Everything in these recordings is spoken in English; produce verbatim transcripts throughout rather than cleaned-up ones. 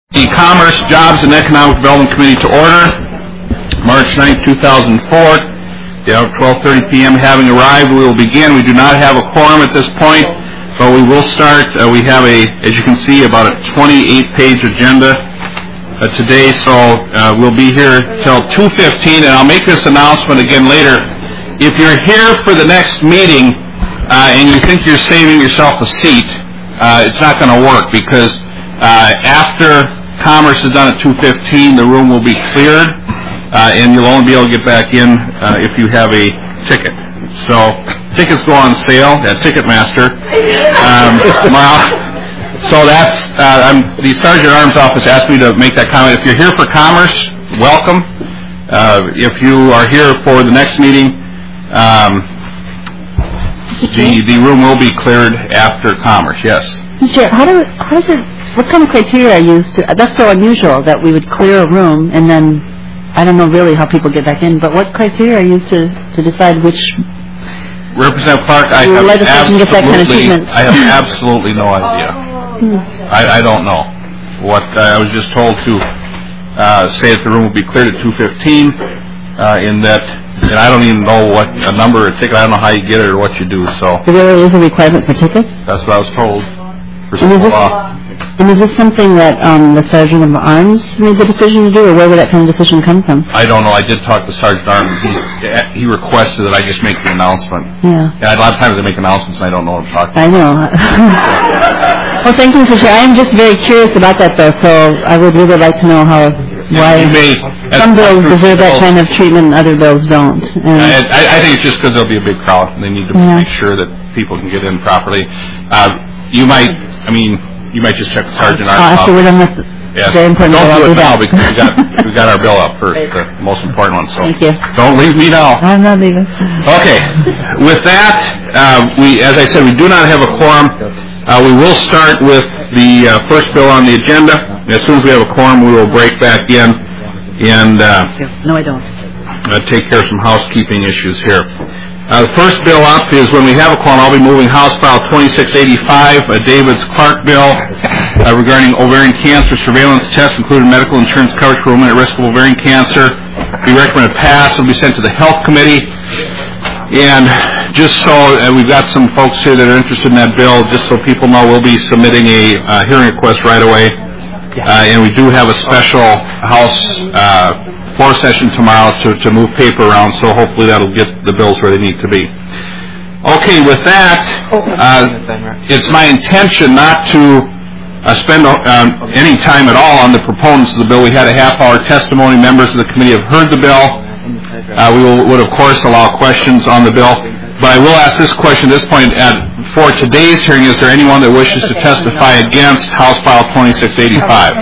The Commerce, Jobs, and Economic Development Committee to order, March ninth, two thousand four. The hour twelve thirty p m having arrived, we will begin. We do not have a quorum at this point, but we will start. Uh, we have a, as you can see, about a twenty-eight page agenda uh, today, so uh, we'll be here till two fifteen, and I'll make this announcement again later. If you're here for the next meeting uh, and you think you're saving yourself a seat, uh, it's not going to work because uh, after Commerce is done at two fifteen, the room will be cleared, uh, and you'll only be able to get back in uh, if you have a ticket. So tickets go on sale at Ticketmaster. Um, so that's, uh, I'm, the Sergeant at Arms office asked me to make that comment. If you're here for Commerce, welcome. Uh, if you are here for the next meeting, um, the, the room will be cleared after Commerce, yes. Mister Chair, how, do, how does it, what kind of criteria are used to, that's so unusual that we would clear a room and then, I don't know really how people get back in, but what criteria are used to, to decide which Representative Clark, I have, absolutely, get that kind of treatment? I have absolutely no idea. Hmm. I, I don't know. What uh, I was just told to uh, say that the room will be cleared at two fifteen, uh, in that, and I don't even know what a number of ticket, I don't know how you get it or what you do, so. There really is a requirement for tickets? That's what I was told. For and, is this, law. and is this something that um, the Sergeant of Arms made the decision to do, or where would that kind of decision come from? I don't know. I did talk to Sergeant at Arms. He, he requested that I just make the announcement. Yeah. yeah. A lot of times I make announcements and I don't know what I'm talking I about. know. Well, thank you, Mister Chair. I am just very curious about that, though, so I would really like to know how, why may, some bills deserve that kind of treatment and other bills don't. And I, I think it's just because there'll be a big crowd and they need to yeah. make sure that people can get in properly. Uh, you might, I mean, you might just check the Sergeant at Arms. After we're done with yes. very important Don't bill, do it do now that. because we got we got our bill up first, the most important one. So thank you. Don't leave me now. I'm not leaving. Okay. With that, uh, we, as I said, we do not have a quorum. Uh, we will start with the uh, first bill on the agenda. As soon as we have a quorum, we will break back in and uh, no, I don't. Uh, take care of some housekeeping issues here. Uh, the first bill up is when we have a quorum, I'll be moving House File twenty-six eighty-five, a David's Clark bill uh, regarding ovarian cancer surveillance tests, including medical insurance coverage for women at risk of ovarian cancer. Be recommended pass. It will be sent to the Health Committee. And just so uh, we've got some folks here that are interested in that bill, just so people know, we'll be submitting a uh, hearing request right away. Uh, and we do have a special House uh, floor session tomorrow to, to move paper around, so hopefully that'll get the bills where they need to be. Okay, with that, uh, it's my intention not to uh, spend uh, any time at all on the proponents of the bill. We had a half-hour testimony. Members of the committee have heard the bill. Uh, we will, would, of course, allow questions on the bill. But I will ask this question at this point. At, for today's hearing, is there anyone that wishes to testify against House File twenty-six eighty-five?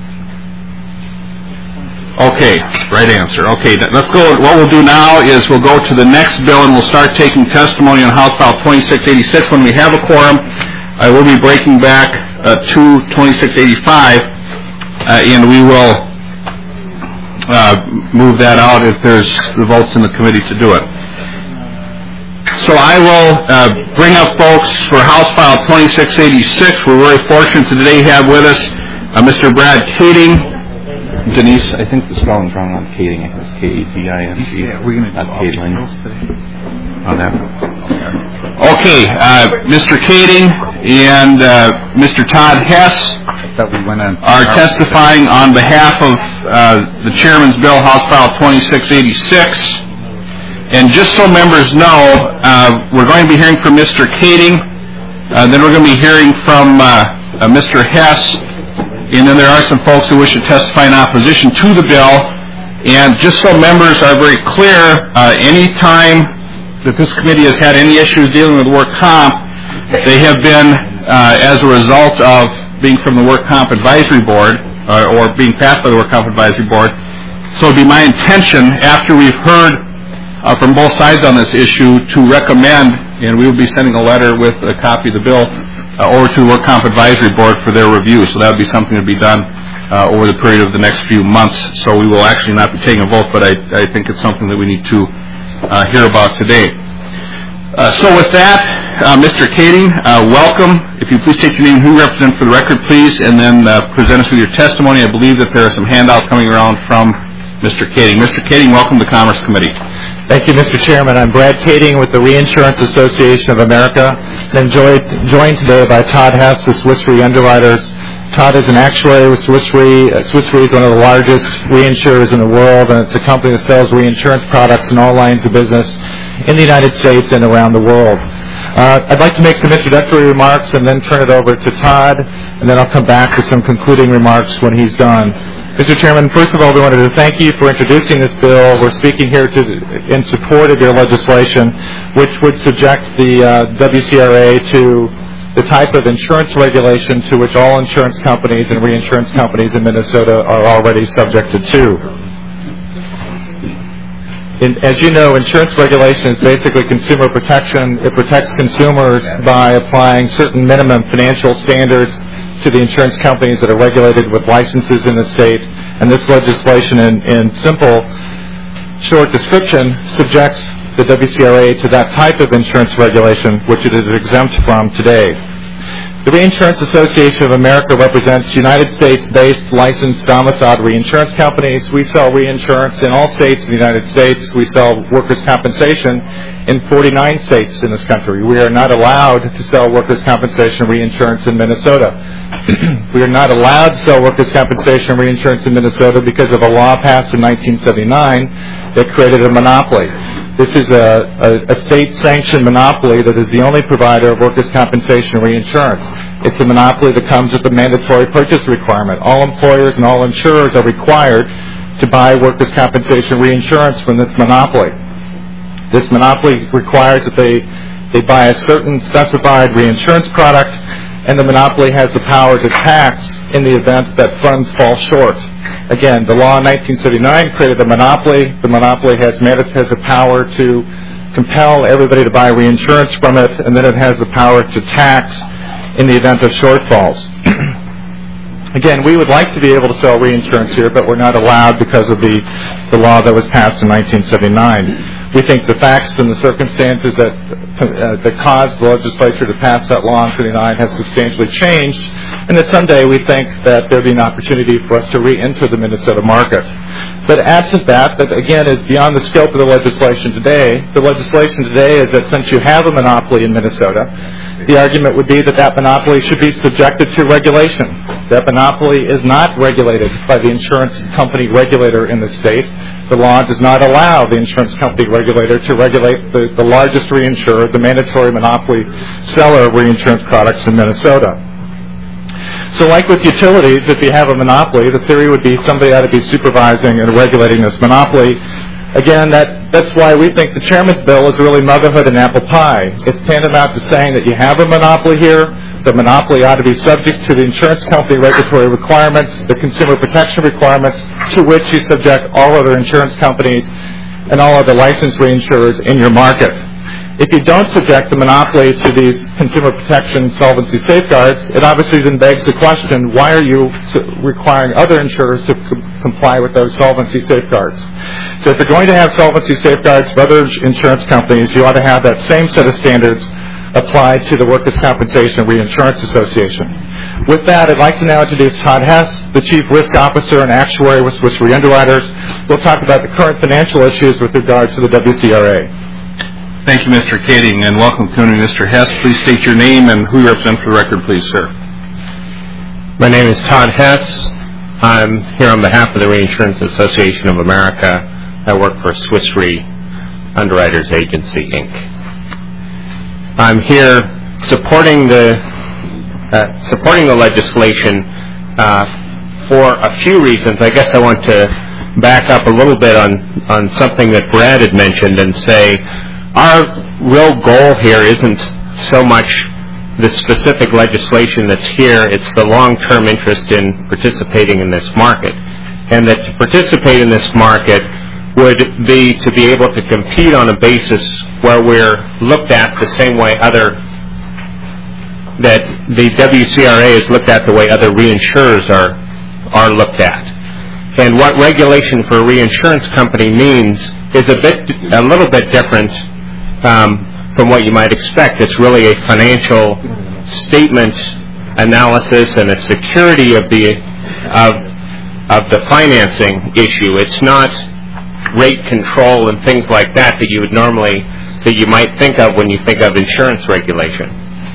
Okay, right answer. Okay, let's go. What we'll do now is we'll go to the next bill and we'll start taking testimony on House File twenty-six eighty-six. When we have a quorum, I will be breaking back uh, to twenty-six eighty-five, uh, and we will uh, move that out if there's the votes in the committee to do it. So I will uh, bring up folks for House File twenty-six eighty-six. We're very fortunate to today have with us uh, Mister Brad Kading. Denise, I think the spelling's wrong on Kading. It's K A D I N G. Yeah, we're going to do all details today. On that. Okay, uh, Mister Kading and uh, Mister Todd Hess that we went on are testifying on behalf of uh, the Chairman's bill, House File twenty-six eighty-six. And just so members know, uh, we're going to be hearing from Mister Kading, uh, then we're going to be hearing from uh, uh, Mister Hess, and then there are some folks who wish to testify in opposition to the bill. And just so members are very clear, uh, any time that this committee has had any issues dealing with work comp, they have been uh, as a result of being from the Work Comp Advisory Board, uh, or being passed by the Work Comp Advisory Board. So it would be my intention, after we've heard Uh, from both sides on this issue, to recommend, and we will be sending a letter with a copy of the bill uh, over to the Work Comp Advisory Board for their review. So that would be something that would be done uh, over the period of the next few months. So we will actually not be taking a vote, but I, I think it's something that we need to uh, hear about today. Uh, so with that, uh, Mister Kading, uh, welcome. If you please take your name and who you represent for the record, please, and then uh, present us with your testimony. I believe that there are some handouts coming around from Mister Kading. Mister Kading, welcome to the Commerce Committee. Thank you, Mister Chairman. I'm Brad Kading with the Reinsurance Association of America. I'm joined, joined today by Todd Hess of Swiss Re Underwriters. Todd is an actuary with Swiss Re. Uh, Swiss Re is one of the largest reinsurers in the world, and it's a company that sells reinsurance products in all lines of business in the United States and around the world. Uh, I'd like to make some introductory remarks and then turn it over to Todd, and then I'll come back with some concluding remarks when he's done. Mister Chairman, first of all, we wanted to thank you for introducing this bill. We're speaking here to, in support of your legislation, which would subject the uh, W C R A to the type of insurance regulation to which all insurance companies and reinsurance companies in Minnesota are already subjected to. In, as you know, insurance regulation is basically consumer protection. It protects consumers by applying certain minimum financial standards to the insurance companies that are regulated with licenses in the state. And this legislation, in, in simple, short description, subjects the W C R A to that type of insurance regulation, which it is exempt from today. The Reinsurance Association of America represents United States-based licensed domiciled reinsurance companies. We sell reinsurance in all states in the United States. We sell workers' compensation in forty-nine states in this country. We are not allowed to sell workers' compensation reinsurance in Minnesota. We are not allowed to sell workers' compensation reinsurance in Minnesota because of a law passed in nineteen seventy-nine that created a monopoly. This is a, a, a state-sanctioned monopoly that is the only provider of workers' compensation reinsurance. It's a monopoly that comes with a mandatory purchase requirement. All employers and all insurers are required to buy workers' compensation reinsurance from this monopoly. This monopoly requires that they, they buy a certain specified reinsurance product, and the monopoly has the power to tax in the event that funds fall short. Again, the law in nineteen seventy-nine created a monopoly. The monopoly has, has the power to compel everybody to buy reinsurance from it, and then it has the power to tax in the event of shortfalls. Again, we would like to be able to sell reinsurance here, but we're not allowed because of the, the law that was passed in nineteen seventy-nine. We think the facts and the circumstances that, uh, that caused the legislature to pass that law in seventy-nine has substantially changed, and that someday we think that there will be an opportunity for us to re-enter the Minnesota market. But absent that, that again is beyond the scope of the legislation today. The legislation today is that since you have a monopoly in Minnesota, the argument would be that that monopoly should be subjected to regulation. That monopoly is not regulated by the insurance company regulator in the state. The law does not allow the insurance company regulator to regulate the, the largest reinsurer, the mandatory monopoly seller of reinsurance products in Minnesota. So like with utilities, if you have a monopoly, the theory would be somebody ought to be supervising and regulating this monopoly. Again, that, that's why we think the chairman's bill is really motherhood and apple pie. It's tantamount to saying that you have a monopoly here. The monopoly ought to be subject to the insurance company regulatory requirements, the consumer protection requirements, to which you subject all other insurance companies and all other licensed reinsurers in your market. If you don't subject the monopoly to these consumer protection solvency safeguards, it obviously then begs the question, why are you requiring other insurers to com- comply with those solvency safeguards? So if you're going to have solvency safeguards for other insurance companies, you ought to have that same set of standards applied to the Workers' Compensation Reinsurance Association. With that, I'd like to now introduce Todd Hess, the Chief Risk Officer and Actuary with Swiss Re Underwriters. We'll talk about the current financial issues with regards to the W C R A. Thank you, Mister Kading, and welcome to Mister Hess. Please state your name and who you represent for the record, please, sir. My name is Todd Hess. I'm here on behalf of the Reinsurance Association of America. I work for Swiss Re Underwriters Agency, Incorporated. I'm here supporting the uh, supporting the legislation uh, for a few reasons. I guess I want to back up a little bit on, on something that Brad had mentioned and say our real goal here isn't so much the specific legislation that's here, it's the long-term interest in participating in this market. And that to participate in this market would be to be able to compete on a basis where we're looked at the same way other, that the W C R A is looked at the way other reinsurers are, are looked at. And what regulation for a reinsurance company means is a bit, a little bit different um, from what you might expect. It's really a financial statement analysis and a security of the of of the financing issue. It's not rate control and things like that that you would normally that you might think of when you think of insurance regulation.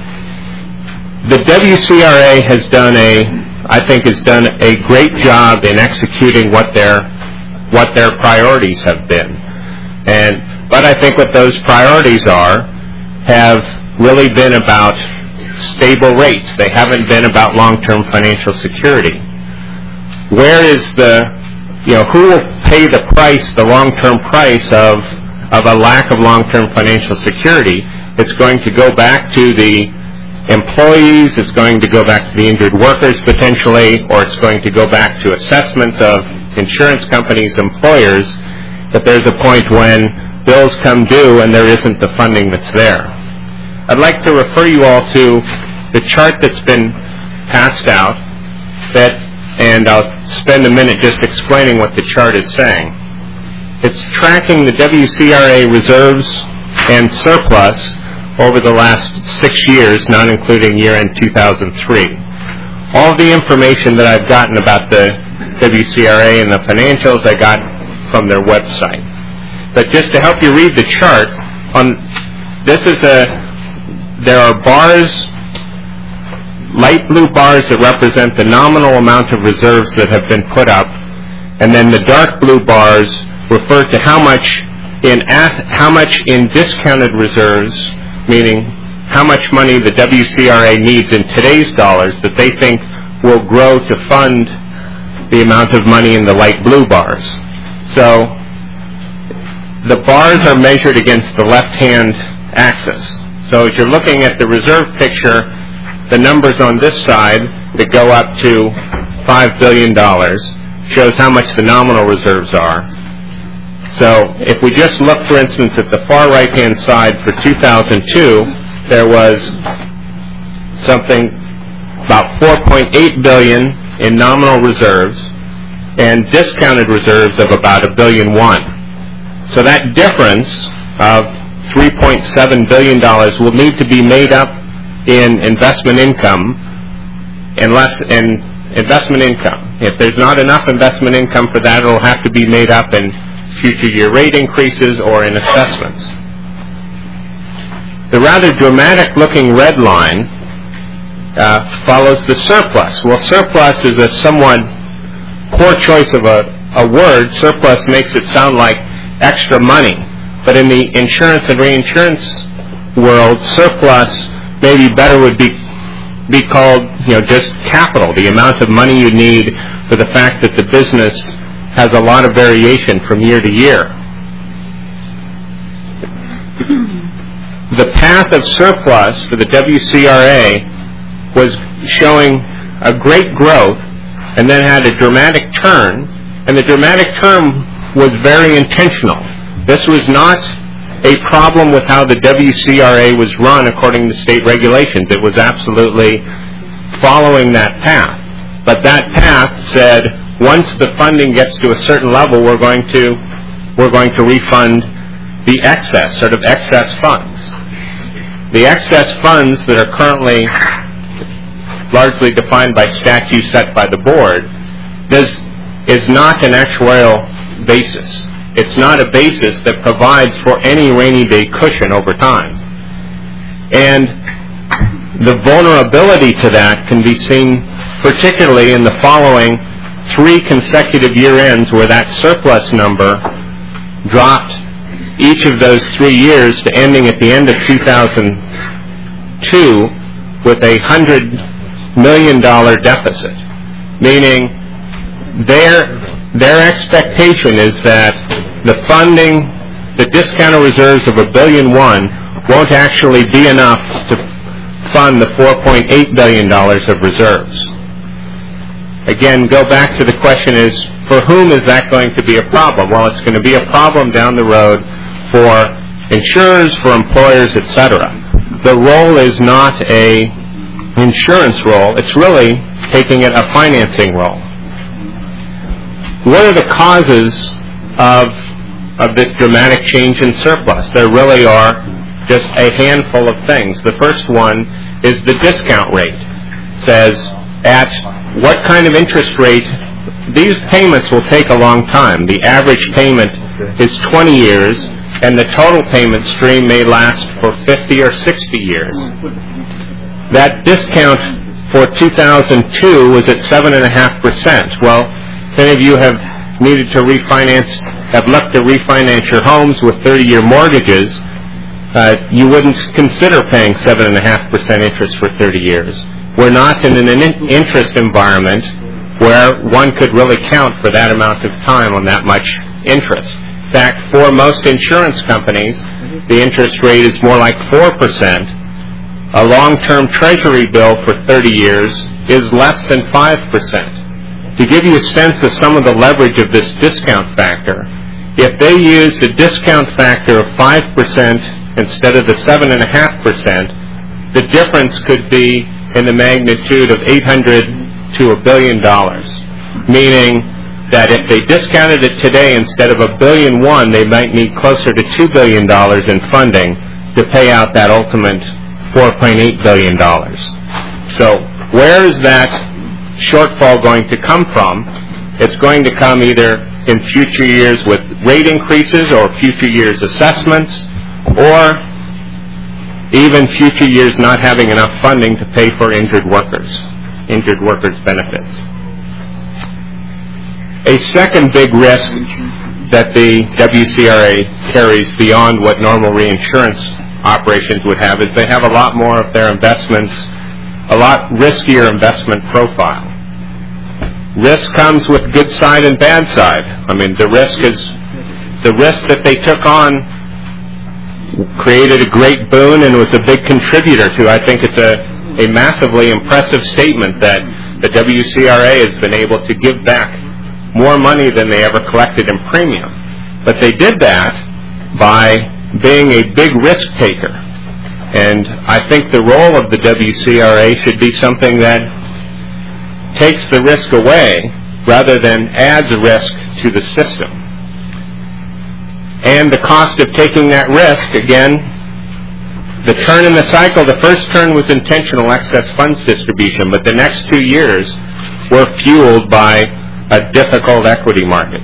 The W C R A has done a I think has done a great job in executing what their what their priorities have been. And but I think what those priorities are have really been about stable rates. They haven't been about long-term financial security. Where is the, you know, who will pay the price, the long-term price of of a lack of long-term financial security? It's going to go back to the employees, it's going to go back to the injured workers potentially, or it's going to go back to assessments of insurance companies, employers, that there's a point when bills come due and there isn't the funding that's there. I'd like to refer you all to the chart that's been passed out, that, and I'll spend a minute just explaining what the chart is saying. It's tracking the W C R A reserves and surplus over the last six years, not including year-end two thousand three. All the information that I've gotten about the W C R A and the financials I got from their website. But just to help you read the chart, on this is a there are bars, light blue bars that represent the nominal amount of reserves that have been put up, and then the dark blue bars refer to how much in how much in discounted reserves, meaning how much money the W C R A needs in today's dollars that they think will grow to fund the amount of money in the light blue bars. So the bars are measured against the left-hand axis. So as you're looking at the reserve picture, the numbers on this side that go up to five billion dollars shows how much the nominal reserves are. So if we just look, for instance, at the far right-hand side for two thousand two, there was something about four point eight billion dollars in nominal reserves and discounted reserves of about a billion one. So that difference of three point seven billion dollars will need to be made up in investment income, unless in investment income. If there's not enough investment income for that, it'll have to be made up in future year rate increases or in assessments. The rather dramatic looking red line uh, follows the surplus. Well, surplus is a somewhat poor choice of a, a word. Surplus makes it sound like extra money. But in the insurance and reinsurance world, surplus maybe better would be be called, you know, just capital, the amount of money you need for the fact that the business has a lot of variation from year to year. The path of surplus for the W C R A was showing a great growth and then had a dramatic turn, and the dramatic turn was very intentional. This was not a problem with how the W C R A was run according to state regulations. It was absolutely following that path. But that path said, once the funding gets to a certain level, we're going to we're going to refund the excess, sort of excess funds. The excess funds that are currently largely defined by statute set by the board is, is not an actuarial basis. It's not a basis that provides for any rainy day cushion over time. And the vulnerability to that can be seen particularly in the following three consecutive year ends where that surplus number dropped each of those three years to ending at the end of two thousand two with a one hundred million dollars deficit, meaning their their expectation is that the funding, the discounted reserves of a billion one won't actually be enough to fund the four point eight billion dollars of reserves. Again, go back to the question is, for whom is that going to be a problem? Well, it's going to be a problem down the road for insurers, for employers, et cetera. The role is not a insurance role. It's really taking it a financing role. What are the causes of, of this dramatic change in surplus? There really are just a handful of things. The first one is the discount rate. It says at what kind of interest rate, these payments will take a long time. The average payment is twenty years, and the total payment stream may last for fifty or sixty years. That discount for two thousand two was at seven point five percent. Well, if any of you have needed to refinance, have looked to refinance your homes with thirty-year mortgages, uh, you wouldn't consider paying seven point five percent interest for thirty years. We're not in an in- interest environment where one could really count for that amount of time on that much interest. In fact, for most insurance companies, the interest rate is more like four percent. A long-term treasury bill for thirty years is less than five percent. To give you a sense of some of the leverage of this discount factor, if they used a discount factor of five percent instead of the seven point five percent, the difference could be in the magnitude of eight hundred to a billion dollars, meaning that if they discounted it today instead of a billion one, they might need closer to two billion dollars in funding to pay out that ultimate four point eight billion dollars. So where is that shortfall going to come from? It's going to come either in future years with rate increases or future years assessments, or even future years not having enough funding to pay for injured workers, injured workers' benefits. A second big risk that the W C R A carries beyond what normal reinsurance operations would have is they have a lot more of their investments, a lot riskier investment profile. Risk comes with good side and bad side. I mean, the risk is, the risk that they took on created a great boon and was a big contributor to, I think it's a, a massively impressive statement that the W C R A has been able to give back more money than they ever collected in premium. But they did that by being a big risk taker. And I think the role of the W C R A should be something that takes the risk away rather than adds risk to the system. And the cost of taking that risk, again, the turn in the cycle, the first turn was intentional excess funds distribution, but the next two years were fueled by a difficult equity market.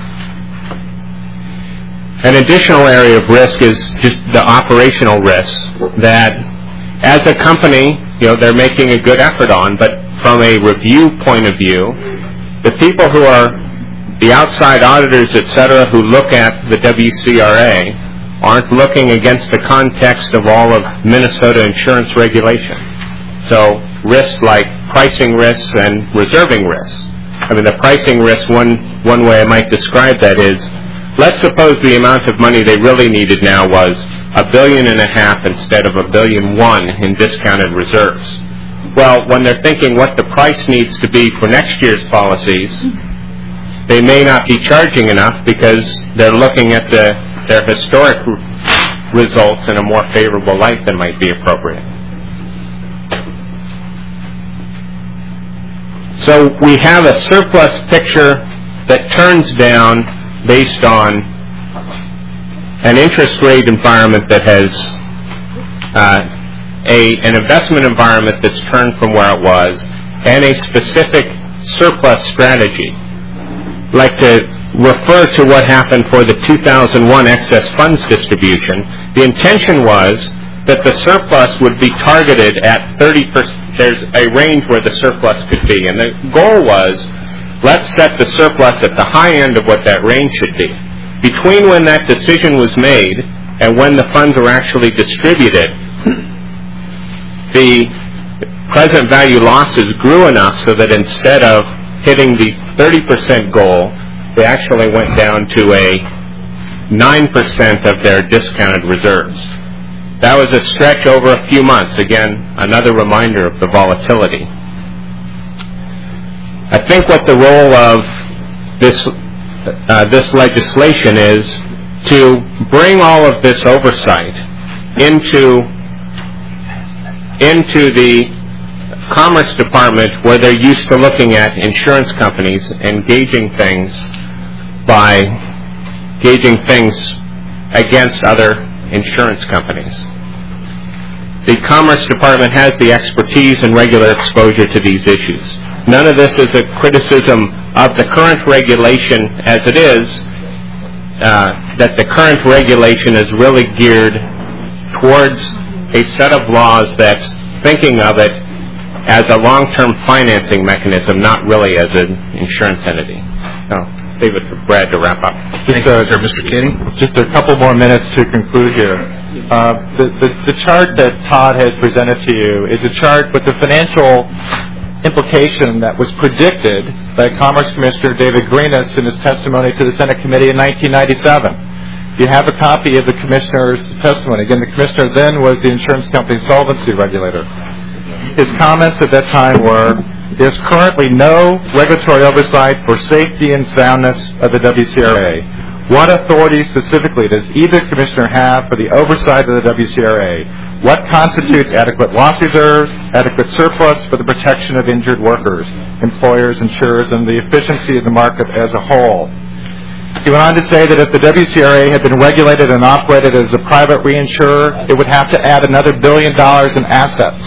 An additional area of risk is just the operational risks that as a company, you know, they're making a good effort on, but from a review point of view, the people who are the outside auditors, et cetera, who look at the W C R A aren't looking against the context of all of Minnesota insurance regulation. So risks like pricing risks and reserving risks. I mean, the pricing risk, one, one way I might describe that is, let's suppose the amount of money they really needed now was a billion and a half instead of a billion one in discounted reserves. Well, when they're thinking what the price needs to be for next year's policies, they may not be charging enough because they're looking at the, their historic results in a more favorable light than might be appropriate. So we have a surplus picture that turns down based on an interest rate environment that has uh, a, an investment environment that's turned from where it was, and a specific surplus strategy. I'd like to refer to what happened for the two thousand one excess funds distribution. The intention was that the surplus would be targeted at thirty percent. There's a range where the surplus could be, and the goal was, let's set the surplus at the high end of what that range should be. Between when that decision was made and when the funds were actually distributed, the present value losses grew enough so that instead of hitting the thirty percent goal, they actually went down to a nine percent of their discounted reserves. That was a stretch over a few months. Again, another reminder of the volatility. I think what the role of this uh, this legislation is to bring all of this oversight into into the Commerce Department, where they're used to looking at insurance companies and gauging things by gauging things against other insurance companies. the Commerce Department has the expertise and regular exposure to these issues. None of this is a criticism of the current regulation as it is, uh, that the current regulation is really geared towards a set of laws that's thinking of it as a long-term financing mechanism, not really as an insurance entity. So, leave it for Brad to wrap up. Thank you, sir. Mister Keating? Just a couple more minutes to conclude here. Uh, the, the, the chart that Todd has presented to you is a chart with the financial implication that was predicted by Commerce Commissioner David Greenis in his testimony to the Senate Committee in nineteen ninety-seven. You have a copy of the Commissioner's testimony. Again, the Commissioner then was the insurance company solvency regulator. His comments at that time were, there's currently no regulatory oversight for safety and soundness of the W C R A. What authority specifically does either Commissioner have for the oversight of the W C R A? What constitutes adequate loss reserves, adequate surplus for the protection of injured workers, employers, insurers, and the efficiency of the market as a whole? He went on to say that if the W C R A had been regulated and operated as a private reinsurer, it would have to add another billion dollars in assets.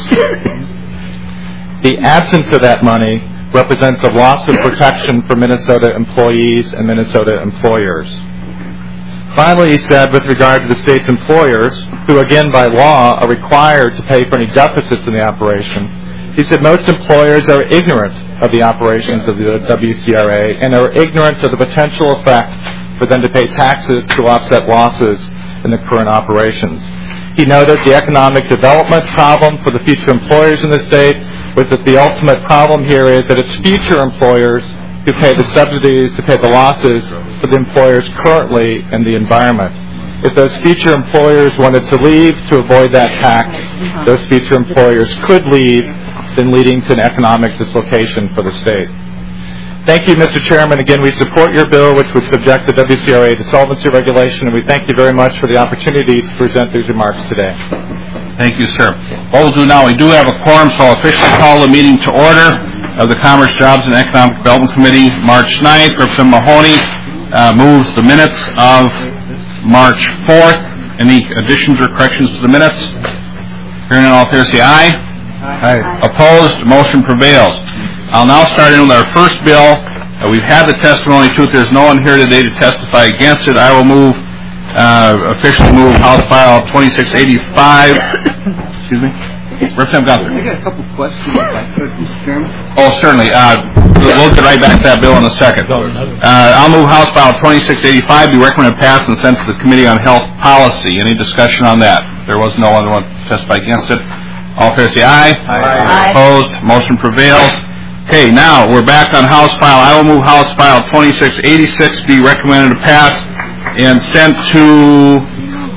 The absence of that money represents a loss of protection for Minnesota employees and Minnesota employers. Finally, he said, with regard to the state's employers, who again by law are required to pay for any deficits in the operation, he said most employers are ignorant of the operations of the W C R A and are ignorant of the potential effect for them to pay taxes to offset losses in the current operations. He noted the economic development problem for the future employers in the state was that the ultimate problem here is that it's future employers who pay the subsidies, to pay the losses for the employers currently in the environment. If those future employers wanted to leave to avoid that tax, those future employers could leave, then leading to an economic dislocation for the state. Thank you, Mister Chairman. Again, we support your bill, which would subject the W C R A to solvency regulation, and we thank you very much for the opportunity to present these remarks today. Thank you, sir. What we'll do now, we do have a quorum, so I'll officially call the meeting to order of the Commerce, Jobs, and Economic Development Committee, March ninth. Representative Mahoney uh, moves the minutes of March fourth. Any additions or corrections to the minutes? Hearing none, all fair say aye. Aye. Opposed? Motion prevails. I'll now start in with our first bill. Uh, we've had the testimony to it. There's no one here today to testify against it. I will move, uh, officially move House File twenty-six eighty-five. Excuse me? Representative Gunther. I got a couple questions, if I could, Mister Chairman. Oh, certainly. Uh, we'll get right back to that bill in a second. Uh, I'll move House File twenty-six eighty-five, be recommended passed and sent to the Committee on Health Policy. Any discussion on that? There was no one to testify against it. All fair say aye. Aye. Aye. Opposed? Motion prevails. Okay, now we're back on House File. I will move House File twenty-six eighty-six, be recommended to pass and sent to...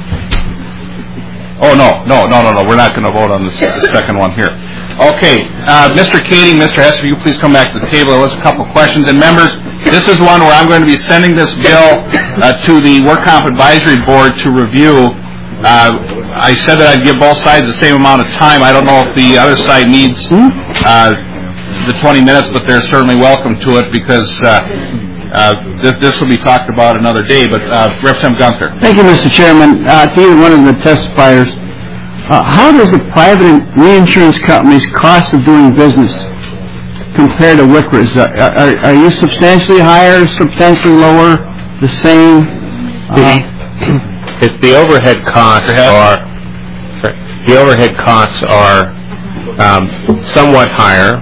Oh, no, no, no, no, no. We're not going to vote on this, the second one here. Okay, uh, Mister Keating, Mister Hess, if you please come back to the table. There was a couple of questions. And members, this is one where I'm going to be sending this bill uh, to the Work Comp Advisory Board to review. Uh, I said that I'd give both sides the same amount of time. I don't know if the other side needs uh, the twenty minutes, but they're certainly welcome to it because uh, uh, this, this will be talked about another day. But uh, Representative Gunther. Thank you, Mister Chairman. Uh, to either one of the testifiers, uh, how does the private reinsurance company's cost of doing business compare to W C R A's? Are, are, are you substantially higher, substantially lower, the same? Uh, If the overhead costs are sorry, the overhead costs are um, somewhat higher.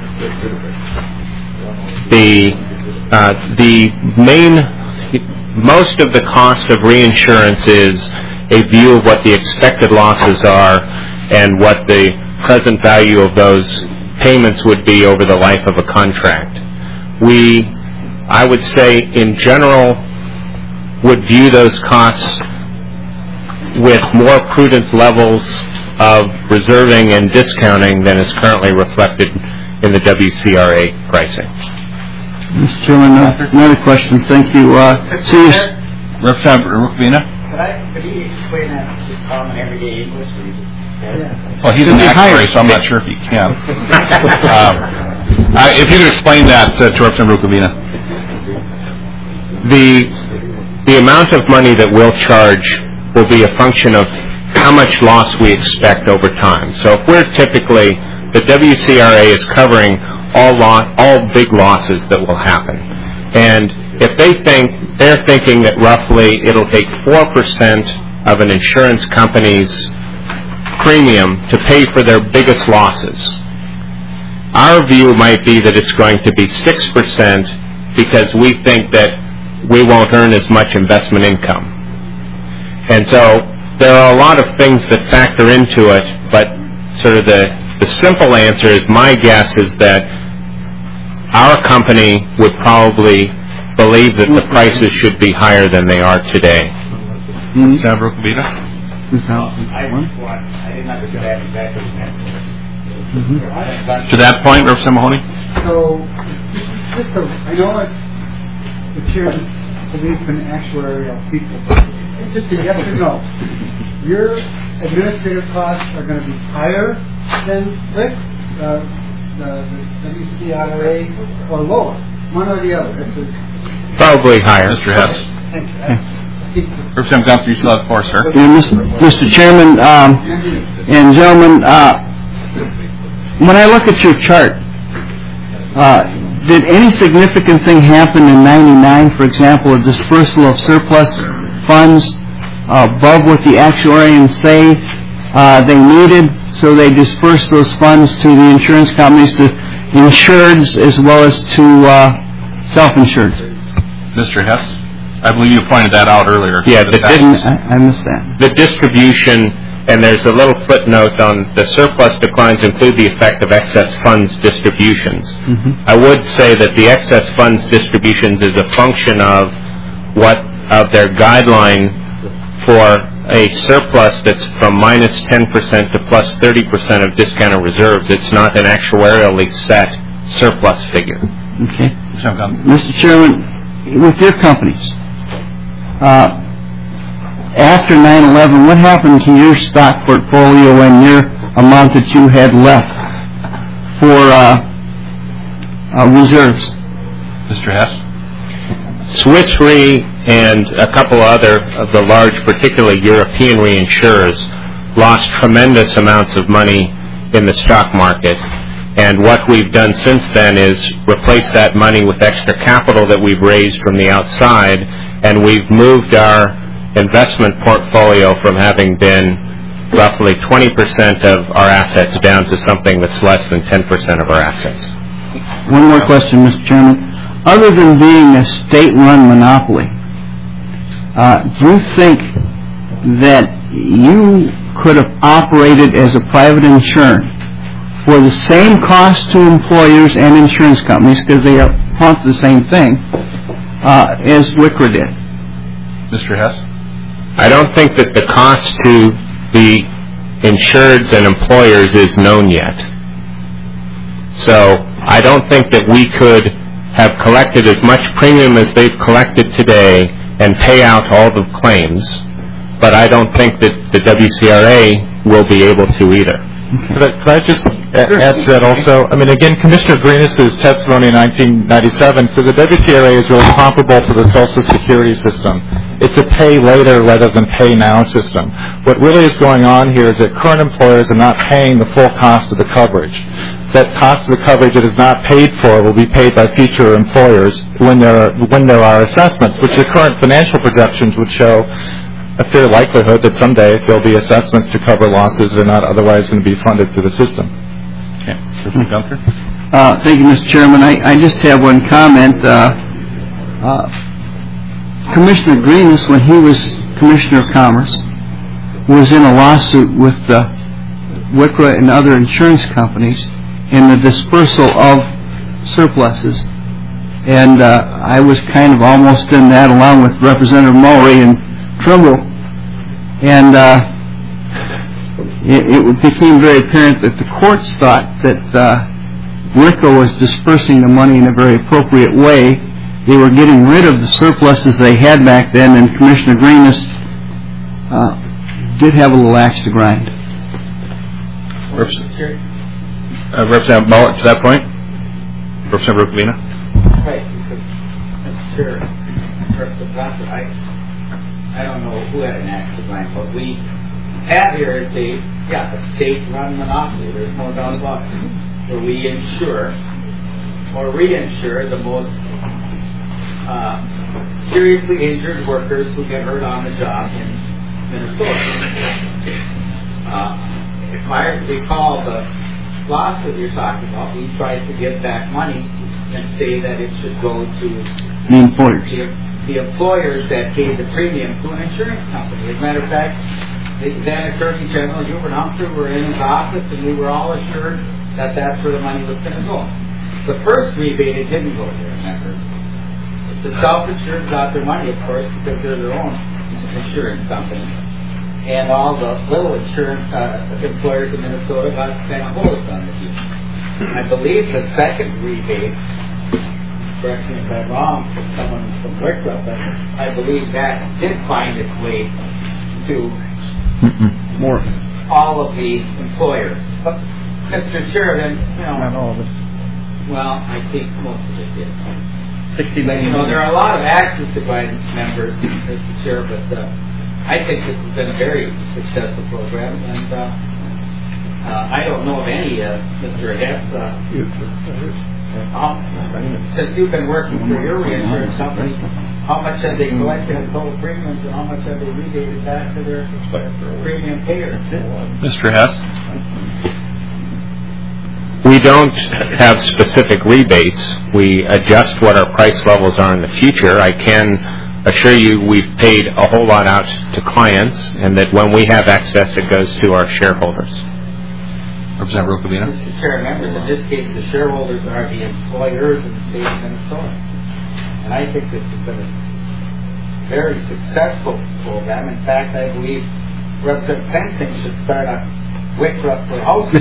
The uh, the main most of the cost of reinsurance is a view of what the expected losses are and what the present value of those payments would be over the life of a contract. We, I would say, in general, would view those costs with more prudent levels of reserving and discounting than is currently reflected in the W C R A pricing. Mister Chairman, uh, another question. Thank you. Uh, so you s- Representative Rukvina. Could, I, could he explain that just common everyday English? Yeah. Well, he's an actuary, so I'm not sure if he can. um, I, if you could explain that uh, to Representative Rukvina. The the amount of money that we'll charge will be a function of how much loss we expect over time. So if we're typically, the W C R A is covering all lo- all big losses that will happen. And if they think, they're thinking that roughly it'll take four percent of an insurance company's premium to pay for their biggest losses. Our view might be that it's going to be six percent because we think that we won't earn as much investment income. And so there are a lot of things that factor into it, but sort of the, the simple answer is, my guess is that our company would probably believe that the prices should be higher than they are today. Mm-hmm. Senator Rukavita? I just want, I didn't understand exactly what you meant. To that point, Representative Mahoney? So, just so, I know it's the chair's belief in actuarial people, but just a yes or no. Your administrative costs are going to be higher than W I C, uh, the, the W C R A, or lower? One or the other? That's a, Probably higher. Mister Hess? Thank you. Representative Gunther, you still have the floor, sir. Yeah, Mister Chairman um, and gentlemen, uh, when I look at your chart, uh, did any significant thing happen in ninety-nine, for example, a dispersal of surplus funds uh, above what the actuarians say uh, they needed, so they dispersed those funds to the insurance companies, to insureds as well as to uh, self-insureds? Mister Hess? I believe you pointed that out earlier. Yeah, the, dis- I, I missed that. the distribution, and there's a little footnote on the surplus declines include the effect of excess funds distributions. Mm-hmm. I would say that the excess funds distributions is a function of what of their guideline for a surplus that's from minus ten percent to plus thirty percent of discounted reserves. It's not an actuarially set surplus figure. Okay. Mister Chairman, with your companies, uh, after nine eleven, what happened to your stock portfolio and your amount that you had left for uh, uh, reserves? Mister Hess? Swiss Re and a couple other of the large, particularly European reinsurers, lost tremendous amounts of money in the stock market. And what we've done since then is replace that money with extra capital that we've raised from the outside, and we've moved our investment portfolio from having been roughly twenty percent of our assets down to something that's less than ten percent of our assets. One more question, Mister Chairman. Other than being a state-run monopoly, uh, do you think that you could have operated as a private insurer for the same cost to employers and insurance companies, because they are want the same thing, uh, as W I C R A did? Mister Hess? I don't think that the cost to the insureds and employers is known yet. So I don't think that we could have collected as much premium as they've collected today and pay out all the claims, but I don't think that the W C R A will be able to either. Could I, could I just a- add to that also? I mean, again, Commissioner Greenis' testimony in nineteen ninety-seven said the W C R A is really comparable to the Social Security system. It's a pay later rather than pay now system. What really is going on here is that current employers are not paying the full cost of the coverage. That cost of the coverage that is not paid for will be paid by future employers when there are, when there are assessments, which the current financial projections would show a fair likelihood that someday there'll be assessments to cover losses that are not otherwise going to be funded through the system. Okay. Mister Gunther? Uh, thank you, Mister Chairman. I, I just have one comment. Uh, uh, Commissioner Greenis, when he was Commissioner of Commerce, was in a lawsuit with uh, W I C R A and other insurance companies in the dispersal of surpluses. And uh, I was kind of almost in that along with Representative Mowry and Trimble. And uh, it, it became very apparent that the courts thought that uh, W I C R A was dispersing the money in a very appropriate way. They were getting rid of the surpluses they had back then, and Commissioner Greenis uh, did have a little axe to grind. Uh, Representative Muller, to that point? Representative Rukavina? Right, because, Mister Chair, Representative Doctor, I, I don't know who had an axe to grind, but we have here is a, yeah, a state-run monopoly, there's no doubt about it, where we insure or reinsure the most uh, seriously injured workers who get hurt on the job in Minnesota. Uh, if I recall the lawsuit you're talking about, we tried to get that money and say that it should go to The employers. the, the employers that paid the premium to an insurance company. As a matter of fact, the then Attorney General Hubert Humphrey were in his office, and we were all assured that that's where the money was going to go. The first rebate, it didn't go there, remember. The self-insured got their money, of course, because they're their own insurance company. And all the little insurance uh, employers in Minnesota got spent closed on the deal. I believe the second rebate, correct me if I'm wrong, from someone from Wickliffe, but I believe that did find its way to More. all of the employers. But, Mister Chairman, you know, Not all of it. well, I think most of it did. Sixty But, you million. know, there are a lot of access advisors members, Mister Chair, but uh, I think this has been a very successful program, and uh, uh, I don't know of any, uh, Mister Hess, uh, how, since you've been working for your reinsurance company, how much have they collected in total premiums, and how much have they rebated back to their premium payers? Mister Hess? We don't have specific rebates. We adjust what our price levels are in the future. I can assure you we've paid a whole lot out to clients, and that when we have excess, it goes to our shareholders. Representative Rukavina? Mister Chair, members, in this case, the shareholders are the employers in the state of Minnesota. And I think this has been a very successful program. In fact, I believe Representative Fencing should start a Wickliffe for housing.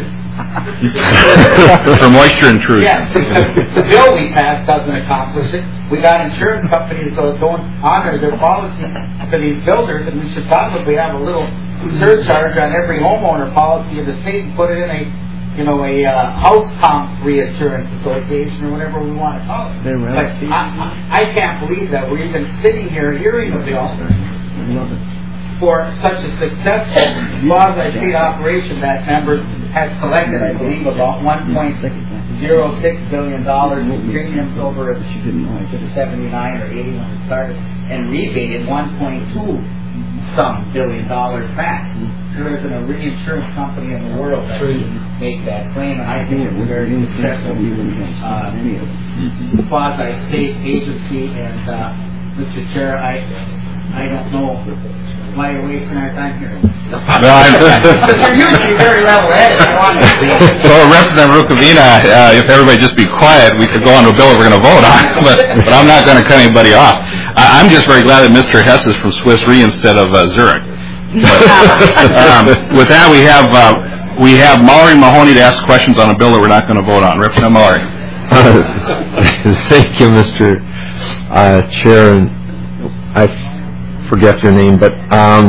For moisture intrusion. Yes, the bill we passed doesn't accomplish it. We got insurance companies that don't honor their policy for these builders, and we should probably have a little surcharge on every homeowner policy in the state and put it in a, you know, a uh, house comp reinsurance association or whatever we want to call it. But I, I can't believe that we're even sitting here hearing a bill for such a successful quasi-state operation that members has collected, I believe, about one point zero six billion dollars in premiums over at seventy-nine or eighty when it started, and rebated one point two some billion dollars back. There isn't a reinsurance company in the world that can make that claim, and I think it's a very successful uh, quasi-state agency. And uh, Mister Chair, I I don't know why you're wasting our time here. Well, I'm You're usually very level-headed. I want to be. So, Representative Rukavina, uh, if everybody just be quiet, we could go on to a bill that we're going to vote on, but, but I'm not going to cut anybody off. I, I'm just very glad that Mister Hess is from Swiss Re instead of uh, Zurich. But, um, with that, we have uh, we have Mallory Mahoney to ask questions on a bill that we're not going to vote on. Representative Mallory. Thank you, Mister Uh, Chair. And I forget your name, but um,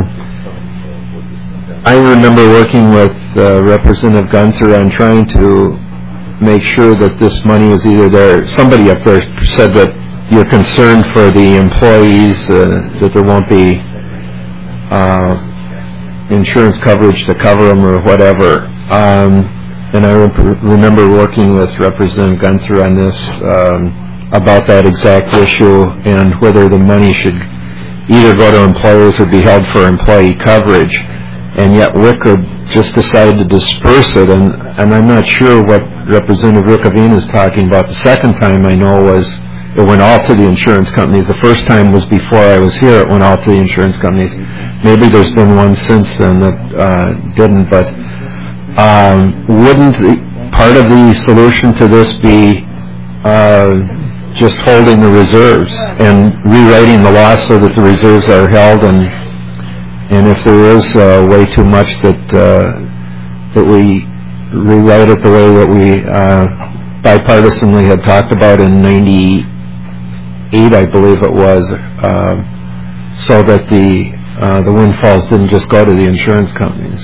I remember working with uh, Representative Gunther on trying to make sure that this money was either there. Somebody up there said that you're concerned for the employees, uh, that there won't be uh, insurance coverage to cover them or whatever. Um, and I re- remember working with Representative Gunther on this um, about that exact issue and whether the money should either go to employers or be held for employee coverage. And yet Wickard just decided to disperse it, and, and I'm not sure what Representative Rukavina is talking about. The second time I know was it went all to the insurance companies. The first time was before I was here. It went all to the insurance companies. Maybe there's been one since then that uh, didn't, but um, wouldn't the, part of the solution to this be uh, just holding the reserves and rewriting the law so that the reserves are held, and and if there is uh, way too much, that uh, that we rewrite it the way that we uh, bipartisanly had talked about in ninety-eight, I believe it was, uh, so that the uh, the windfalls didn't just go to the insurance companies.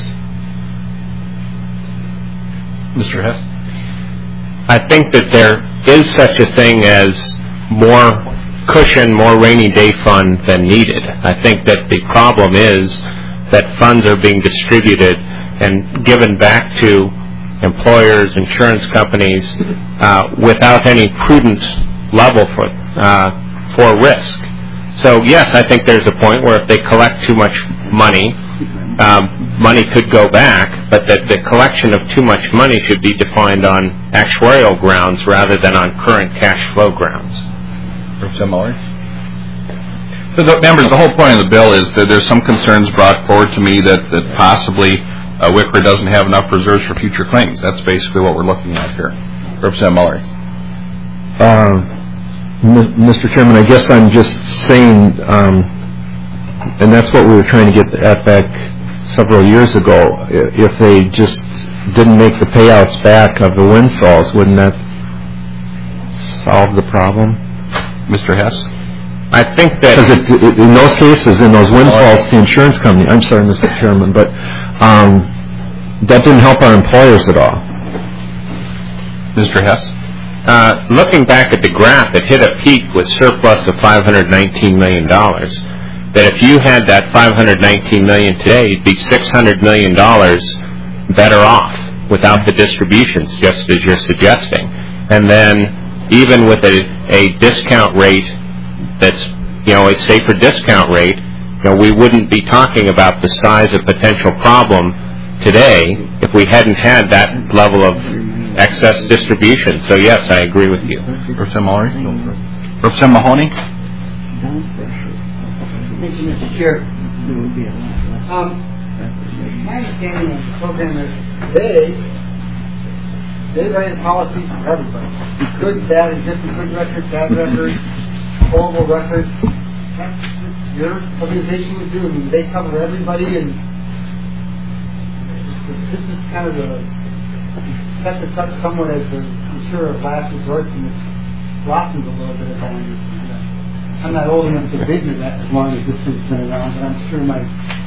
Mister Hess? I think that there is such a thing as more cushion, more rainy day fund than needed. I think that the problem is that funds are being distributed and given back to employers, insurance companies, uh, without any prudent level for uh, for risk. So yes, I think there's a point where if they collect too much money, um, money could go back, but that the collection of too much money should be defined on actuarial grounds rather than on current cash flow grounds. Representative Muller? So the, members, the whole point of the bill is that there's some concerns brought forward to me that, that possibly uh, W I C R A doesn't have enough reserves for future claims. That's basically what we're looking at here. Representative Muller? Uh, Mister Chairman, I guess I'm just saying, um, and that's what we were trying to get at back several years ago. If they just didn't make the payouts back of the windfalls, wouldn't that solve the problem? Mister Hess? I think that... Because it, it, in those cases, in those windfalls to the insurance company, I'm sorry, Mister Chairman, but um, that didn't help our employers at all. Mister Hess? Uh, looking back at the graph, it hit a peak with surplus of five hundred nineteen million dollars. That if you had that five hundred nineteen million dollars today, you'd be six hundred million dollars better off without the distributions, just as you're suggesting. And then even with a, a discount rate that's, you know, a safer discount rate, you know, we wouldn't be talking about the size of potential problem today if we hadn't had that level of excess distribution. So yes, I agree with you. Representative Muller? Representative Mahoney? Thank you, Mister Chair. Um, my understanding of the program is they they write a policy for everybody. Good, bad, indifferent, good record, bad record, horrible record. That's what your organization would do. I mean, they cover everybody, and this is kind of a set this up somewhat as a insurer of last resort, and it's blossomed a little bit, as I understand it. I'm not old enough to vision that as long as this has been around, but I'm sure my...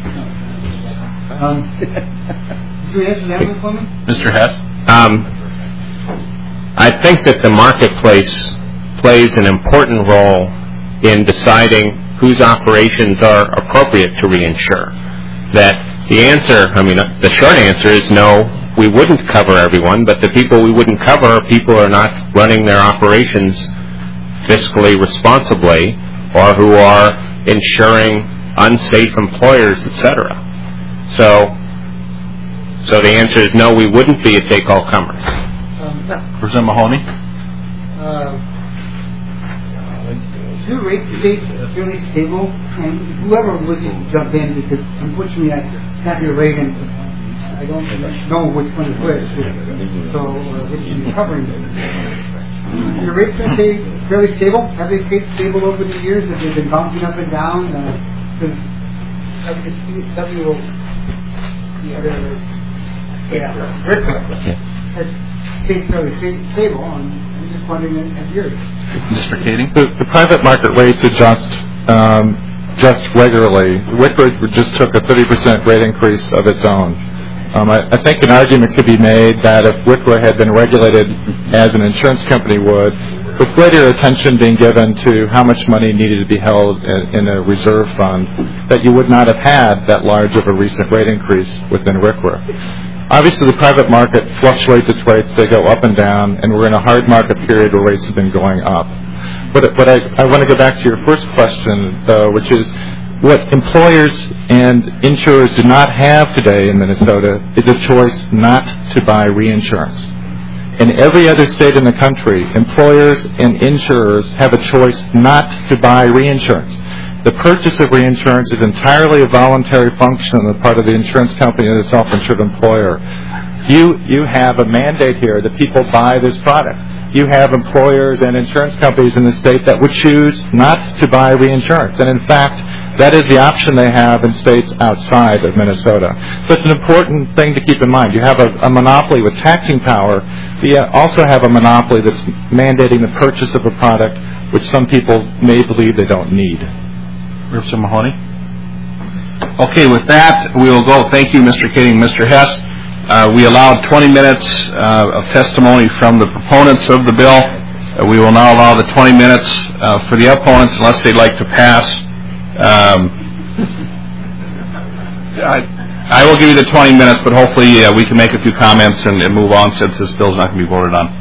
Um, do you answer that one for me? Mister Hess? Um, I think that the marketplace plays an important role in deciding whose operations are appropriate to reinsure. That the answer, I mean, the short answer is no, we wouldn't cover everyone, but the people we wouldn't cover are people who are not running their operations fiscally responsibly or who are insuring unsafe employers, et cetera. So, so the answer is no, we wouldn't be a take-all comers. Um, Representative Mahoney? Uh, your rate stays fairly stable, and whoever would jump in, because unfortunately I have your rate and I don't know which one is which, so uh, which is covering it. Your rates are stay fairly stable. Have they stayed stable over the years? Have they been bouncing up and down? Because uh, W, the other, yeah, R I C R has stayed fairly sta- stable. And I'm just wondering at yours. Mister Kading? The, the private market rates adjust um, just regularly. W I C R just took a thirty percent rate increase of its own. Um, I, I think an argument could be made that if W I C R had been regulated as an insurance company would, with greater attention being given to how much money needed to be held in, in a reserve fund, that you would not have had that large of a recent rate increase within W I C R. Obviously, the private market fluctuates its rates. They go up and down, and we're in a hard market period where rates have been going up. But, but I, I want to go back to your first question, though, which is what employers and insurers do not have today in Minnesota is a choice not to buy reinsurance. In every other state in the country, employers and insurers have a choice not to buy reinsurance. The purchase of reinsurance is entirely a voluntary function on the part of the insurance company and the self-insured employer. You, you have a mandate here that people buy this product. You have employers and insurance companies in the state that would choose not to buy reinsurance. And in fact, that is the option they have in states outside of Minnesota. So it's an important thing to keep in mind. You have a, a monopoly with taxing power, but you also have a monopoly that's mandating the purchase of a product which some people may believe they don't need. Representative Mahoney? Okay, with that, we will go. Thank you, Mister Kading, Mister Hess. Uh, we allowed twenty minutes uh, of testimony from the proponents of the bill. Uh, we will now allow the twenty minutes uh, for the opponents, unless they'd like to pass um, I, I will give you the twenty minutes, but hopefully uh, we can make a few comments and, and move on since this bill is not going to be voted on.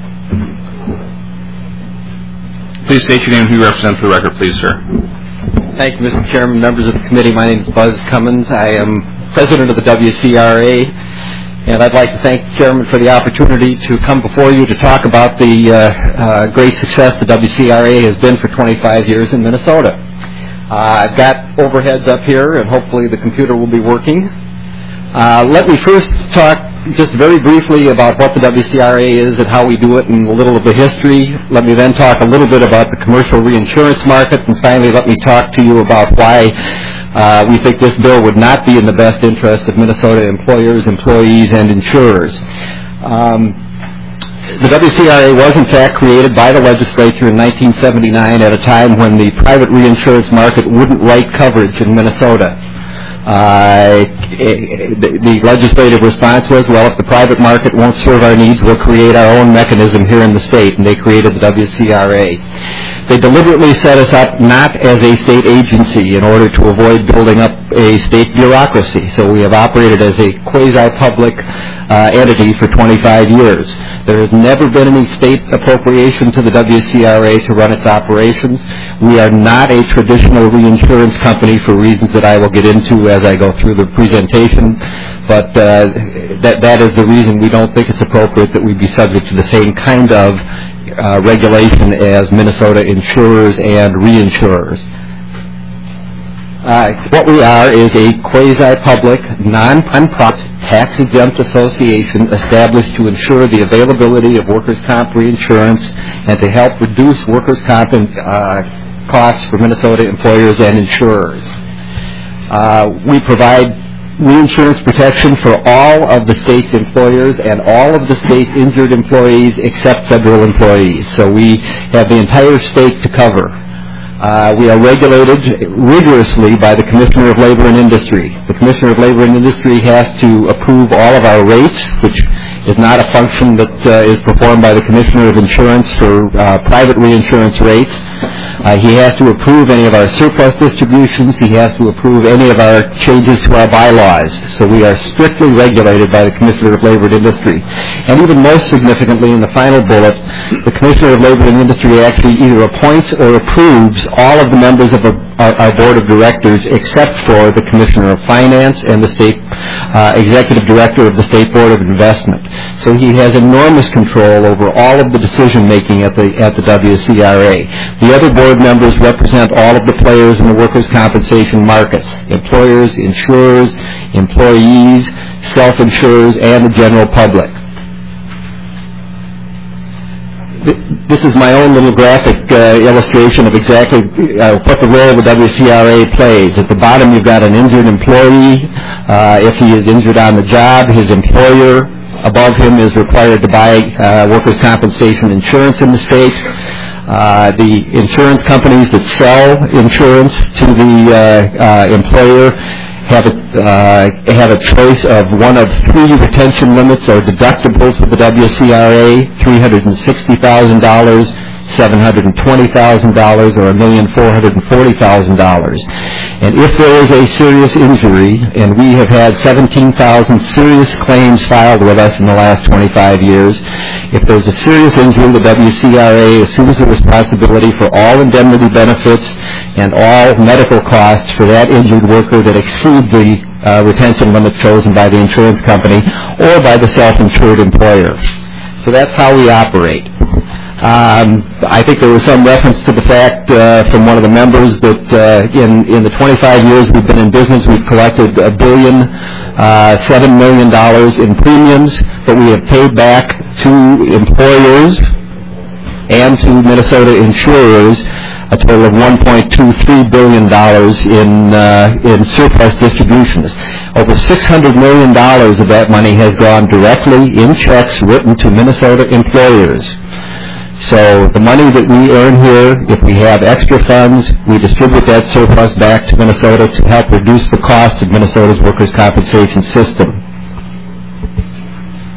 Please state your name and who you represent for the record, please, sir. Thank you, Mister Chairman, members of the committee. My name is Buzz Cummins. I am president of the W C R A, and I'd like to thank the chairman for the opportunity to come before you to talk about the uh, uh, great success the W C R A has been for twenty-five years in Minnesota. Uh, I've got overheads up here, and hopefully the computer will be working. Uh, let me first talk just very briefly about what the W C R A is and how we do it and a little of the history. Let me then talk a little bit about the commercial reinsurance market, and finally let me talk to you about why uh, we think this bill would not be in the best interest of Minnesota employers, employees, and insurers. Um, The W C R A was, in fact, created by the legislature in nineteen seventy-nine at a time when the private reinsurance market wouldn't write coverage in Minnesota. Uh, the, the legislative response was, well, if the private market won't serve our needs, we'll create our own mechanism here in the state, and they created the W C R A. They deliberately set us up not as a state agency in order to avoid building up a state bureaucracy. So we have operated as a quasi-public uh, entity for twenty-five years. There has never been any state appropriation to the W C R A to run its operations. We are not a traditional reinsurance company for reasons that I will get into as I go through the presentation, but uh, that, that is the reason we don't think it's appropriate that we be subject to the same kind of uh, regulation as Minnesota insurers and reinsurers. Uh, what we are is a quasi-public, non-profit, tax-exempt association established to ensure the availability of workers' comp reinsurance and to help reduce workers' comp uh, costs for Minnesota employers and insurers. Uh, we provide reinsurance protection for all of the state's employers and all of the state injured employees except federal employees. So we have the entire state to cover. Uh, we are regulated rigorously by the Commissioner of Labor and Industry. The Commissioner of Labor and Industry has to approve all of our rates, which is not a function that uh, is performed by the Commissioner of Insurance for uh, private reinsurance rates. Uh, he has to approve any of our surplus distributions. He has to approve any of our changes to our bylaws. So we are strictly regulated by the Commissioner of Labor and Industry. And even most significantly, in the final bullet, the Commissioner of Labor and Industry actually either appoints or approves all of the members of our, our Board of Directors except for the Commissioner of Finance and the State uh, Executive Director of the State Board of Investment. So he has enormous control over all of the decision-making at the at the W C R A. The other board members represent all of the players in the workers' compensation markets: employers, insurers, employees, self-insurers, and the general public. This is my own little graphic uh, illustration of exactly uh, what the role the W C R A plays. At the bottom, you've got an injured employee. Uh, if he is injured on the job, his employer above him is required to buy uh, workers' compensation insurance in the state. Uh, the insurance companies that sell insurance to the uh, uh, employer have a, uh, have a choice of one of three retention limits or deductibles with the W C R A: three hundred sixty thousand dollars, seven hundred twenty thousand dollars, or one million four hundred forty thousand dollars. And if there is a serious injury, and we have had seventeen thousand serious claims filed with us in the last twenty-five years, if there's a serious injury, the W C R A assumes the responsibility for all indemnity benefits and all medical costs for that injured worker that exceed the uh, retention limit chosen by the insurance company or by the self-insured employer. So that's how we operate. Um, I think there was some reference to the fact uh, from one of the members that uh, in, in the twenty-five years we've been in business, we've collected a billion, uh, seven million dollars in premiums that we have paid back to employers and to Minnesota insurers, a total of one point two three billion dollars in uh, in surplus distributions. Over six hundred million dollars of that money has gone directly in checks written to Minnesota employers. So the money that we earn here, if we have extra funds, we distribute that surplus back to Minnesota to help reduce the cost of Minnesota's workers' compensation system.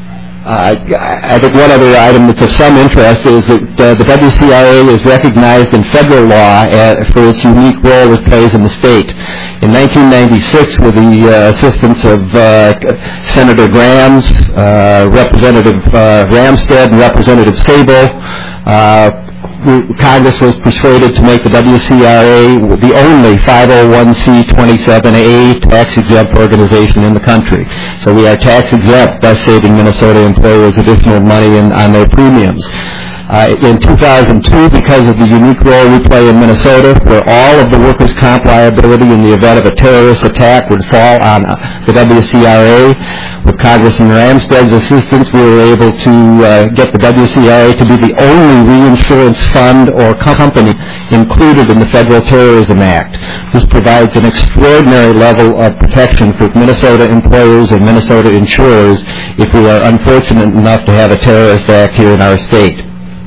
Uh, I think one other item that's of some interest is that uh, the W C R A is recognized in federal law uh, for its unique role it plays in the state. In nineteen ninety-six, with the uh, assistance of uh, Senator Grams, uh, Representative uh, Ramstead, and Representative Sable, uh, Congress was persuaded to make the W C R A the only five oh one c twenty-seven A tax-exempt organization in the country. So we are tax-exempt, thus saving Minnesota employers additional money in, on their premiums. Uh, in two thousand two, because of the unique role we play in Minnesota, where all of the workers' comp liability in the event of a terrorist attack would fall on uh, the W C R A, with Congressman Ramstead's assistance, we were able to uh, get the W C R A to be the only reinsurance fund or company included in the Federal Terrorism Act. This provides an extraordinary level of protection for Minnesota employers and Minnesota insurers if we are unfortunate enough to have a terrorist act here in our state.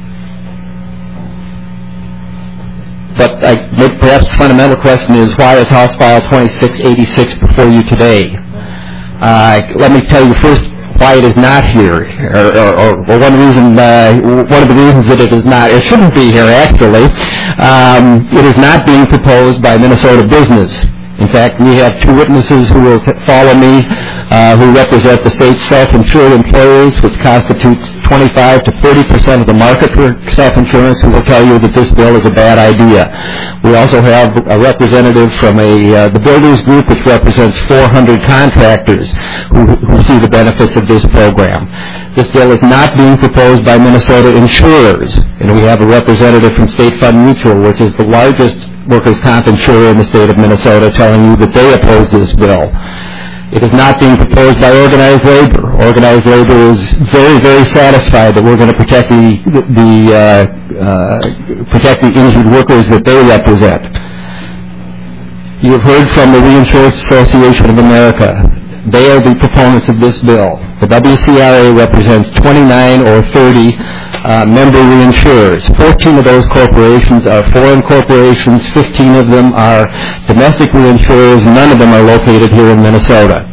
But I, perhaps the fundamental question is, why is House File twenty-six eighty-six before you today? Uh, let me tell you first why it is not here, or, or, or one reason, uh, one of the reasons that it is not, it shouldn't be here actually. Um, it is not being proposed by Minnesota business. In fact, we have two witnesses who will t- follow me, uh, who represent the state's self-insured employers, which constitutes twenty-five to thirty percent of the market for self-insurance, who will tell you that this bill is a bad idea. We also have a representative from a uh, the builders group, which represents four hundred contractors who, who see the benefits of this program. This bill is not being proposed by Minnesota insurers, and we have a representative from State Fund Mutual, which is the largest workers' comp insurer in the state of Minnesota, telling you that they oppose this bill. It is not being proposed by organized labor. Organized labor is very, very satisfied that we're going to protect the, the uh, uh, protect the injured workers that they represent. You have heard from the Reinsurance Association of America. They are the proponents of this bill. The W C R A represents twenty-nine or thirty uh, member reinsurers. fourteen of those corporations are foreign corporations. fifteen of them are domestic reinsurers. None of them are located here in Minnesota.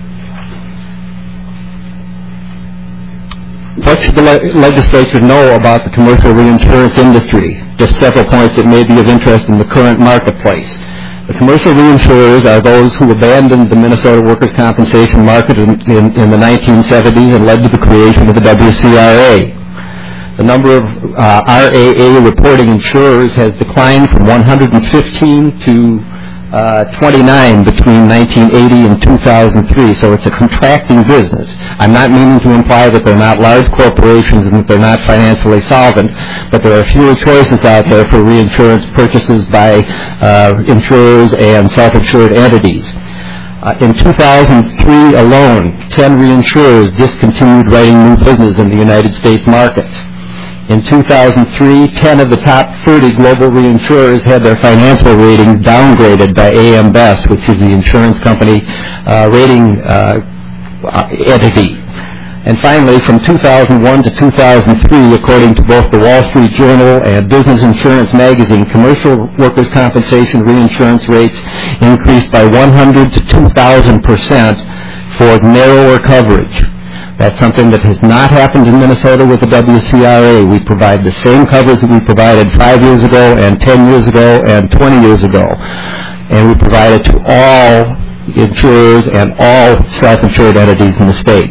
What should the le- legislature know about the commercial reinsurance industry? Just several points that may be of interest in the current marketplace. The commercial reinsurers are those who abandoned the Minnesota workers' compensation market in, in, in the nineteen seventies and led to the creation of the W C R A. The number of uh, R A A reporting insurers has declined from one hundred fifteen to uh, twenty-nine between nineteen eighty and two thousand three, so it's a contracting business. I'm not meaning to imply that they're not large corporations and that they're not financially solvent, but there are fewer choices out there for reinsurance purchases by uh, insurers and self-insured entities. Uh, in two thousand three alone, ten reinsurers discontinued writing new business in the United States markets. In two thousand three, ten of the top thirty global reinsurers had their financial ratings downgraded by A M Best, which is the insurance company uh, rating uh, entity. And finally, from two thousand one to two thousand three, according to both the Wall Street Journal and Business Insurance Magazine, commercial workers' compensation reinsurance rates increased by one hundred to two thousand percent for narrower coverage. That's something that has not happened in Minnesota with the W C R A. We provide the same coverage that we provided five years ago and ten years ago and twenty years ago. And we provide it to all insurers and all self-insured entities in the state.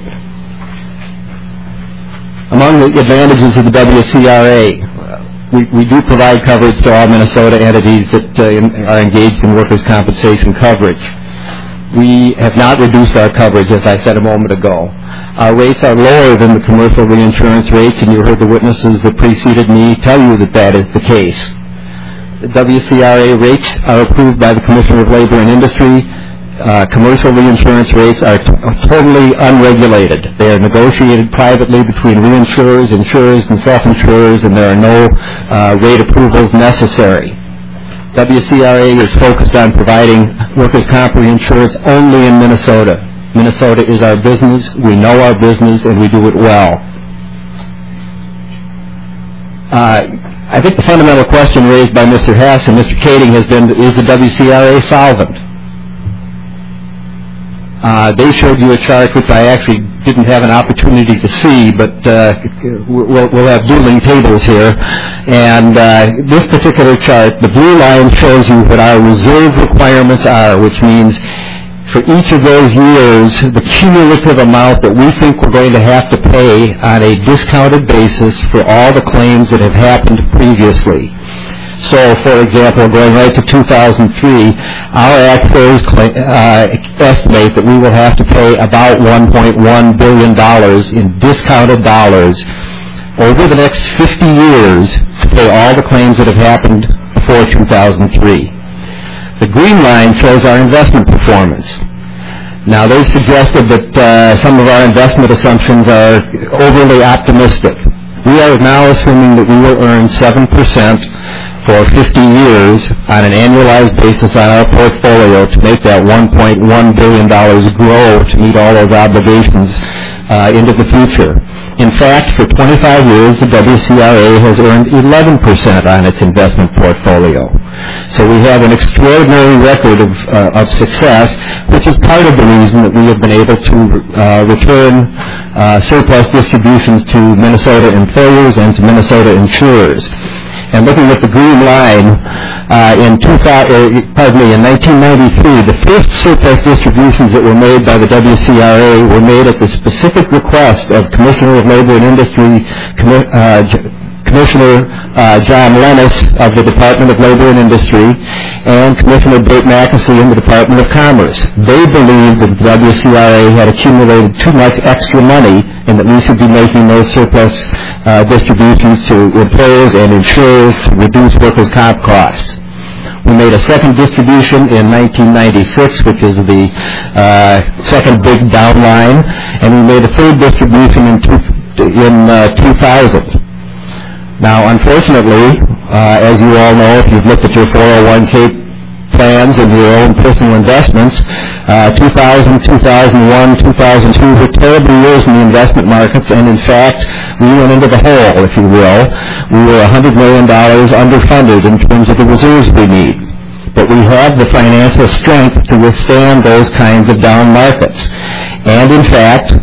Among the advantages of the W C R A, we, we do provide coverage to all Minnesota entities that uh, in, are engaged in workers' compensation coverage. We have not reduced our coverage, as I said a moment ago. Our rates are lower than the commercial reinsurance rates, and you heard the witnesses that preceded me tell you that that is the case. The W C R A rates are approved by the Commissioner of Labor and Industry. Uh, commercial reinsurance rates are t- totally unregulated. They are negotiated privately between reinsurers, insurers, and self-insurers, and there are no uh, rate approvals necessary. W C R A is focused on providing workers' comp reinsurance only in Minnesota. Minnesota is our business, we know our business, and we do it well. Uh, I think the fundamental question raised by Mister Hess and Mister Kading has been, is the W C R A solvent? Uh, they showed you a chart which I actually didn't have an opportunity to see, but uh, we'll, we'll have dueling tables here. And uh, this particular chart, the blue line shows you what our reserve requirements are, which means for each of those years, the cumulative amount that we think we're going to have to pay on a discounted basis for all the claims that have happened previously. So, for example, going right to two thousand three, our actuaries uh, estimate that we will have to pay about one point one billion dollars in discounted dollars over the next fifty years to pay all the claims that have happened before two thousand three. The green line shows our investment performance. Now, they've suggested that uh, some of our investment assumptions are overly optimistic. We are now assuming that we will earn seven percent for fifty years on an annualized basis on our portfolio to make that one point one billion dollars grow to meet all those obligations uh, into the future. In fact, for twenty-five years, the W C R A has earned eleven percent on its investment portfolio. So we have an extraordinary record of, uh, of success, which is part of the reason that we have been able to uh, return uh, surplus distributions to Minnesota employers and to Minnesota insurers. And looking at the green line, uh, in, two thousand, uh, pardon me, in nineteen ninety-three, the first surplus distributions that were made by the W C R A were made at the specific request of Commissioner of Labor and Industry, Commi- uh, J- Commissioner uh, John Lennis of the Department of Labor and Industry, and Commissioner Burt Mackesy in the Department of Commerce. They believed that the W C R A had accumulated too much extra money and that we should be making those surplus uh, distributions to employers and insurers to reduce workers' comp costs. We made a second distribution in nineteen ninety-six, which is the uh, second big down line, and we made a third distribution in, two, in uh, two thousand. Now, unfortunately, uh, as you all know, if you've looked at your four oh one k plans and your own personal investments, uh, two thousand, two thousand one, two thousand two were terrible years in the investment markets, and in fact, we went into the hole, if you will. We were one hundred million dollars underfunded in terms of the reserves we need. But we have the financial strength to withstand those kinds of down markets. And in fact,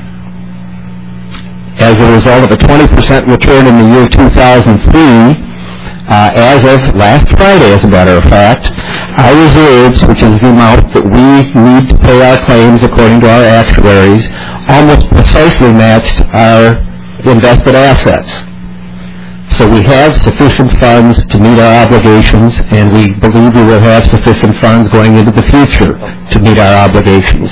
as a result of a twenty percent return in the year two thousand three, Uh, as of last Friday, as a matter of fact, our reserves, which is the amount that we need to pay our claims according to our actuaries, almost precisely matched our invested assets. So we have sufficient funds to meet our obligations, and we believe we will have sufficient funds going into the future to meet our obligations.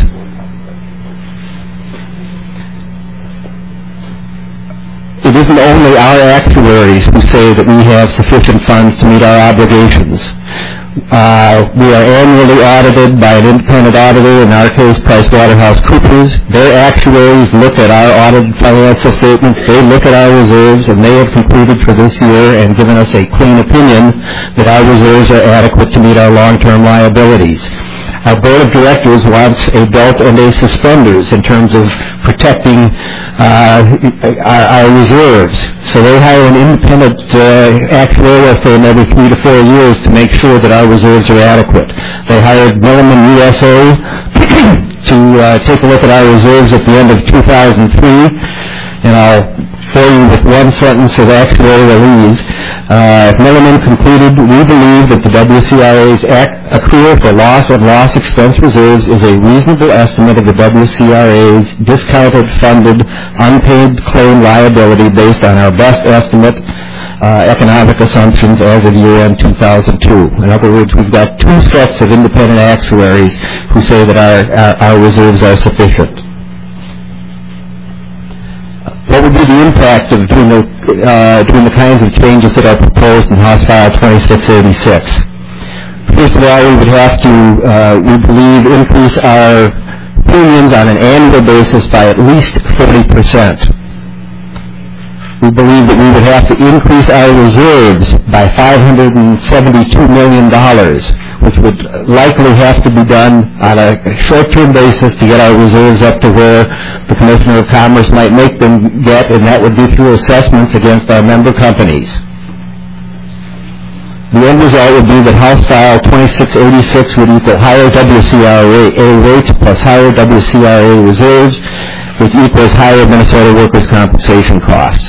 It isn't only our actuaries who say that we have sufficient funds to meet our obligations. Uh, we are annually audited by an independent auditor, in our case PricewaterhouseCoopers. Their actuaries look at our audited financial statements, they look at our reserves, and they have concluded for this year and given us a clean opinion that our reserves are adequate to meet our long-term liabilities. Our board of directors wants a belt and a suspenders in terms of protecting uh, our, our reserves. So they hire an independent uh, actuarial firm every three to four years to make sure that our reserves are adequate. They hired Milliman U S A to uh, take a look at our reserves at the end of two thousand three, and I'll bore you with one sentence of actuarialese. Uh, Milliman concluded, we believe that the W C R A's ac- accrual for loss and loss expense reserves is a reasonable estimate of the W C R A's discounted, funded, unpaid claim liability based on our best estimate uh, economic assumptions as of year-end two thousand two. In other words, we've got two sets of independent actuaries who say that our, our, our reserves are sufficient. What would be the impact of doing the, uh, doing the kinds of changes that are proposed in House File twenty-six eighty-six? First of all, we would have to, uh, we believe, increase our premiums on an annual basis by at least forty percent. We believe that we would have to increase our reserves by five hundred seventy-two million dollars, which would likely have to be done on a short-term basis to get our reserves up to where the Commissioner of Commerce might make them get, and that would be through assessments against our member companies. The end result would be that House File twenty-six eighty-six would equal higher W C R A rates plus higher W C R A reserves, which equals higher Minnesota workers' compensation costs.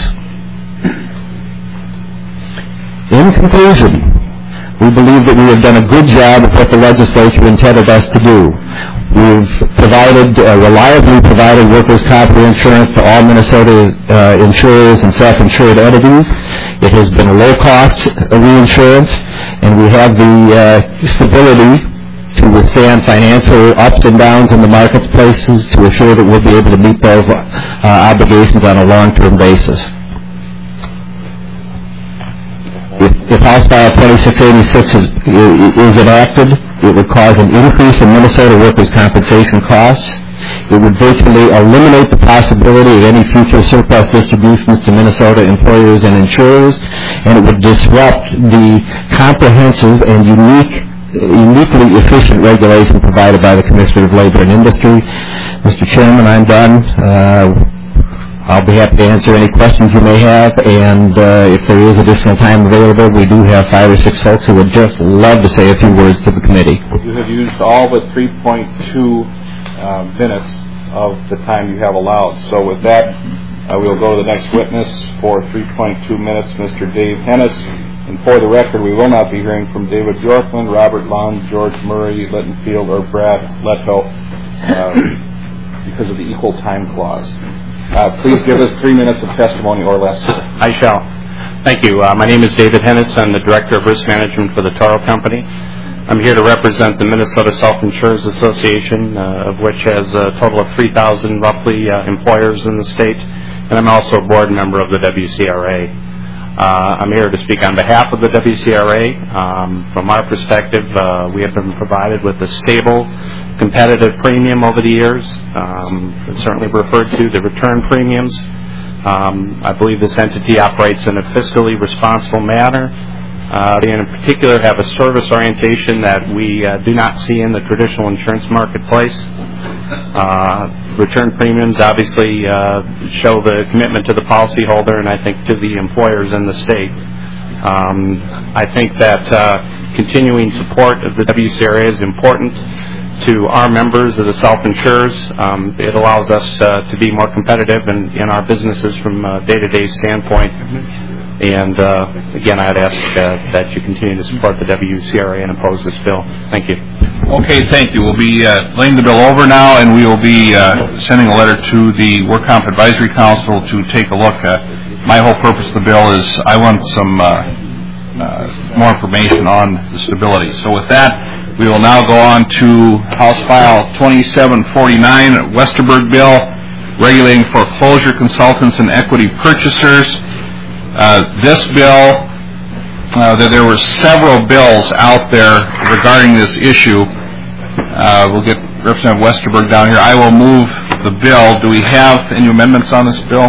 In conclusion, we believe that we have done a good job of what the legislature intended us to do. We've provided, uh, reliably provided workers' comp insurance to all Minnesota uh, insurers and self-insured entities. It has been a low-cost reinsurance, and we have the uh, stability to withstand financial ups and downs in the marketplaces to assure that we'll be able to meet those uh, obligations on a long-term basis. If, if House File twenty-six eighty-six is, is enacted, it would cause an increase in Minnesota workers' compensation costs. It would virtually eliminate the possibility of any future surplus distributions to Minnesota employers and insurers, and it would disrupt the comprehensive and unique, uniquely efficient regulation provided by the Commissioner of Labor and Industry. Mister Chairman, I'm done. Uh, I'll be happy to answer any questions you may have, and uh, if there is additional time available, we do have five or six folks who would just love to say a few words to the committee. You have used all but three point two uh, minutes of the time you have allowed. So with that, uh, we'll go to the next witness for three point two minutes, Mister Dave Hennis. And for the record, we will not be hearing from David Bjorkman, Robert Lund, George Murray, Littenfield, or Brad Leto uh, because of the equal time clause. Uh, please give us three minutes of testimony or less. I shall. Thank you. Uh, my name is David Hennis. I'm the Director of Risk Management for the Toro Company. I'm here to represent the Minnesota Self-Insurers Association, uh, of which has a total of three thousand roughly uh, employers in the state, and I'm also a board member of the W C R A. Uh, I'm here to speak on behalf of the W C R A. Um, from our perspective, uh, we have been provided with a stable, competitive premium over the years. Um, it's certainly referred to the return premiums. Um, I believe this entity operates in a fiscally responsible manner. Uh, they in particular have a service orientation that we uh, do not see in the traditional insurance marketplace. Uh, return premiums obviously uh, show the commitment to the policyholder and I think to the employers in the state. Um, I think that uh, continuing support of the W C R A is important to our members of the self-insurers. Um, it allows us uh, to be more competitive in, in our businesses from a day-to-day standpoint. And uh, again, I'd ask uh, that you continue to support the W C R A and oppose this bill. Thank you. Okay, thank you. We'll be uh, laying the bill over now, and we will be uh, sending a letter to the Work Comp Advisory Council to take a look. Uh, my whole purpose of the bill is I want some uh, uh, more information on the stability. So with that, we will now go on to House File twenty-seven forty-nine, Westerberg Bill, regulating foreclosure consultants and equity purchasers. Uh, this bill, uh, there, there were several bills out there regarding this issue. Uh, we'll get Representative Westerberg down here. I will move the bill. Do we have any amendments on this bill?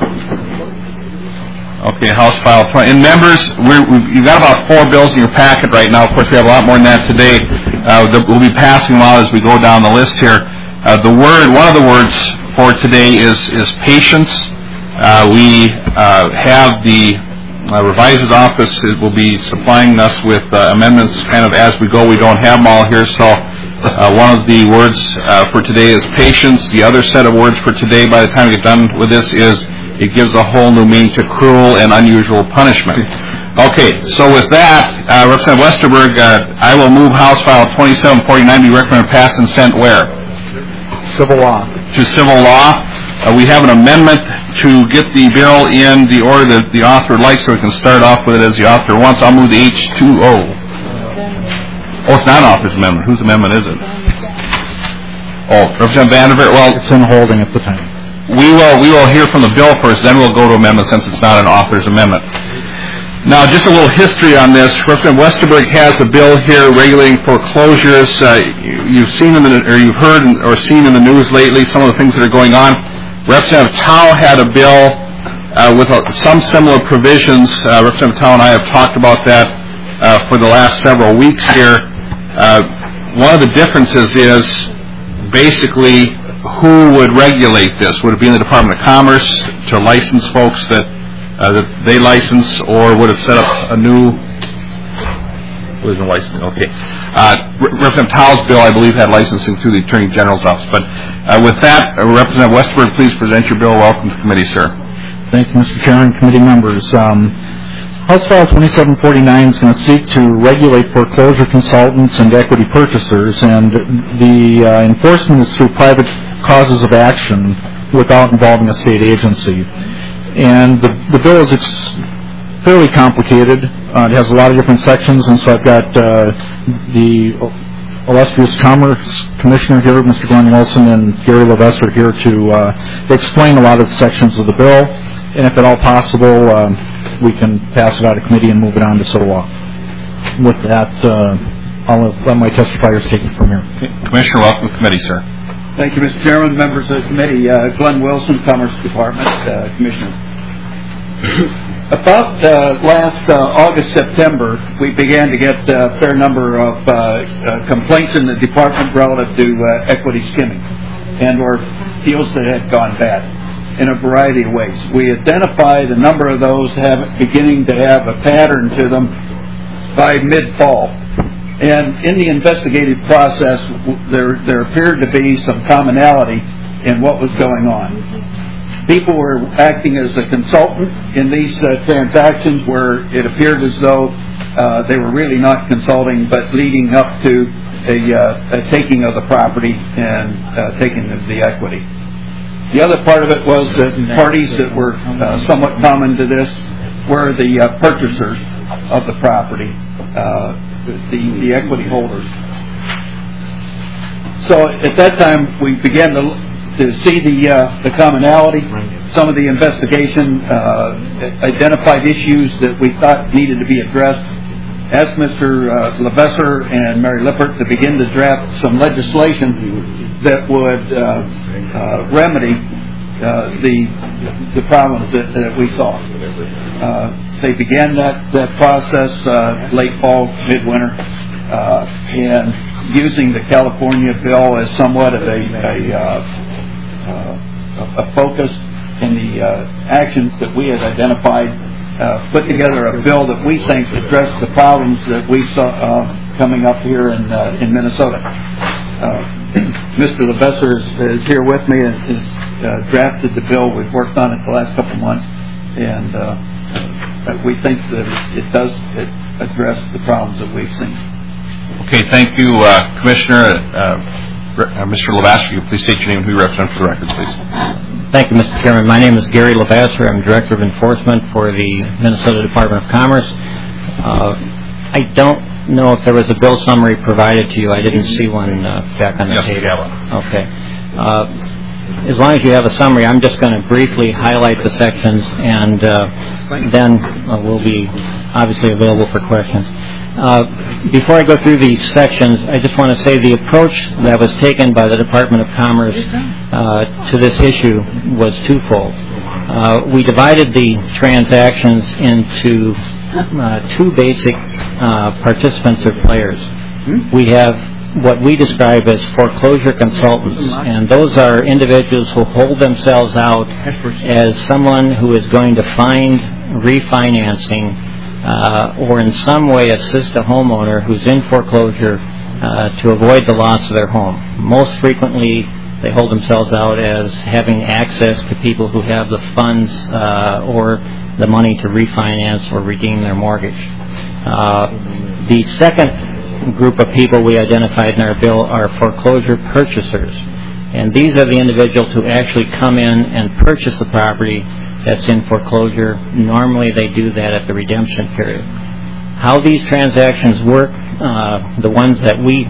Okay, House File twenty. And members, we're, we've, you've got about four bills in your packet right now. Of course, we have a lot more than that today. Uh, the, we'll be passing them out as we go down the list here. Uh, the word, one of the words for today is, is patience. Uh, we uh, have the uh, reviser's office it will be supplying us with uh, amendments kind of as we go. We don't have them all here, so uh, one of the words uh, for today is patience. The other set of words for today, by the time we get done with this, is it gives a whole new meaning to cruel and unusual punishment. Okay, so with that, uh, Representative Westerberg, uh, I will move House File twenty-seven forty-nine be recommended passed and sent where? Civil law. To civil law. Uh, we have an amendment to get the bill in the order that the author likes, so we can start off with it as the author wants. I'll move the H two O. Oh, it's not an author's amendment. Whose amendment is it? Oh, Representative Vanderveer. Well, it's in holding at the time. We will we will hear from the bill first, then we'll go to amendment since it's not an author's amendment. Now, just a little history on this. Representative Westerberg has a bill here regulating foreclosures. Uh, you've seen in the, or you've heard or seen in the news lately some of the things that are going on. Representative Tao had a bill uh, with uh, some similar provisions. Uh, Representative Tao and I have talked about that uh, for the last several weeks here. Uh, one of the differences is basically who would regulate this. Would it be in the Department of Commerce to license folks that uh, that they license, or would it set up a new Was in licensing, okay. Uh, Representative Towles' bill, I believe, had licensing through the Attorney General's office. But uh, with that, uh, Representative Westford, please present your bill. Welcome to the committee, sir. Thank you, Mister Chairman, committee members. Um, House File twenty-seven forty-nine is going to seek to regulate foreclosure consultants and equity purchasers, and the uh, enforcement is through private causes of action without involving a state agency. And the, the bill is ex- fairly complicated. Uh, it has a lot of different sections, and so I've got uh, the illustrious Commerce Commissioner here, Mister Glenn Wilson, and Gary Levesser here to uh, explain a lot of the sections of the bill. And if at all possible, um, we can pass it out of committee and move it on to civil law. With that, uh, I'll let my testifiers take it from here. Commissioner, welcome to the committee, sir. Thank you, Mister Chairman, members of the committee. Uh, Glenn Wilson, Commerce Department, uh, Commissioner. About uh, last uh, August, September, we began to get a fair number of uh, uh, complaints in the department relative to uh, equity skimming and or deals that had gone bad in a variety of ways. We identified a number of those have, beginning to have a pattern to them by mid-fall. And in the investigative process, there, there appeared to be some commonality in what was going on. People were acting as a consultant in these uh, transactions where it appeared as though uh, they were really not consulting, but leading up to a, uh, a taking of the property and uh, taking of the equity. The other part of it was that parties that were uh, somewhat common to this were the uh, purchasers of the property, uh, the, the equity holders. So at that time, we began to, to see the, uh, the commonality. Some of the investigation uh, identified issues that we thought needed to be addressed. Asked Mister Uh, Levesser and Mary Lippert to begin to draft some legislation that would uh, uh, remedy uh, the the problems that, that we saw. Uh, they began that, that process uh, late fall, midwinter, uh, and using the California bill as somewhat of a, a, uh, uh, a focus in the uh, actions that we had identified, uh, put together a bill that we think addressed the problems that we saw uh, coming up here in, uh, in Minnesota. Uh, Mister Levesser is, is here with me and has uh, drafted the bill. We've worked on it the last couple of months, and uh, we think that it, it does it address the problems that we've seen. Okay, thank you, uh, Commissioner. Uh, uh, Mister Levesser, you please state your name and who you represent for the record, please. Thank you, Mister Chairman. My name is Gary Levesser. I'm Director of Enforcement for the Minnesota Department of Commerce. Uh, I don't know if there was a bill summary provided to you. I didn't see one uh, back on the yes, table. We have one. Okay. Uh, as long as you have a summary, I'm just going to briefly highlight the sections, and uh, then uh, we'll be obviously available for questions. Uh, before I go through these sections, I just want to say the approach that was taken by the Department of Commerce uh, to this issue was twofold. Uh, we divided the transactions into uh, two basic uh, participants or players. We have what we describe as foreclosure consultants, and those are individuals who hold themselves out as someone who is going to find refinancing uh, or in some way assist a homeowner who's in foreclosure uh, to avoid the loss of their home. Most frequently, they hold themselves out as having access to people who have the funds uh, or the money to refinance or redeem their mortgage. Uh, the second group of people we identified in our bill are foreclosure purchasers. And these are the individuals who actually come in and purchase the property that's in foreclosure. Normally they do that at the redemption period. How these transactions work, uh, the ones that we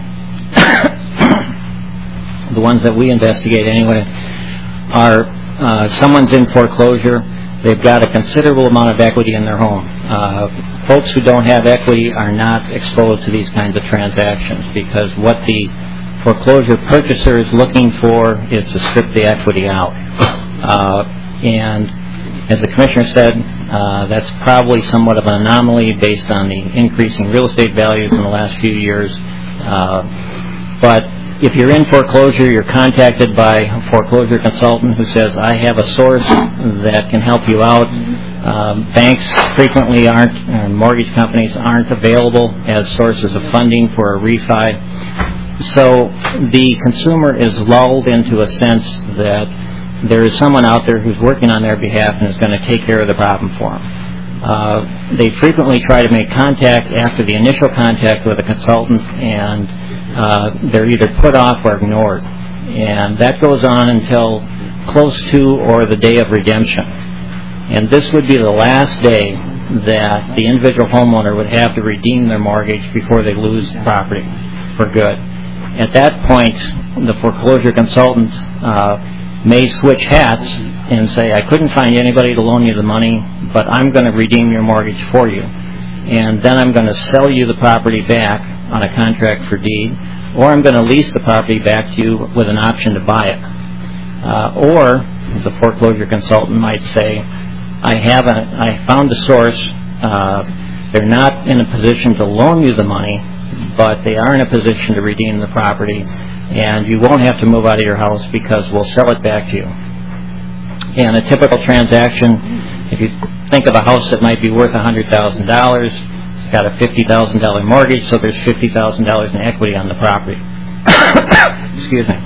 the ones that we investigate anyway, are uh, someone's in foreclosure. They've got a considerable amount of equity in their home. Uh, folks who don't have equity are not exposed to these kinds of transactions because what the foreclosure purchaser is looking for is to strip the equity out. Uh, and as the Commissioner said, uh, that's probably somewhat of an anomaly based on the increasing real estate values in the last few years. Uh, but if you're in foreclosure, you're contacted by a foreclosure consultant who says, I have a source that can help you out. Um, banks frequently aren't, and mortgage companies aren't available as sources of funding for a refi. So the consumer is lulled into a sense that there is someone out there who's working on their behalf and is going to take care of the problem for them. Uh, they frequently try to make contact after the initial contact with a consultant, and uh, they're either put off or ignored. And that goes on until close to or the day of redemption. And this would be the last day that the individual homeowner would have to redeem their mortgage before they lose the property for good. At that point, the foreclosure consultant uh, may switch hats and say, I couldn't find anybody to loan you the money, but I'm going to redeem your mortgage for you. And then I'm going to sell you the property back on a contract for deed, or I'm going to lease the property back to you with an option to buy it. Uh, or the foreclosure consultant might say, I have a, I found a source. Uh, they're not in a position to loan you the money, but they are in a position to redeem the property, and you won't have to move out of your house because we'll sell it back to you. And a typical transaction, if you think of a house that might be worth one hundred thousand dollars, it's got a fifty thousand dollars mortgage, so there's fifty thousand dollars in equity on the property. Excuse me.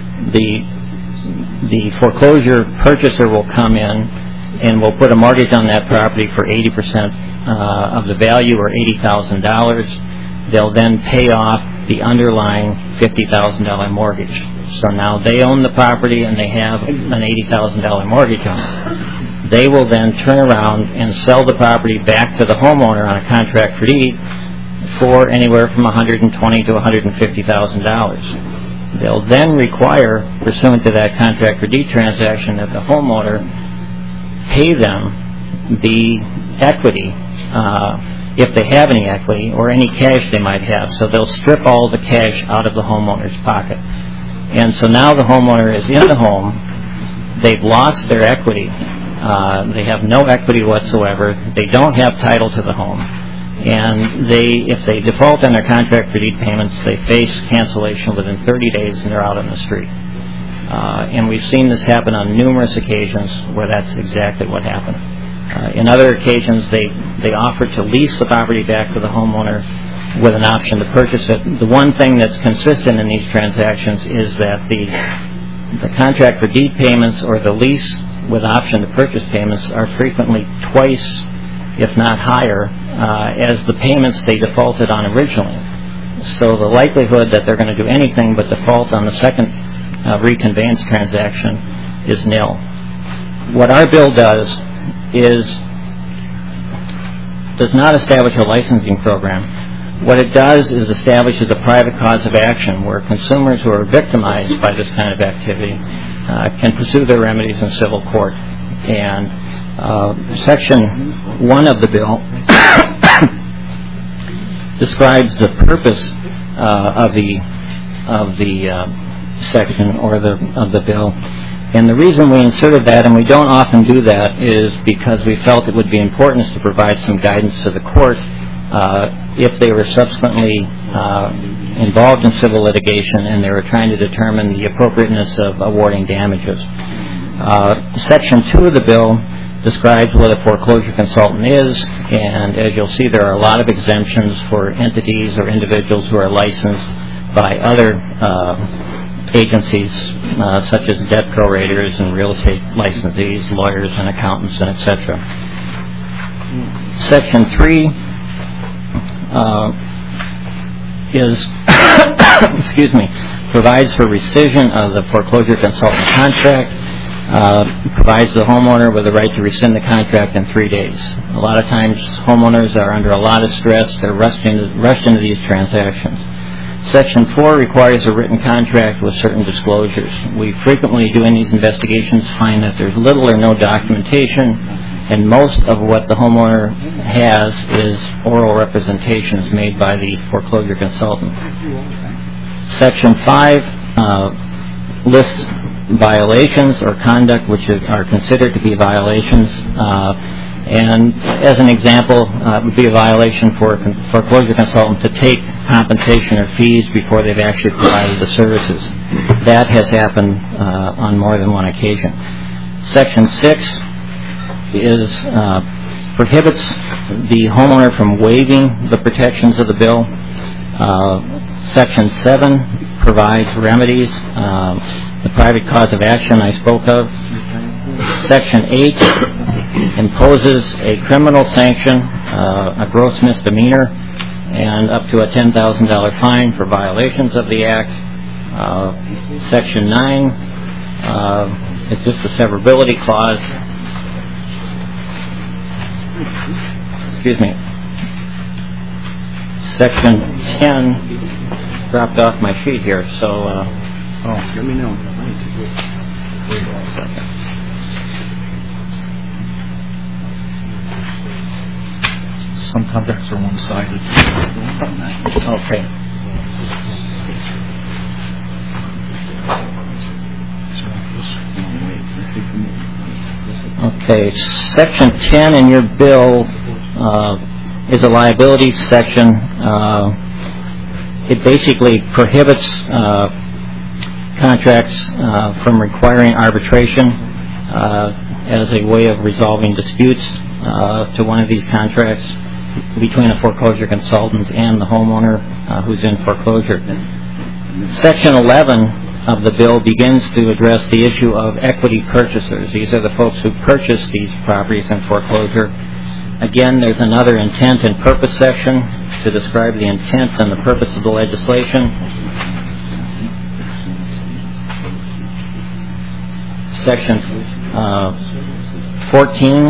The, the foreclosure purchaser will come in and will put a mortgage on that property for eighty percent uh, of the value, or eighty thousand dollars. They'll then pay off the underlying fifty thousand dollars mortgage. So now they own the property and they have an eighty thousand dollars mortgage on it. They will then turn around and sell the property back to the homeowner on a contract for deed for anywhere from one hundred twenty thousand dollars to one hundred fifty thousand dollars. They'll then require, pursuant to that contract for deed transaction, that the homeowner pay them the equity, uh, if they have any equity, or any cash they might have. So they'll strip all the cash out of the homeowner's pocket. And so now the homeowner is in the home. They've lost their equity. Uh, they have no equity whatsoever. They don't have title to the home. And they, if they default on their contract for deed payments, they face cancellation within thirty days, and they're out on the street. Uh, and we've seen this happen on numerous occasions where that's exactly what happened. Uh, in other occasions, they, they offer to lease the property back to the homeowner with an option to purchase it. The one thing that's consistent in these transactions is that the, the contract for deed payments or the lease with option to purchase payments are frequently twice, if not higher, uh, as the payments they defaulted on originally. So the likelihood that they're going to do anything but default on the second uh, reconveyance transaction is nil. What our bill does is does not establish a licensing program. What it does is establishes a private cause of action where consumers who are victimized by this kind of activity uh, can pursue their remedies in civil court. And uh, Section one of the bill describes the purpose uh, of the of the uh, section or the of the bill. And the reason we inserted that, and we don't often do that, is because we felt it would be important to provide some guidance to the court uh, if they were subsequently uh, involved in civil litigation and they were trying to determine the appropriateness of awarding damages. Uh, Section two of the bill describes what a foreclosure consultant is, and as you'll see, there are a lot of exemptions for entities or individuals who are licensed by other uh, agencies uh, such as debt prorators and real estate licensees, lawyers and accountants, and et cetera. Section three uh, is, excuse me, provides for rescission of the foreclosure consultant contract, uh, provides the homeowner with the right to rescind the contract in three days. A lot of times homeowners are under a lot of stress. They're rushed into, rushed into these transactions. Section four requires a written contract with certain disclosures. We frequently, doing these investigations, find that there's little or no documentation, and most of what the homeowner has is oral representations made by the foreclosure consultant. Section five uh, lists violations or conduct which are considered to be violations. Uh, And as an example, uh, it would be a violation for a con- foreclosure consultant to take compensation or fees before they've actually provided the services. That has happened uh, on more than one occasion. Section six is uh, prohibits the homeowner from waiving the protections of the bill. Uh, Section seven provides remedies, uh, the private cause of action I spoke of. Section eight imposes a criminal sanction, uh, a gross misdemeanor, and up to a ten thousand dollars fine for violations of the Act. Uh, Section nine uh, is just a severability clause. Excuse me. Section ten dropped off my sheet here, so... Uh, oh, let me know. Wait a second. Some contracts are one-sided. Okay. Okay, Section ten in your bill uh, is a liability section. Uh, it basically prohibits uh, contracts uh, from requiring arbitration uh, as a way of resolving disputes uh, to one of these contracts between a foreclosure consultant and the homeowner uh, who's in foreclosure. Section eleven of the bill begins to address the issue of equity purchasers. These are the folks who purchase these properties in foreclosure. Again, there's another intent and purpose section to describe the intent and the purpose of the legislation. Section uh, fourteen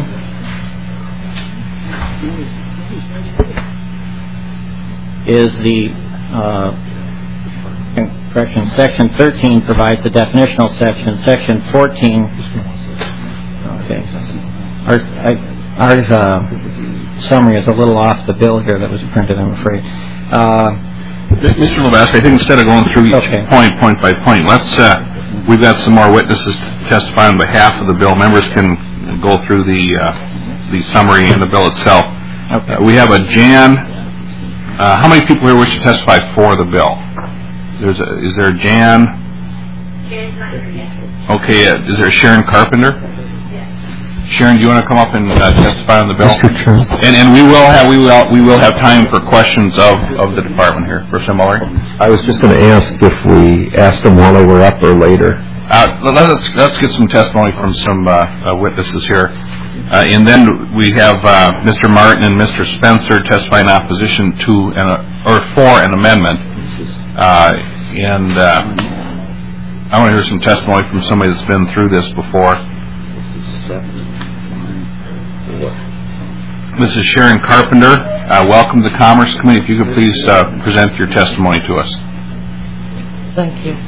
is the uh, correction. Section thirteen provides the definitional section. Section fourteen. Okay. Our, I, our uh, summary is a little off the bill here that was printed, I'm afraid. Uh, Mister Levesque, I think instead of going through each okay. point, point by point, let's. Uh, we've got some more witnesses to testify on behalf of the bill. Members can go through the uh, the summary and the bill itself. Okay. Uh, we have a Jan. Uh, how many people here wish to testify for the bill? There's a, is there a Jan? Jan's not here yet. Okay, uh, is there a Sharon Carpenter? Yes. Sharon, do you want to come up and uh, testify on the bill? Mister Chairman. And and we will have we will we will have time for questions of, of the department here. First, Muller. I was just going to ask if we asked them while they were up or later. Uh, let's let's get some testimony from some uh, uh, witnesses here, uh, and then we have uh, Mister Martin and Mister Spencer testifying in opposition to an, or for an amendment. Uh, and uh, I want to hear some testimony from somebody that's been through this before. Missus Sharon Carpenter, uh, welcome to the Commerce Committee. If you could please uh, present your testimony to us. Thank you.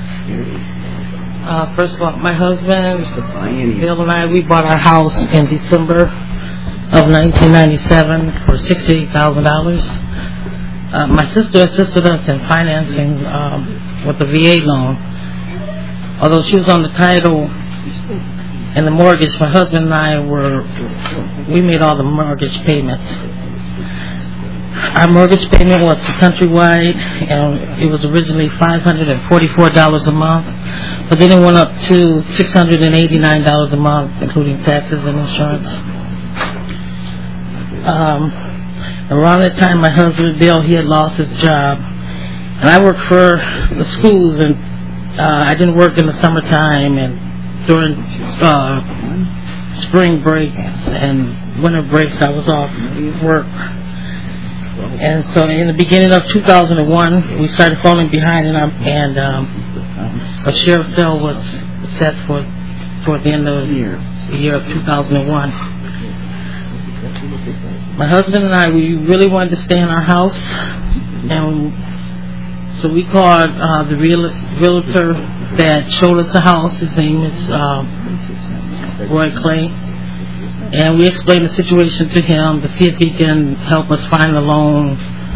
Uh, first of all, my husband, Bill, and I, we bought our house in December of nineteen ninety-seven for sixty-eight thousand dollars. Uh, my sister assisted us in financing um, with the V A loan. Although she was on the title and the mortgage, my husband and I were, we made all the mortgage payments. Our mortgage payment was countrywide, and it was originally five hundred forty-four dollars a month, but then it went up to six hundred eighty-nine dollars a month, including taxes and insurance. Um, around that time, my husband, Bill, he had lost his job, and I worked for the schools, and uh, I didn't work in the summertime and during uh, spring breaks and winter breaks, I was off work. And so in the beginning of two thousand one, we started falling behind, and, and um, a sheriff's sale was set for toward the end of the year, the year of two thousand one. My husband and I, we really wanted to stay in our house, and so we called uh, the real, realtor that showed us the house. His name is uh, Roy Clay. And we explained the situation to him to see if he can help us find a loan.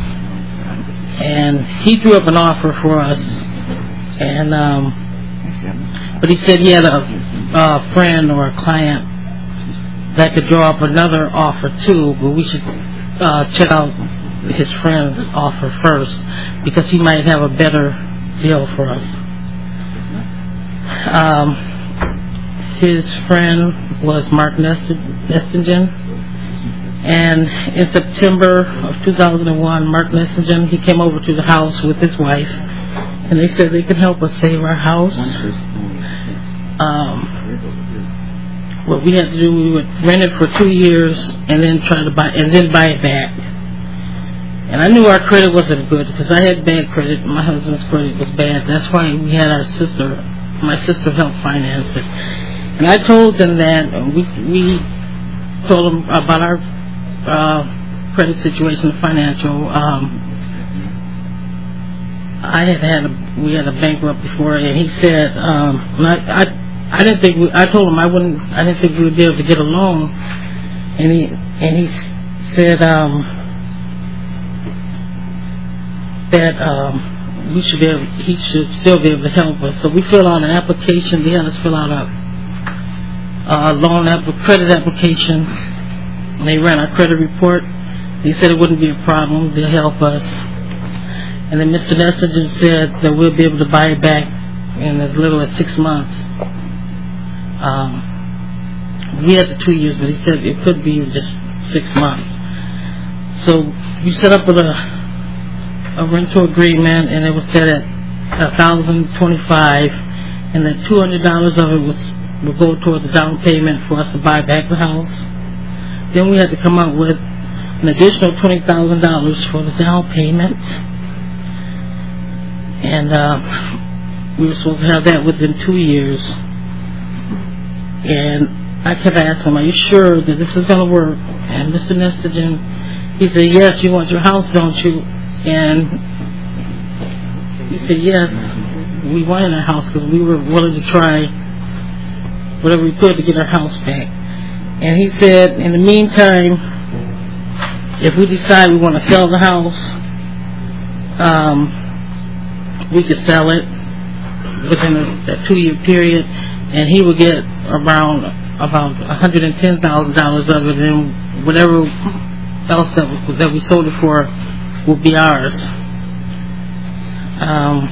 And he drew up an offer for us. And um, but he said he had a, a friend or a client that could draw up another offer too. But we should uh, check out his friend's offer first, because he might have a better deal for us. Um, his friend was Mark Nestingen. And in September of two thousand one, Mark Nestingen, he came over to the house with his wife, and they said they could help us save our house. Um, what we had to do, we would rent it for two years and then try to buy, and then buy it back. And I knew our credit wasn't good because I had bad credit. My husband's credit was bad. That's why we had our sister, my sister helped finance it. And I told them that, and we, we told them about our uh, credit situation, financial. Um, I had had a, we had a bankrupt before, and he said, um, and I, I, I didn't think we, I told him I wouldn't, I didn't think we would be able to get a loan, and he, and he said, um, that um, we should be able, he should still be able to help us. So we filled out an application. They had us fill out a, a loan app, credit application. And they ran our credit report. They said it wouldn't be a problem. They'll help us. And then Mister Nestingen said that we'll be able to buy it back in as little as six months. Um, we had the two years, but he said it could be just six months. So we set up with a a rental agreement, and it was set at a thousand twenty-five, and that two hundred dollars of it was would go toward the down payment for us to buy back the house. Then we had to come up with an additional twenty thousand dollars for the down payment, and uh, we were supposed to have that within two years. And I kept asking him, "Are you sure that this is going to work?" And Mister Nestingen, he said, "Yes, you want your house, don't you?" And he said, yes, we wanted our house because we were willing to try whatever we could to get our house back. And he said, in the meantime, if we decide we want to sell the house, um, we could sell it within a, a two-year period, and he would get around about one hundred ten thousand dollars of it, and whatever else that, that we sold it for will be ours. Um,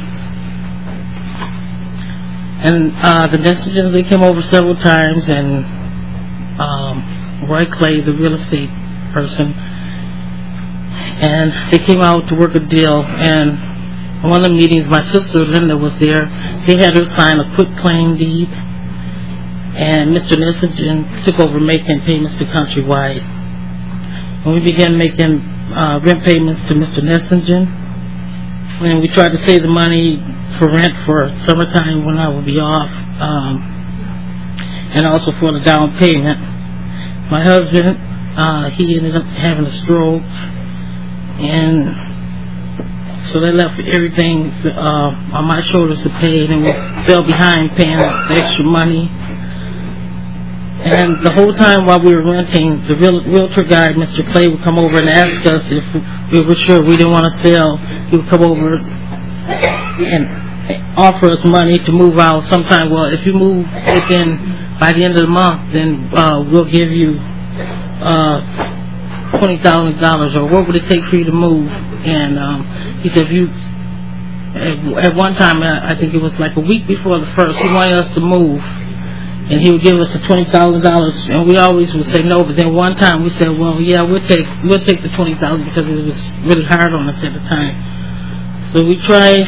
and uh, the Nestigens, they came over several times, and um, Roy Clay, the real estate person, and they came out to work a deal. And one of the meetings, my sister Linda was there. They had her sign a quitclaim deed, and Mister Nestingen took over making payments to Countrywide. When we began making Uh, rent payments to Mister Nestingen, and we tried to save the money for rent for summertime when I would be off, um, and also for the down payment. My husband, uh, he ended up having a stroke, and so they left everything uh, on my shoulders to pay, and we fell behind paying the extra money. And the whole time while we were renting, the real, realtor guy, Mister Clay, would come over and ask us if we were sure we didn't want to sell. He would come over and offer us money to move out. Sometime, well, if you move within by the end of the month, then uh, we'll give you uh, twenty thousand dollars, or what would it take for you to move? And um, he said, if you at, at one time, I think it was like a week before the first, he wanted us to move. And he would give us the twenty thousand dollars, and we always would say no. But then one time we said, "Well, yeah, we'll take we'll take the twenty thousand because it was really hard on us at the time." So we tried.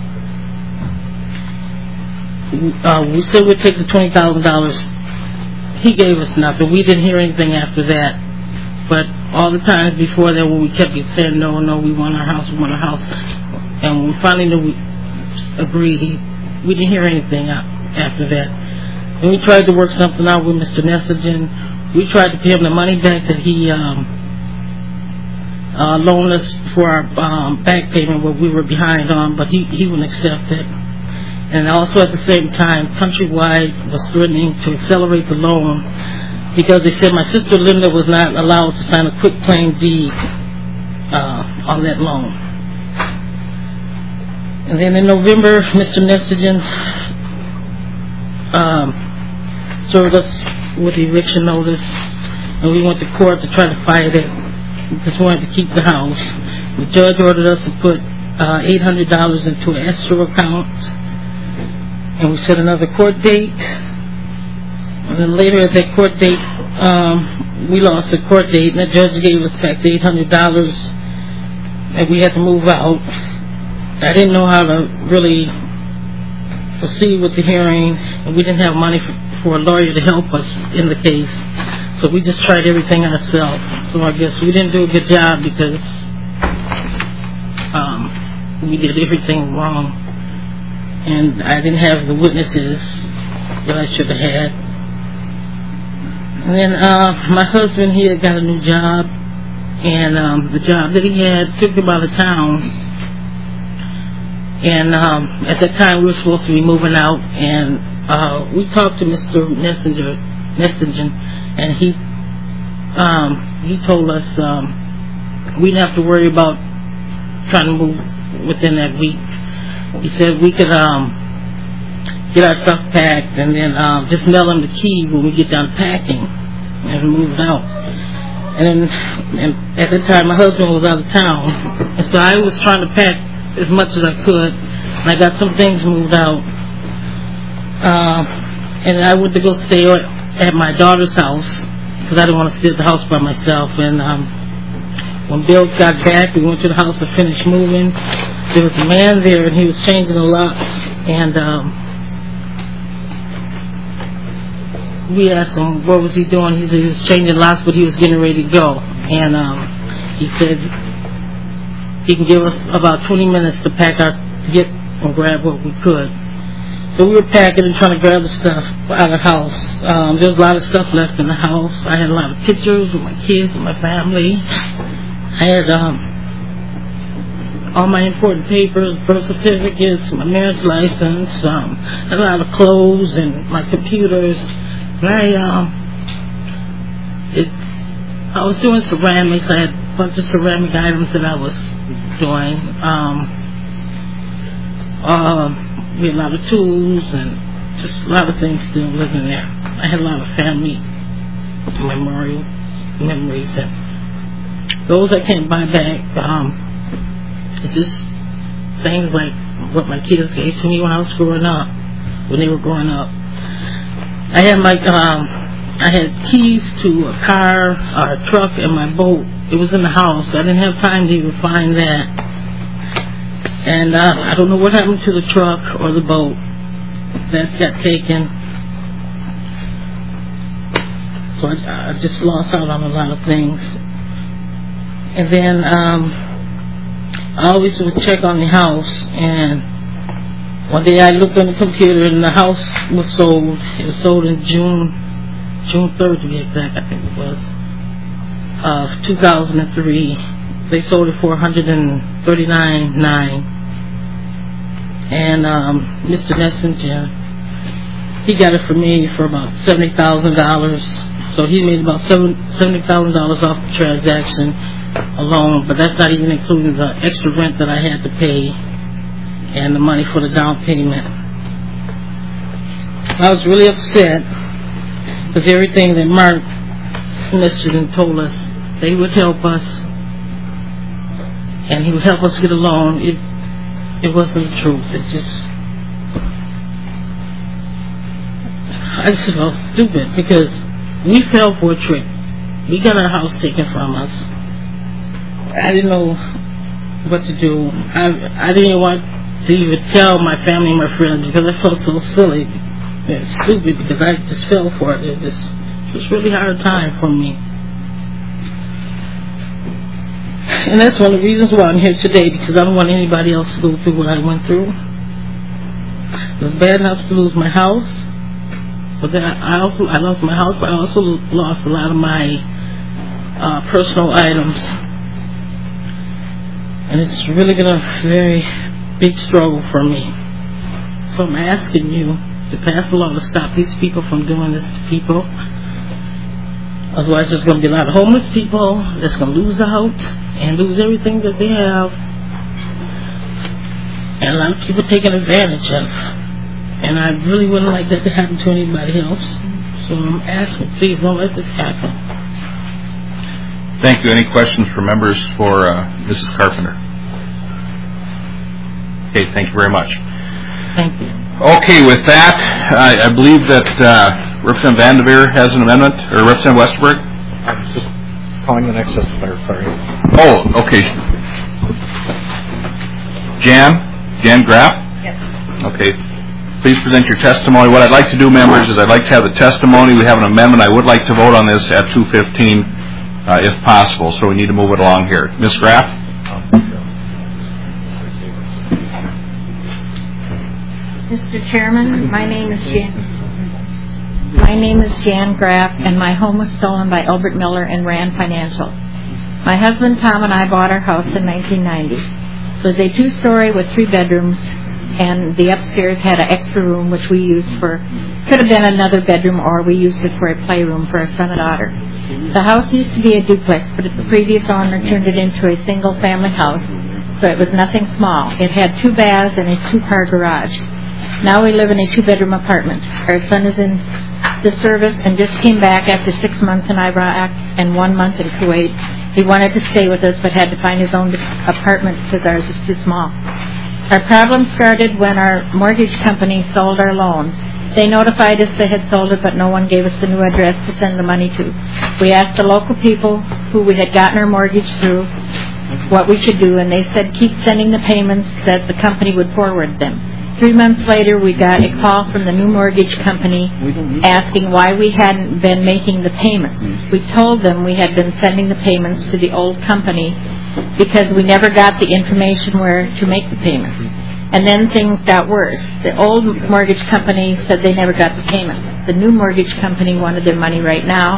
Uh, we said we'd take the twenty thousand dollars. He gave us nothing. We didn't hear anything after that. But all the times before that, when we kept saying no, no, we want our house, we want our house, and when we finally knew we agreed, he, we didn't hear anything after that. And we tried to work something out with Mister Nestingen. We tried to pay him the money back that he um, uh, loaned us for our um, back payment, what we were behind on, but he, he wouldn't accept it. And also at the same time, Countrywide was threatening to accelerate the loan because they said my sister Linda was not allowed to sign a quitclaim deed uh, on that loan. And then in November, Mister Nestingen um, served us with the eviction notice, and we went to court to try to fight it. We just wanted to keep the house. The judge ordered us to put uh, eight hundred dollars into an escrow account, and we set another court date. And then later at that court date, um, we lost the court date, and the judge gave us back the eight hundred dollars, and we had to move out. I didn't know how to really proceed with the hearing, and we didn't have money for, for a lawyer to help us in the case, so we just tried everything ourselves. So I guess we didn't do a good job because um, we did everything wrong, and I didn't have the witnesses that I should have had. And then uh, my husband, he had got a new job, and um, the job that he had took him out of town. And um, at that time, we were supposed to be moving out, and uh, we talked to Mister Nessinger, Nessingen, and he um, he told us um, we didn't have to worry about trying to move within that week. He said we could um, get our stuff packed and then um, just mail him the key when we get done packing and move out. And then and at that time, my husband was out of town, and so I was trying to pack as much as I could, and I got some things moved out. Uh, and I went to go stay at my daughter's house because I didn't want to stay at the house by myself. And um, when Bill got back, we went to the house to finish moving. There was a man there, and he was changing the locks. And um, we asked him what was he doing. He said he was changing locks, but he was getting ready to go. And um, he said he can give us about twenty minutes to pack our, to get and grab what we could. So we were packing and trying to grab the stuff out of the house. Um, there was a lot of stuff left in the house. I had a lot of pictures with my kids and my family. I had um, all my important papers, birth certificates, my marriage license, um, a lot of clothes and my computers. And I, um, it, I was doing ceramics. I had a bunch of ceramic items that I was doing. Um, uh, we had a lot of tools and just a lot of things still living there. I had a lot of family memorial memories, and those I can't buy back. Um, it's just things like what my kids gave to me when I was growing up, when they were growing up. I had my um, I had keys to a car, or a truck, and my boat. It was in the house. I didn't have time to even find that. And uh, I don't know what happened to the truck or the boat. That got taken. So I, I just lost out on a lot of things. And then um, I always would check on the house. And one day I looked on the computer and the house was sold. It was sold in June, June third to be exact, I think it was. Of two thousand three. They sold it for one hundred thirty-nine thousand nine hundred. And um, Mister Nessinger, he got it for me for about seventy thousand dollars. So he made about seventy thousand dollars off the transaction alone, but that's not even including the extra rent that I had to pay and the money for the down payment. I was really upset because everything that Mark Nessinger told us, they would help us, and he would help us get a loan. It, it wasn't the truth. It just, I just felt stupid because we fell for a trick. We got our house taken from us. I didn't know what to do. I, I didn't want to even tell my family and my friends because I felt so silly and stupid because I just fell for it. It was, it was a really hard time for me. And that's one of the reasons why I'm here today, because I don't want anybody else to go through what I went through. It was bad enough to lose my house, but then I also I lost my house, but I also lost a lot of my uh, personal items. And it's really been a very big struggle for me. So I'm asking you to pass a law to stop these people from doing this to people. Otherwise, there's going to be a lot of homeless people that's going to lose out and lose everything that they have. And a lot of people taking advantage of. And I really wouldn't like that to happen to anybody else. So I'm asking, please don't let this happen. Thank you. Any questions for members for uh, Missus Carpenter? Okay, thank you very much. Thank you. Okay, with that, I, I believe that uh, Representative Vanderveer has an amendment, or Representative Westerberg? I'm just calling the next testifier, sorry. Oh, okay. Jan? Jan Graff? Yes. Okay. Please present your testimony. What I'd like to do, members, is I'd like to have the testimony. We have an amendment. I would like to vote on this at two fifteen, uh, if possible, so we need to move it along here. Miz Graff? Mister Chairman, my name is Jan. My name is Jan Graff, and my home was stolen by Albert Miller and Rand Financial. My husband Tom and I bought our house in nineteen ninety. It was a two-story with three bedrooms, and the upstairs had an extra room which we used for, could have been another bedroom, or we used it for a playroom for our son and daughter. The house used to be a duplex, but the previous owner turned it into a single-family house, so it was nothing small. It had two baths and a two-car garage. Now we live in a two-bedroom apartment. Our son is in the service and just came back after six months in Iraq and one month in Kuwait. He wanted to stay with us but had to find his own apartment because ours is too small. Our problem started when our mortgage company sold our loan. They notified us they had sold it, but no one gave us the new address to send the money to. We asked the local people who we had gotten our mortgage through what we should do, and they said keep sending the payments that the company would forward them. Three months later, we got a call from the new mortgage company asking why we hadn't been making the payments. We told them we had been sending the payments to the old company because we never got the information where to make the payments. And then things got worse. The old mortgage company said they never got the payments. The new mortgage company wanted their money right now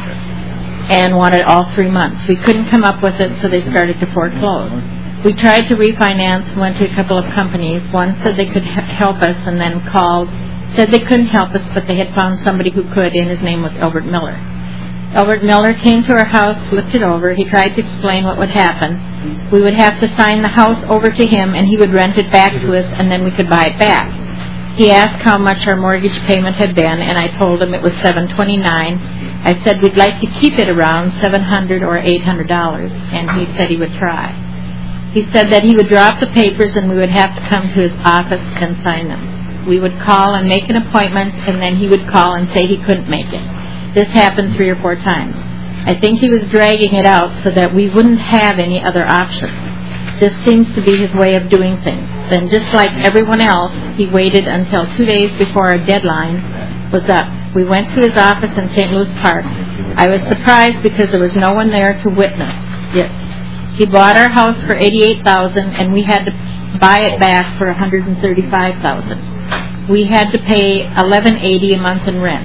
and wanted all three months. We couldn't come up with it, so they started to foreclose. We tried to refinance, went to a couple of companies. One said they could help us and then called, said they couldn't help us, but they had found somebody who could, and his name was Albert Miller. Albert Miller came to our house, looked it over. He tried to explain what would happen. We would have to sign the house over to him, and he would rent it back to us, and then we could buy it back. He asked how much our mortgage payment had been, and I told him it was seven twenty-nine. I said we'd like to keep it around seven hundred or eight hundred dollars, and he said he would try. He said that he would drop the papers and we would have to come to his office and sign them. We would call and make an appointment, and then he would call and say he couldn't make it. This happened three or four times. I think he was dragging it out so that we wouldn't have any other options. This seems to be his way of doing things. Then, just like everyone else, he waited until two days before our deadline was up. We went to his office in Saint Louis Park. I was surprised because there was no one there to witness. Yes. He bought our house for eighty-eight thousand dollars, and we had to buy it back for one hundred thirty-five thousand dollars. We had to pay eleven eighty a month in rent.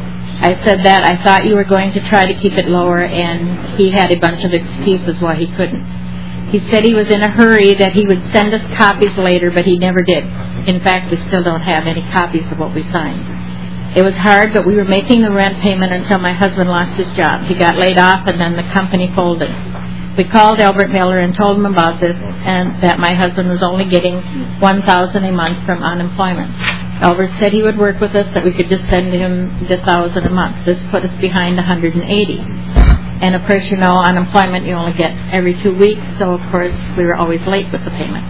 I said that I thought you were going to try to keep it lower, and he had a bunch of excuses why he couldn't. He said he was in a hurry, that he would send us copies later, but he never did. In fact, we still don't have any copies of what we signed. It was hard, but we were making the rent payment until my husband lost his job. He got laid off, and then the company folded. We called Albert Miller and told him about this, and that my husband was only getting one thousand dollars a month from unemployment. Albert said he would work with us, that we could just send him the one thousand dollars a month. This put us behind one hundred eighty dollars. And of course, you know, unemployment you only get every two weeks, so of course we were always late with the payment.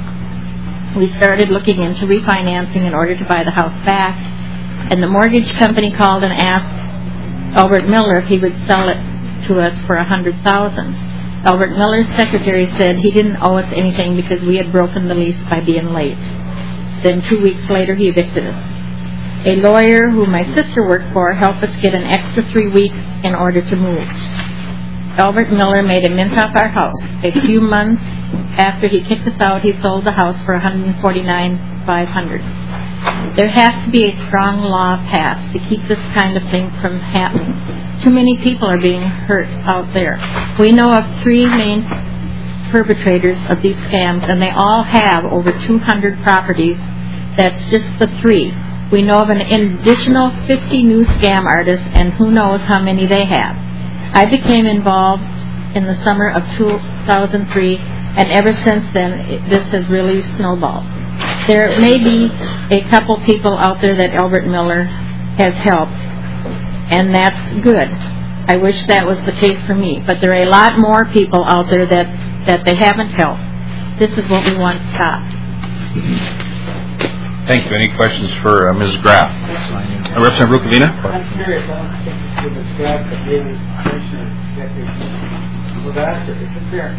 We started looking into refinancing in order to buy the house back, and the mortgage company called and asked Albert Miller if he would sell it to us for one hundred thousand dollars. Albert Miller's secretary said he didn't owe us anything because we had broken the lease by being late. Then two weeks later, he evicted us. A lawyer who my sister worked for helped us get an extra three weeks in order to move. Albert Miller made a mint off our house. A few months after he kicked us out, he sold the house for one hundred forty-nine thousand five hundred dollars. There has to be a strong law passed to keep this kind of thing from happening. Too many people are being hurt out there. We know of three main perpetrators of these scams, and they all have over two hundred properties. That's just the three. We know of an additional fifty new scam artists, and who knows how many they have. I became involved in the summer of two thousand three, and ever since then, it, this has really snowballed. There may be a couple people out there that Albert Miller has helped, and that's good. I wish that was the case for me, but there are a lot more people out there that, that they haven't helped. This is what we want stopped. Thank you. Any questions for uh, Miz Graff? Uh, Representative Rukavina? I'm curious, I don't think you should describe the maybe Commissioner Deputy Lavasser. Isn't there,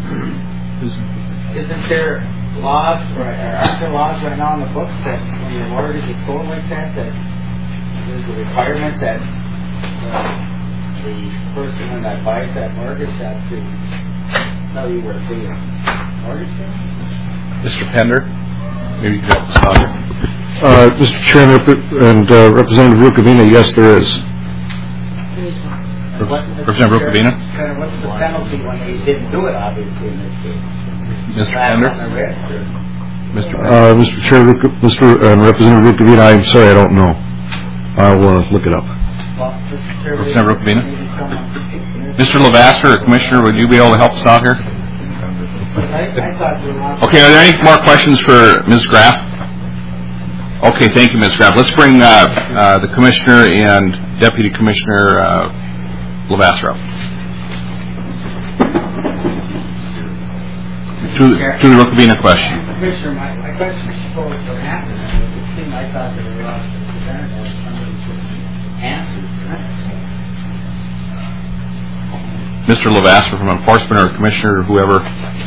isn't there laws, or aren't there laws right now in the books that when your mortgage is sold like that, that there's a requirement that uh, the person that buys that mortgage has to tell you where to pay your mortgage from? Mister Pender? Maybe you could help us out here. Uh, Mister Chairman and uh, Representative Rukavina, yes, there is. Representative Rukavina? Kind of what's the penalty when they didn't do it, obviously, in this case? Mister Slap Pender? on the wrist, or- Mister Uh, Mister Chair, Ruk- Mister and Representative Rukavina, I'm sorry, I don't know. I'll uh, look it up. Well, Mister Chair, Representative Rukavina? maybe someone- Mister Lavasser, or Commissioner, would you be able to help us out here? I, I thought we were on. Okay, are there any more questions for Miz Graff? Okay, thank you, Miz Graff. Let's bring uh, uh, the Commissioner and Deputy Commissioner uh, Lavasser up. To, to the Rukavina question. Commissioner, my, my question is supposed to happen. It seemed I thought there were lots of presenters that somebody just answered. Mister Lavasser from Enforcement or Commissioner or whoever.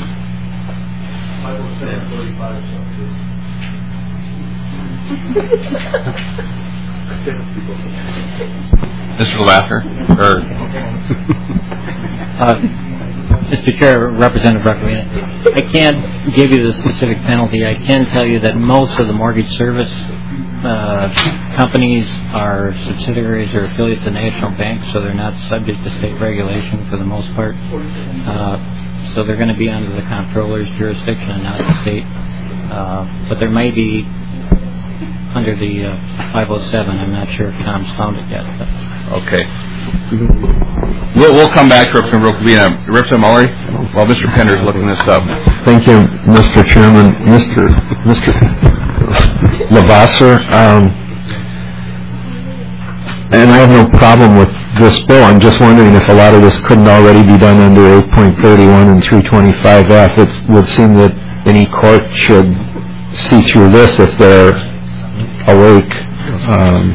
Mister Lavasser? Or Uh, Mister Chair, Representative Rukavina, I can't give you the specific penalty. I can tell you that most of the mortgage service uh, companies are subsidiaries or affiliates of national banks, so they're not subject to state regulation for the most part. Uh, so they're going to be under the comptroller's jurisdiction and not the state. Uh, but there may be under the uh, five oh seven. I'm not sure if Tom's found it yet. But. Okay. We'll, we'll come back to Representative Rukavina. Representative Mullery, while Mister Pender is looking this up. Thank you, Mister Chairman. Mister Mister Lavasser, um, and I have no problem with this bill. I'm just wondering if a lot of this couldn't already be done under eight point thirty-one and three twenty-five F. It would seem that any court should see through this if they're awake. Um,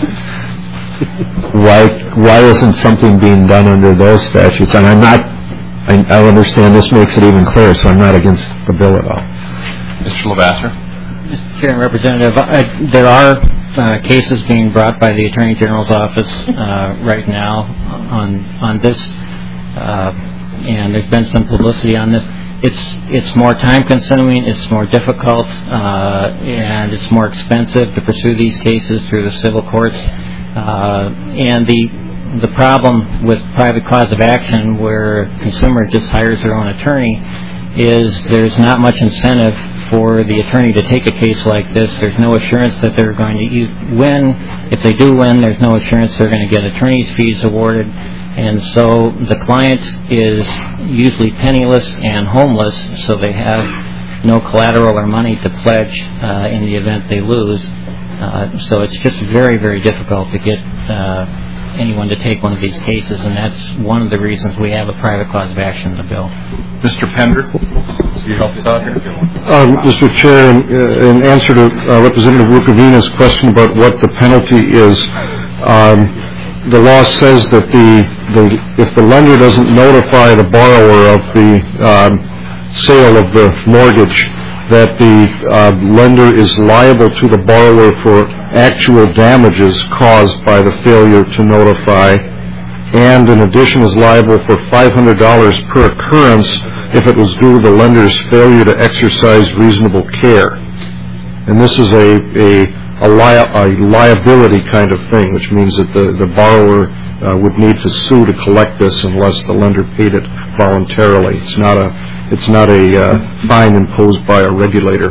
why why isn't something being done under those statutes? And I'm not, I, I understand this makes it even clearer, so I'm not against the bill at all. Mister Lavasser? Mister Chair and Representative, uh, there are uh, cases being brought by the Attorney General's office uh, right now on on this, uh, and there's been some publicity on this. It's it's more time consuming, it's more difficult, uh, and it's more expensive to pursue these cases through the civil courts. Uh, and the the problem with private cause of action, where a consumer just hires their own attorney, is there's not much incentive for the attorney to take a case like this. There's no assurance that they're going to win. If they do win, there's no assurance they're going to get attorney's fees awarded. And so the client is usually penniless and homeless, so they have no collateral or money to pledge uh, in the event they lose. Uh, so it's just very, very difficult to get uh, anyone to take one of these cases, and that's one of the reasons we have a private cause of action in the bill. Mister Pender, can you help us out here? Um, Mister Chair, in, uh, in answer to uh, Representative Rukavina's question about what the penalty is, um, the law says that the, the if the lender doesn't notify the borrower of the um, sale of the mortgage, that the uh, lender is liable to the borrower for actual damages caused by the failure to notify, and in addition is liable for five hundred dollars per occurrence if it was due to the lender's failure to exercise reasonable care. And this is a, a, a, li- a liability kind of thing, which means that the, the borrower uh, would need to sue to collect this unless the lender paid it voluntarily. It's not a It's not a uh, fine imposed by a regulator.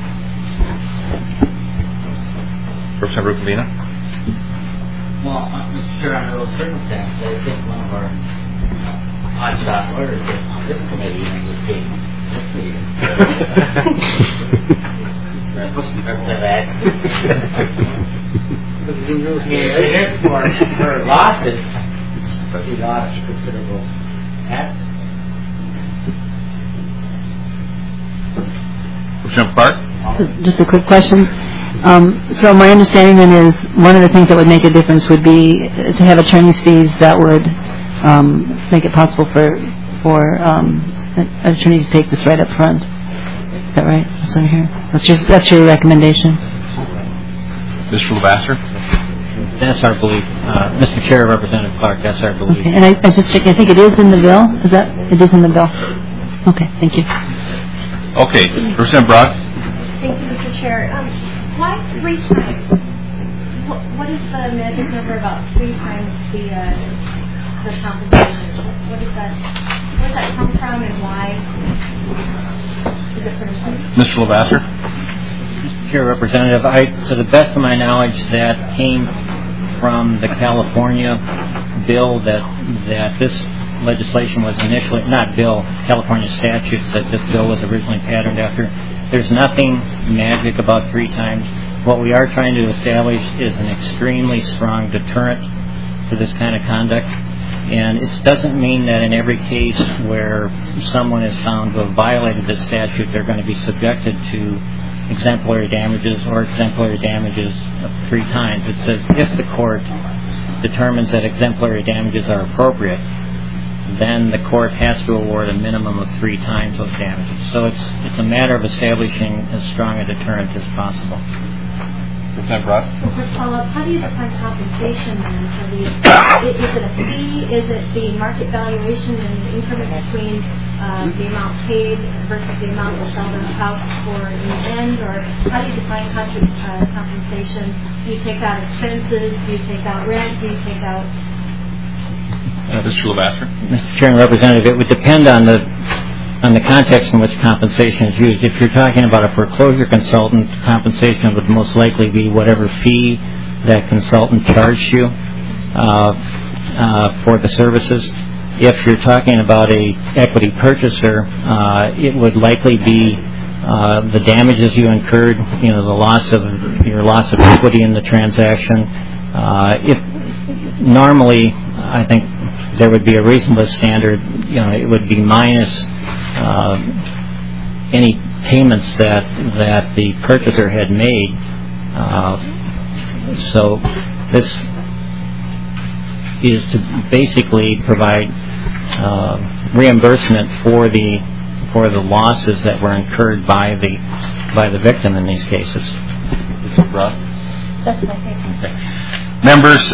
Representative Rukavina? Well, uh, Mister Chair, under those circumstances, I think one of our hotshot lawyers on this committee even was being It is for, for losses, he lost considerable assets. Representative Clark? Just a quick question. Um, so my understanding then is one of the things that would make a difference would be to have attorney's fees that would um, make it possible for for um, an attorney to take this right up front. Is that right? That's what I hear. That's your that's your recommendation. Mister Lavasser? That's our belief. Uh, Mister Chair, Representative Clark, that's our belief. Okay, and I, I just checked. I think it is in the bill. Is that it is in the bill? Okay, thank you. Okay, Representative Brock. Thank you, Mister Chair. Um, why three times? What, what is the magic number about three times the uh, the compensation? What, what is that? Where does that come from, and why is it for the Mister Lavasser. Mister Chair, Representative, I, to the best of my knowledge, that came from the California bill that that this legislation was initially, not bill, California statutes that this bill was originally patterned after. There's nothing magic about three times. What we are trying to establish is an extremely strong deterrent to this kind of conduct. And it doesn't mean that in every case where someone is found to have violated this statute, they're going to be subjected to exemplary damages or exemplary damages three times. It says if the court determines that exemplary damages are appropriate, then the court has to award a minimum of three times those damages. So it's it's a matter of establishing as strong a deterrent as possible. Representative Ross? For follow-up, how do you define compensation then? For the, is it a fee? Is it the market valuation and the increment between uh, the amount paid versus the amount we'll sell them out for in the end? Or how do you define contra- uh, compensation? Do you take out expenses? Do you take out rent? Do you take out... Uh, Mister Lavasser? Mister Chairman, Representative, it would depend on the on the context in which compensation is used. If you're talking about a foreclosure consultant, compensation would most likely be whatever fee that consultant charged you uh, uh, for the services. If you're talking about a equity purchaser, uh, it would likely be uh, the damages you incurred, you know, the loss of your loss of equity in the transaction. Uh, if normally, I think there would be a reasonable standard. You know, it would be minus uh, any payments that that the purchaser had made. Uh, so this is to basically provide uh, reimbursement for the for the losses that were incurred by the by the victim in these cases. Rob? That's my thing. Okay. Members,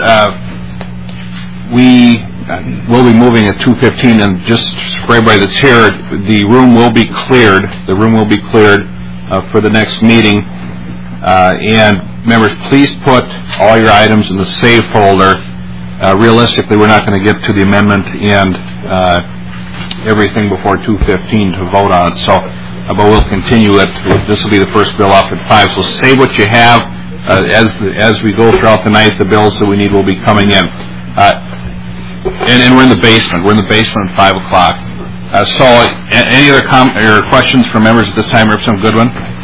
uh, we will be moving at two fifteen, and just for everybody that's here, the room will be cleared. The room will be cleared uh, for the next meeting. Uh, and members, please put all your items in the save folder. Uh, realistically, we're not going to get to the amendment and uh, everything before two fifteen to vote on it. So, uh, but we'll continue it. This will be the first bill off at five. So save what you have. Uh, as as we go throughout the night, the bills that we need will be coming in. Uh, and, and we're in the basement. We're in the basement at five o'clock. Uh, so, a- any other com- or questions from members at this time? Representative Goodwin.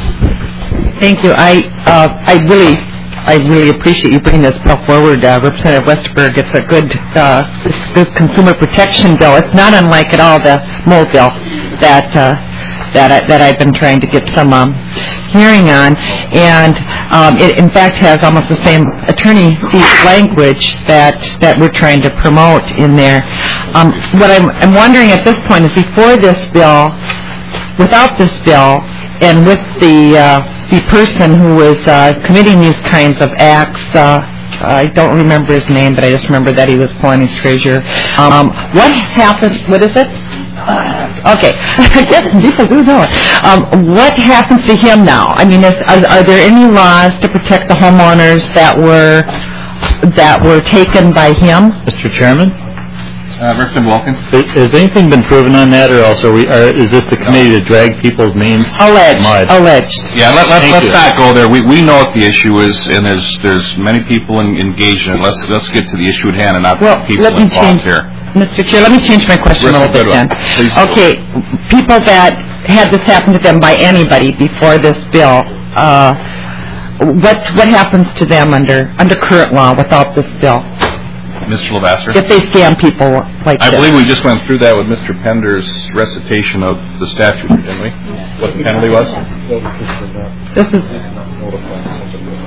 Thank you. I uh, I really I really appreciate you bringing this bill forward. Uh, Representative Westerberg, it's a good uh, this consumer protection bill. It's not unlike at all the Moe bill that uh, that I, that I've been trying to get some um, hearing on, and um, it in fact has almost the same attorney fee language that that we're trying to promote in there. Um, what I'm, I'm wondering at this point is before this bill, without this bill, and with the uh, the person who was uh, committing these kinds of acts, uh, I don't remember his name, but I just remember that he was Paulini's treasurer. Um, what happens? What is it? Uh, okay, yes, people do know it. Um, what happens to him now? I mean, is, are, are there any laws to protect the homeowners that were that were taken by him? Mister Chairman? Uh, Representative Wilkins. Has anything been proven on that, or else are we, are, is this the committee to drag people's names? Alleged. Mud? Alleged. Yeah, let, let's, Thank let's you. not go there. We we know what the issue is, and there's there's many people in, engaged in it. Let's let's get to the issue at hand and not Well, the people let me involved change, here. Mister Chair, let me change my question a little bit then. Please do. Okay, people that had this happen to them by anybody before this bill, uh, what what happens to them under under current law without this bill? Mister Lavasser. If they scam people like I this? believe we just went through that with Mister Pender's recitation of the statute, didn't we? What the penalty was? This is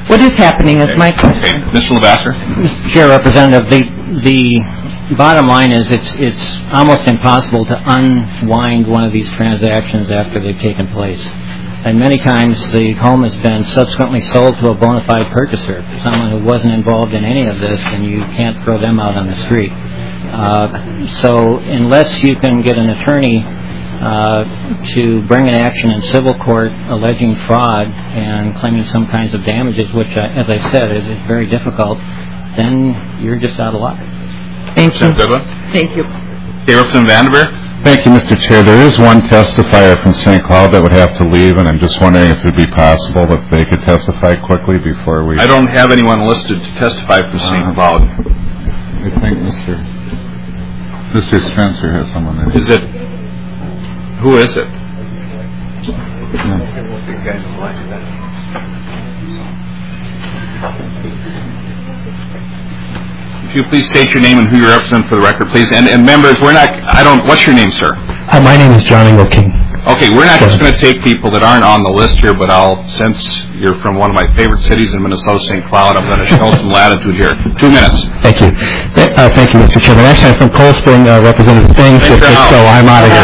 What is happening is Okay. my question. Okay, Mister Lavasser? Mister Chair, Representative, the, the bottom line is it's, it's almost impossible to unwind one of these transactions after they've taken place. And many times the home has been subsequently sold to a bona fide purchaser, someone who wasn't involved in any of this, and you can't throw them out on the street. Uh, so unless you can get an attorney uh, to bring an action in civil court alleging fraud and claiming some kinds of damages, which, I, as I said, is, is very difficult, then you're just out of luck. Thank you. Goodwin? Thank you. Okay, Representative Vanderbeer? Thank you, Mister Chair. There is one testifier from Saint Cloud that would have to leave, and I'm just wondering if it would be possible that they could testify quickly before we... I don't have anyone listed to testify for Saint Cloud. I think Mister Mister Spencer has someone that... Is it... Who is it? If you please state your name and who you represent for the record, please. And, and members, we're not... I don't... What's your name, sir? Uh, my name is John Ingo King. Okay, we're not just going to take people that aren't on the list here, but I'll, since you're from one of my favorite cities in Minnesota, Saint Cloud, I'm going to show some latitude here. Two minutes. Thank you. Uh, thank you, Mister Chairman. Actually, I'm from Cold Spring, uh, Representative Singh, so I'm out of here.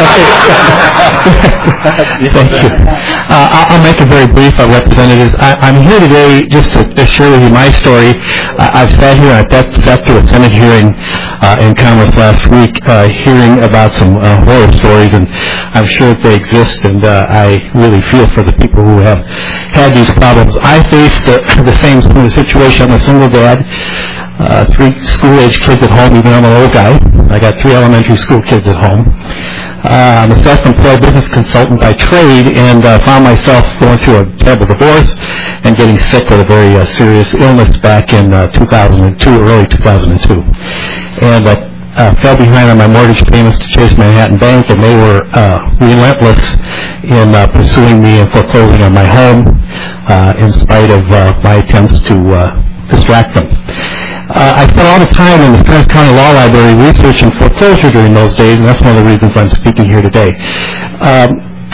Thank you. Uh, I'll, I'll make it very brief, uh, Representatives. I, I'm here today just to, to share with you my story. Uh, I've sat here and I've sat through a Senate hearing uh, in Congress last week, uh, hearing about some uh, horror stories, and I'm sure that they exist, and uh, I really feel for the people who have had these problems. I faced uh, the same sort of situation. I'm a single dad, uh, three school-age kids at home, even though I'm an old guy. I got three elementary school kids at home. Uh, I'm a self-employed business consultant by trade, and uh, found myself going through a terrible divorce and getting sick with a very uh, serious illness back in uh, two thousand two, early two thousand two. And uh, Uh, fell behind on my mortgage payments to Chase Manhattan Bank, and they were uh, relentless in uh, pursuing me and foreclosing on my home, uh, in spite of uh, my attempts to uh, distract them. Uh, I spent all the time in the Clarence County Law Library researching foreclosure during those days, and that's one of the reasons I'm speaking here today. Um,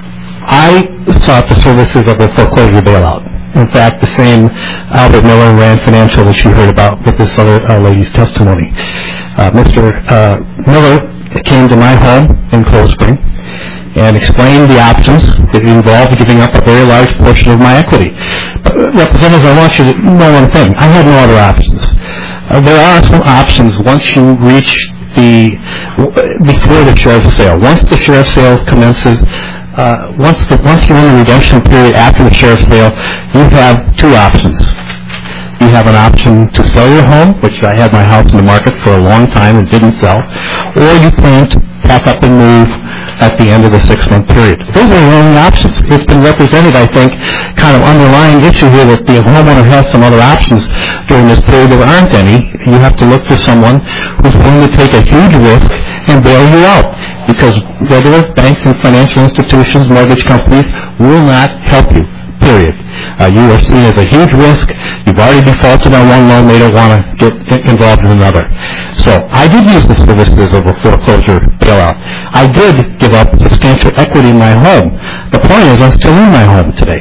I sought the services of a foreclosure bailout. In fact, the same Albert Miller and Rand Financial that you heard about with this other uh, lady's testimony. Uh, Mister Uh, Miller came to my home in Cold Spring and explained the options that involved giving up a very large portion of my equity. But, uh, Representatives, I want you to know one thing. I had no other options. Uh, there are some options once you reach the, before the sheriff's sale. Once the sheriff's sale commences, uh, once, the, once you're in the redemption period after the sheriff's sale, you have two options. You have an option to sell your home, which I had my house in the market for a long time and didn't sell, or you plan to pack up and move at the end of the six-month period. Those are the only options. It's been represented, I think, kind of underlying issue here that the homeowner has some other options during this period. There aren't any. You have to look for someone who's willing to take a huge risk and bail you out, because regular banks and financial institutions, mortgage companies will not help you. Period. Uh, you are seen as a huge risk. You've already defaulted on one loan. They don't want to get involved in another. So I did use the services of a foreclosure bailout. I did give up substantial equity in my home. The point is I'm still in my home today.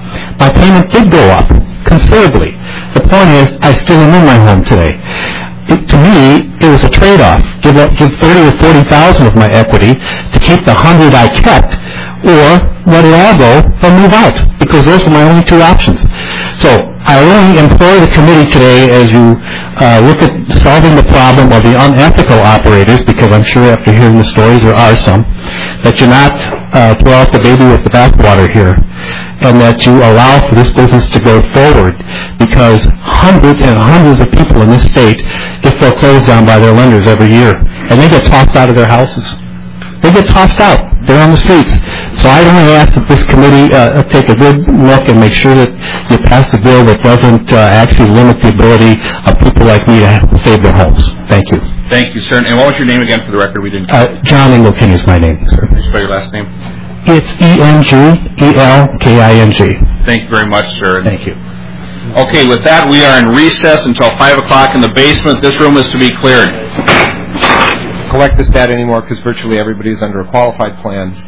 My payment did go up considerably. The point is I still am in my home today. It, to me, it was a trade-off. Give up, give thirty or forty thousand of my equity to keep the hundred I kept, or let it all go or move out, because those were my only two options. So I really implore the committee today, as you uh, look at solving the problem of the unethical operators, because I'm sure after hearing the stories there are some, that you not uh, throw out the baby with the bathwater here, and that you allow for this business to go forward, because hundreds and hundreds of people in this state get foreclosed on by their lenders every year, and they get tossed out of their houses. They get tossed out. They're on the streets. So I only ask that this committee uh, take a good look and make sure that you pass a bill that doesn't uh, actually limit the ability of people like me to save their homes. Thank you. Thank you, sir. And what was your name again for the record? We didn't. Uh, John Ingo King is my name, sir. Can you spell your last name? It's E N G E L K I N G. Thank you very much, sir. Thank you. Okay, with that, we are in recess until five o'clock in the basement. This room is to be cleared. Collect this data anymore because virtually everybody is under a qualified plan,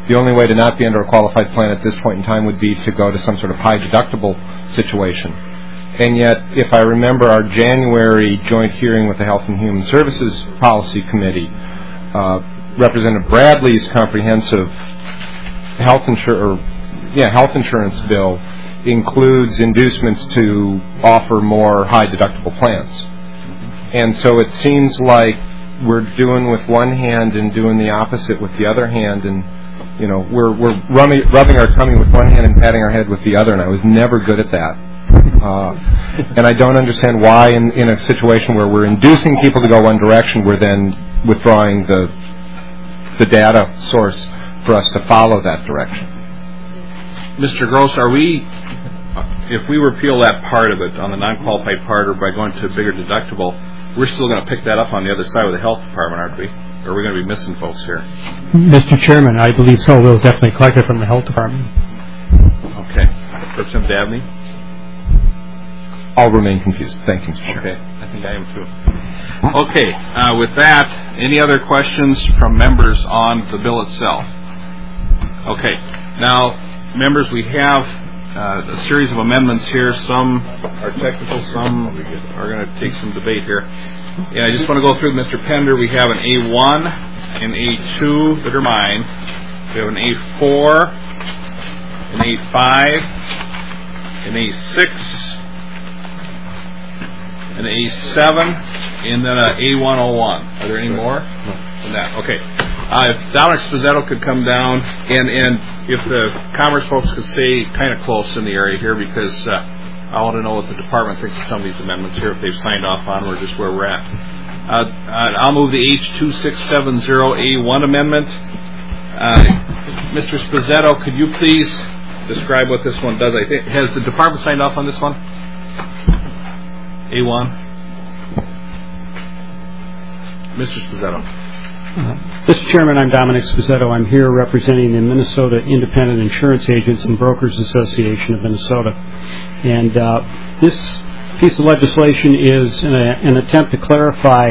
the only way to not be under a qualified plan at this point in time would be to go to some sort of high deductible situation. And yet, if I remember our January joint hearing with the Health and Human Services Policy Committee, uh, Representative Bradley's comprehensive health insur- yeah, health insurance bill includes inducements to offer more high deductible plans. And so it seems like we're doing with one hand and doing the opposite with the other hand, and you know, we're we're rubbing, rubbing our tummy with one hand and patting our head with the other, and I was never good at that. Uh, and I don't understand why in, in a situation where we're inducing people to go one direction, we're then withdrawing the the data source for us to follow that direction. Mister Gross, are we, if we repeal that part of it on the non-qualified part or by going to a bigger deductible, we're still going to pick that up on the other side with the health department, aren't we? Or are we going to be missing folks here? Mister Chairman, I believe so. We'll definitely collect it from the health department. Okay. Representative Dabney? I'll remain confused. Thank you, Mister Chairman. Okay. I think I am too. Okay. Uh, with that, any other questions from members on the bill itself? Okay. Now, members, we have uh, a series of amendments here. Some are technical, some are going to take some debate here. And I just want to go through Mister Pender. We have an A one and A two that are mine. We have an A four, an A five, an A six, an A seven, and then an A one oh one. Are there any more? No. Than that. Okay. Uh, if Dominic Spozzetto could come down, and, and if the Commerce folks could stay kind of close in the area here, because uh, I want to know what the department thinks of some of these amendments here, if they've signed off on them or just where we're at. Uh, I'll move the H two six seven zero A one amendment. Uh, Mister Spozzetto, could you please describe what this one does? I think, has the department signed off on this one? A one. Mister Spozzetto. Uh, Mister Chairman, I'm Dominic Spozzetto. I'm here representing the Minnesota Independent Insurance Agents and Brokers Association of Minnesota. And uh, this piece of legislation is an, an attempt to clarify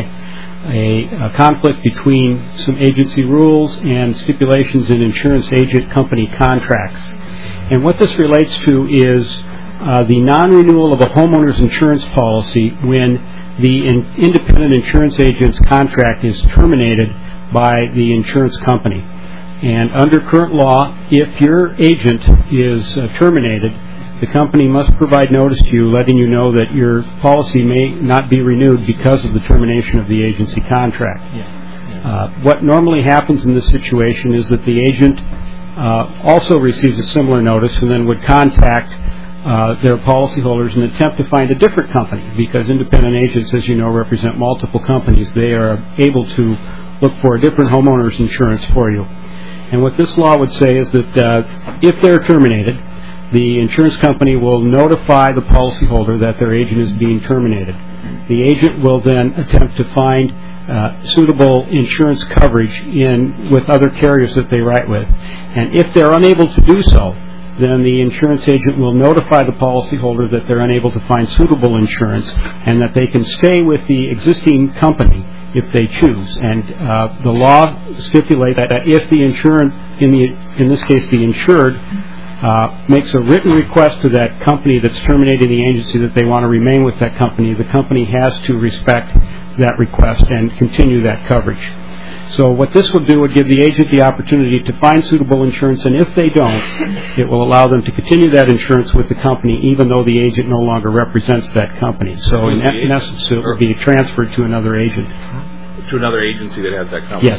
a, a conflict between some agency rules and stipulations in insurance agent company contracts. And what this relates to is uh, the non-renewal of a homeowner's insurance policy when the in, independent insurance agent's contract is terminated by the insurance company. And under current law, if your agent is uh, terminated, the company must provide notice to you letting you know that your policy may not be renewed because of the termination of the agency contract. Yeah. Yeah. Uh, what normally happens in this situation is that the agent uh, also receives a similar notice and then would contact uh, their policyholders and attempt to find a different company, because independent agents, as you know, represent multiple companies. They are able to look for a different homeowner's insurance for you. And what this law would say is that uh, if they're terminated, the insurance company will notify the policyholder that their agent is being terminated. The agent will then attempt to find uh, suitable insurance coverage in with other carriers that they write with. And if they're unable to do so, then the insurance agent will notify the policyholder that they're unable to find suitable insurance and that they can stay with the existing company if they choose. And uh, the law stipulates that if the insurance, in the in this case the insured, uh, makes a written request to that company that's terminating the agency that they want to remain with that company, the company has to respect that request and continue that coverage. So what this would do would give the agent the opportunity to find suitable insurance, and if they don't, it will allow them to continue that insurance with the company even though the agent no longer represents that company. So in, in essence, it would be transferred to another agent. To another agency that has that company? Yes.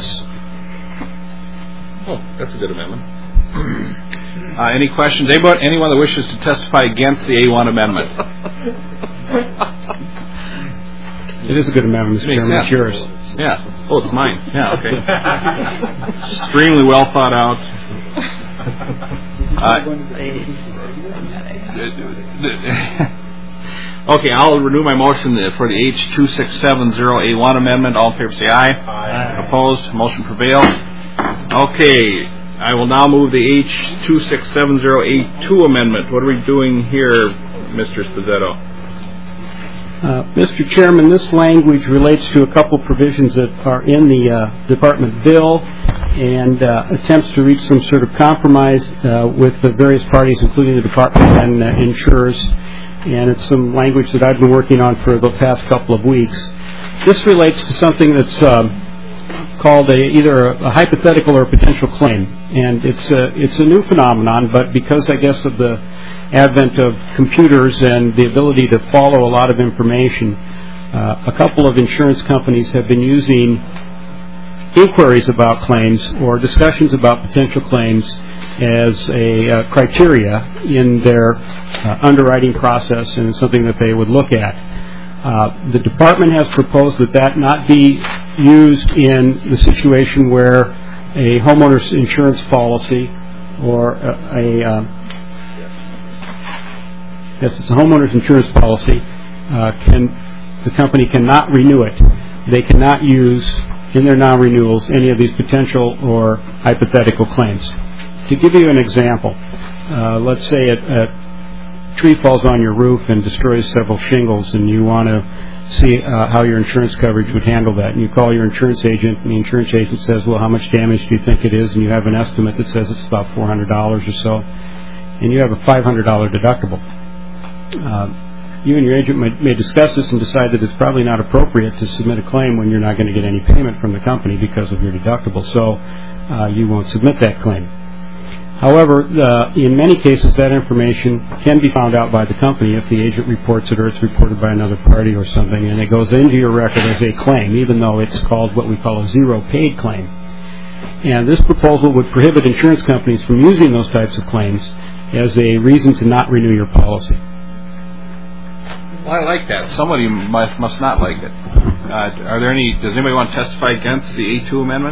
Oh, that's a good amendment. Uh, any questions? Anybody, anyone that wishes to testify against the A one amendment? It is a good amendment, Mister Chairman. It's yours. Yeah. Oh, it's mine. Yeah, okay. Extremely well thought out. Uh, okay, I'll renew my motion for the H two six seven zero A one amendment. All in favor say aye. Aye. Opposed? Motion prevails. Okay, I will now move the H two six seven zero A two amendment. What are we doing here, Mister Spozzetto? Uh, Mister Chairman, this language relates to a couple provisions that are in the uh, department bill, and uh, attempts to reach some sort of compromise uh, with the various parties, including the department and uh, insurers. And it's some language that I've been working on for the past couple of weeks. This relates to something that's um, called a, either a, a hypothetical or a potential claim. And it's a, it's a new phenomenon, but because, I guess, of the advent of computers and the ability to follow a lot of information, uh, a couple of insurance companies have been using inquiries about claims or discussions about potential claims as a uh, criteria in their uh, underwriting process and something that they would look at. Uh, the department has proposed that that not be used in the situation where a homeowner's insurance policy or a, a uh, yes, it's a homeowner's insurance policy, uh, can the company cannot renew it. They cannot use in their non-renewals any of these potential or hypothetical claims. To give you an example, uh, let's say a, a tree falls on your roof and destroys several shingles, and you want to see uh, how your insurance coverage would handle that. And you call your insurance agent, and the insurance agent says, well, how much damage do you think it is? And you have an estimate that says it's about four hundred dollars or so, and you have a five hundred dollars deductible. Uh, You and your agent may, may discuss this and decide that it's probably not appropriate to submit a claim when you're not going to get any payment from the company because of your deductible, so uh, you won't submit that claim. However, uh, in many cases, that information can be found out by the company if the agent reports it or it's reported by another party or something, and it goes into your record as a claim, even though it's called what we call a zero-paid claim. And this proposal would prohibit insurance companies from using those types of claims as a reason to not renew your policy. Well, I like that. Somebody must, must not like it. Uh, are there any? Does anybody want to testify against the A two amendment?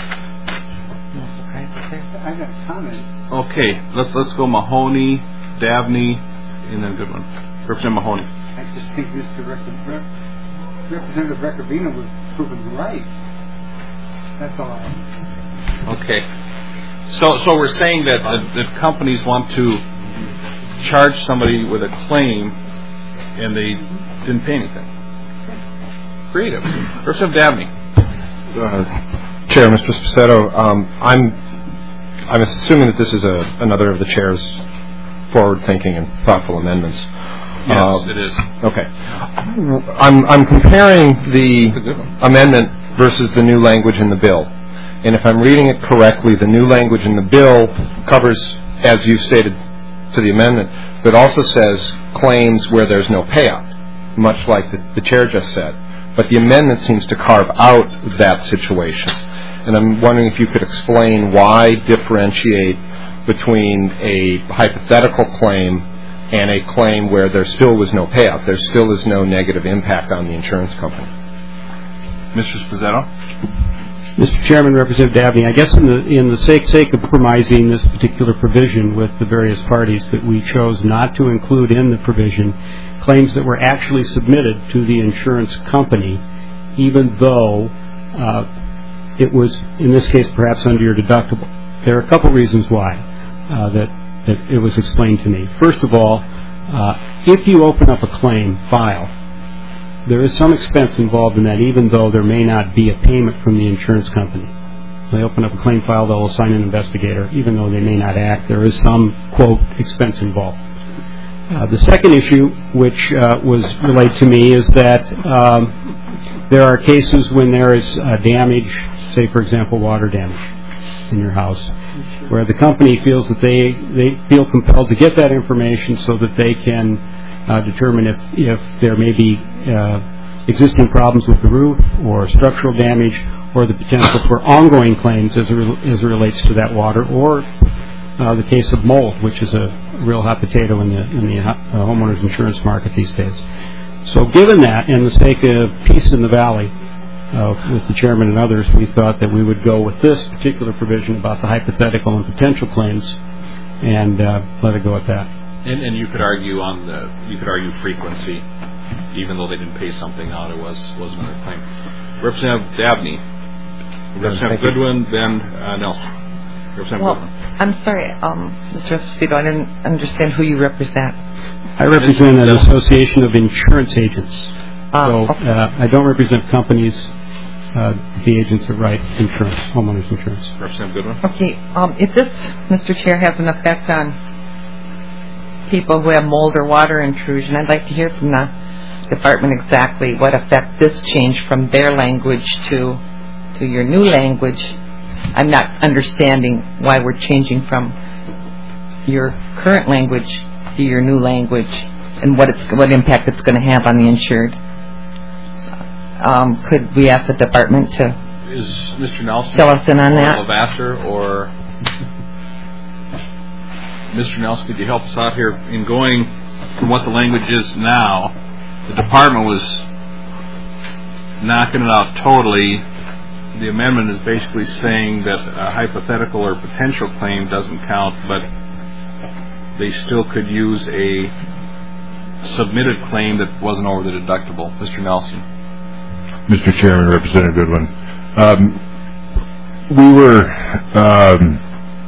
I got a comment. Okay, let's let's go Mahoney, Dabney, and then a good one. Representative Mahoney. I just think Mister Rec- Representative Recavina was proven right. That's all I have. Okay. So so we're saying that uh, that companies want to charge somebody with a claim and they didn't pay anything. Creative. Representative Dabney. Uh, Chair, Mister Sposeto, um, I'm I'm assuming that this is a, another of the Chair's forward-thinking and thoughtful amendments. Yes, uh, it is. Okay. I'm I'm comparing the amendment versus the new language in the bill. And if I'm reading it correctly, the new language in the bill covers, as you stated to the amendment, but also says claims where there's no payout, much like the, the Chair just said. But the amendment seems to carve out that situation. And I'm wondering if you could explain why differentiate between a hypothetical claim and a claim where there still was no payout. There still is no negative impact on the insurance company. Mister Sposeto? Mister Chairman, Representative Dabney, I guess in the in the sake, sake of compromising this particular provision with the various parties, that we chose not to include in the provision claims that were actually submitted to the insurance company, even though uh, it was, in this case, perhaps under your deductible. There are a couple reasons why uh, that, that it was explained to me. First of all, uh, if you open up a claim file, there is some expense involved in that, even though there may not be a payment from the insurance company. They open up a claim file, they'll assign an investigator, even though they may not act. There is some, quote, expense involved. Uh, the second issue, which uh, was relayed to me, is that um, there are cases when there is uh, damage, say, for example, water damage in your house, where the company feels that they, they feel compelled to get that information so that they can uh, determine if, if there may be uh, existing problems with the roof or structural damage or the potential for ongoing claims as it, re- as it relates to that water, or uh, the case of mold, which is a real hot potato in the, in the uh, homeowners insurance market these days. So given that, and the sake of peace in the valley, Uh, with the chairman and others, we thought that we would go with this particular provision about the hypothetical and potential claims, and uh, let it go at that. And, and you could argue on the you could argue frequency, even though they didn't pay something out, it was was another claim. Representative Dabney, Representative Goodwin, then uh, Nelson. Representative Well, Goodwin. I'm sorry, um, Mister Esposito, I didn't understand who you represent. I represent an association of insurance agents. Uh, so okay. uh, I don't represent companies uh, the agents that write insurance, homeowners insurance. Representative Goodwin. Okay, um, if this, Mister Chair, has an effect on people who have mold or water intrusion, I'd like to hear from the department exactly what effect this change from their language to to your new language. I'm not understanding why we're changing from your current language to your new language and what it's what impact it's going to have on the insured. Um, could we ask the department to Is Mister Nelson fill us in on or that? Levasseur or Mister Nelson, could you help us out here in going from what the language is now? The department was knocking it out totally. The amendment is basically saying that a hypothetical or potential claim doesn't count, but they still could use a submitted claim that wasn't over the deductible. Mister Nelson. Mister Chairman, Representative Goodwin. Um, we were um,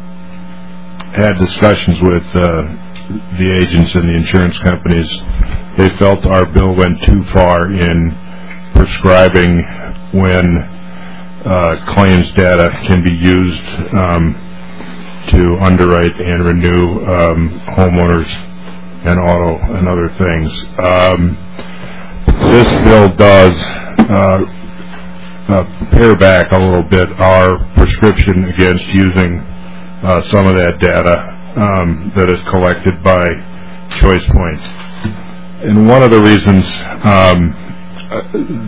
had discussions with uh, the agents and the insurance companies. They felt our bill went too far in prescribing when uh, claims data can be used um, to underwrite and renew um, homeowners and auto and other things. Um, this bill does uh, uh, pare back a little bit our prescription against using uh, some of that data um, that is collected by Choice Points. And one of the reasons um, uh,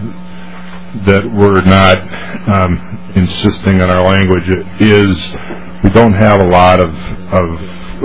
that we're not um, insisting on our language is we don't have a lot of, of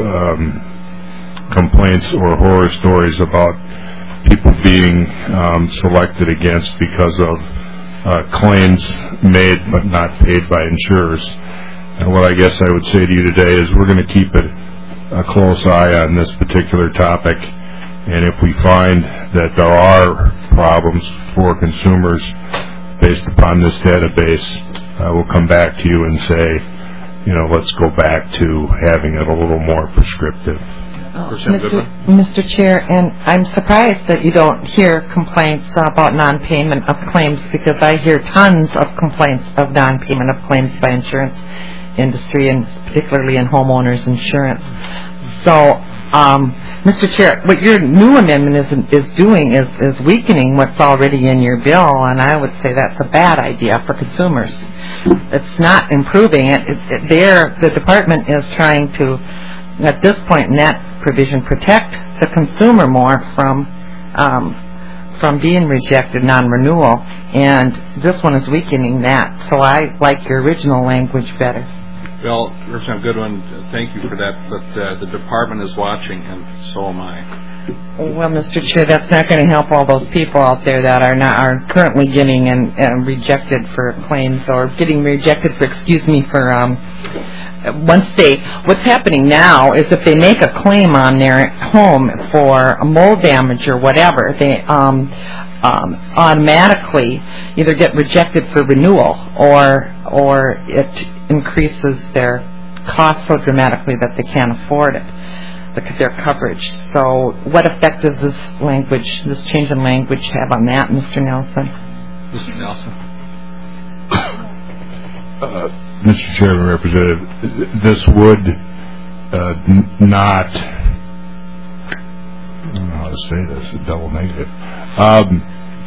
um, complaints or horror stories about people being um, selected against because of uh, claims made but not paid by insurers. And what I guess I would say to you today is we're going to keep it a close eye on this particular topic, and if we find that there are problems for consumers based upon this database, uh, we'll come back to you and say, you know, let's go back to having it a little more prescriptive. Oh, Mister Mister Chair, and I'm surprised that you don't hear complaints about non-payment of claims, because I hear tons of complaints of non-payment of claims by insurance industry, and particularly in homeowners insurance. So, um, Mister Chair, what your new amendment is is doing is, is weakening what's already in your bill, and I would say that's a bad idea for consumers. It's not improving it. it, it there, the department is trying to, at this point in that provision, protect the consumer more from um, from being rejected non-renewal, and this one is weakening that. So I like your original language better. Well, Representative Goodwin, thank you for that, but uh, the department is watching, and so am I. Well, Mister Chair, that's not going to help all those people out there that are not are currently getting and, and rejected for claims, or getting rejected for, excuse me, for um, once they, what's happening now is if they make a claim on their home for a mold damage or whatever, they um, um, automatically either get rejected for renewal, or or it increases their cost so dramatically that they can't afford it, the, their coverage. So what effect does this language, this change in language have on that, Mister Nelson? Mister Nelson. Uh, Mister Chairman, Representative, this would uh, n- not, I don't know how to say this, a double negative. Um,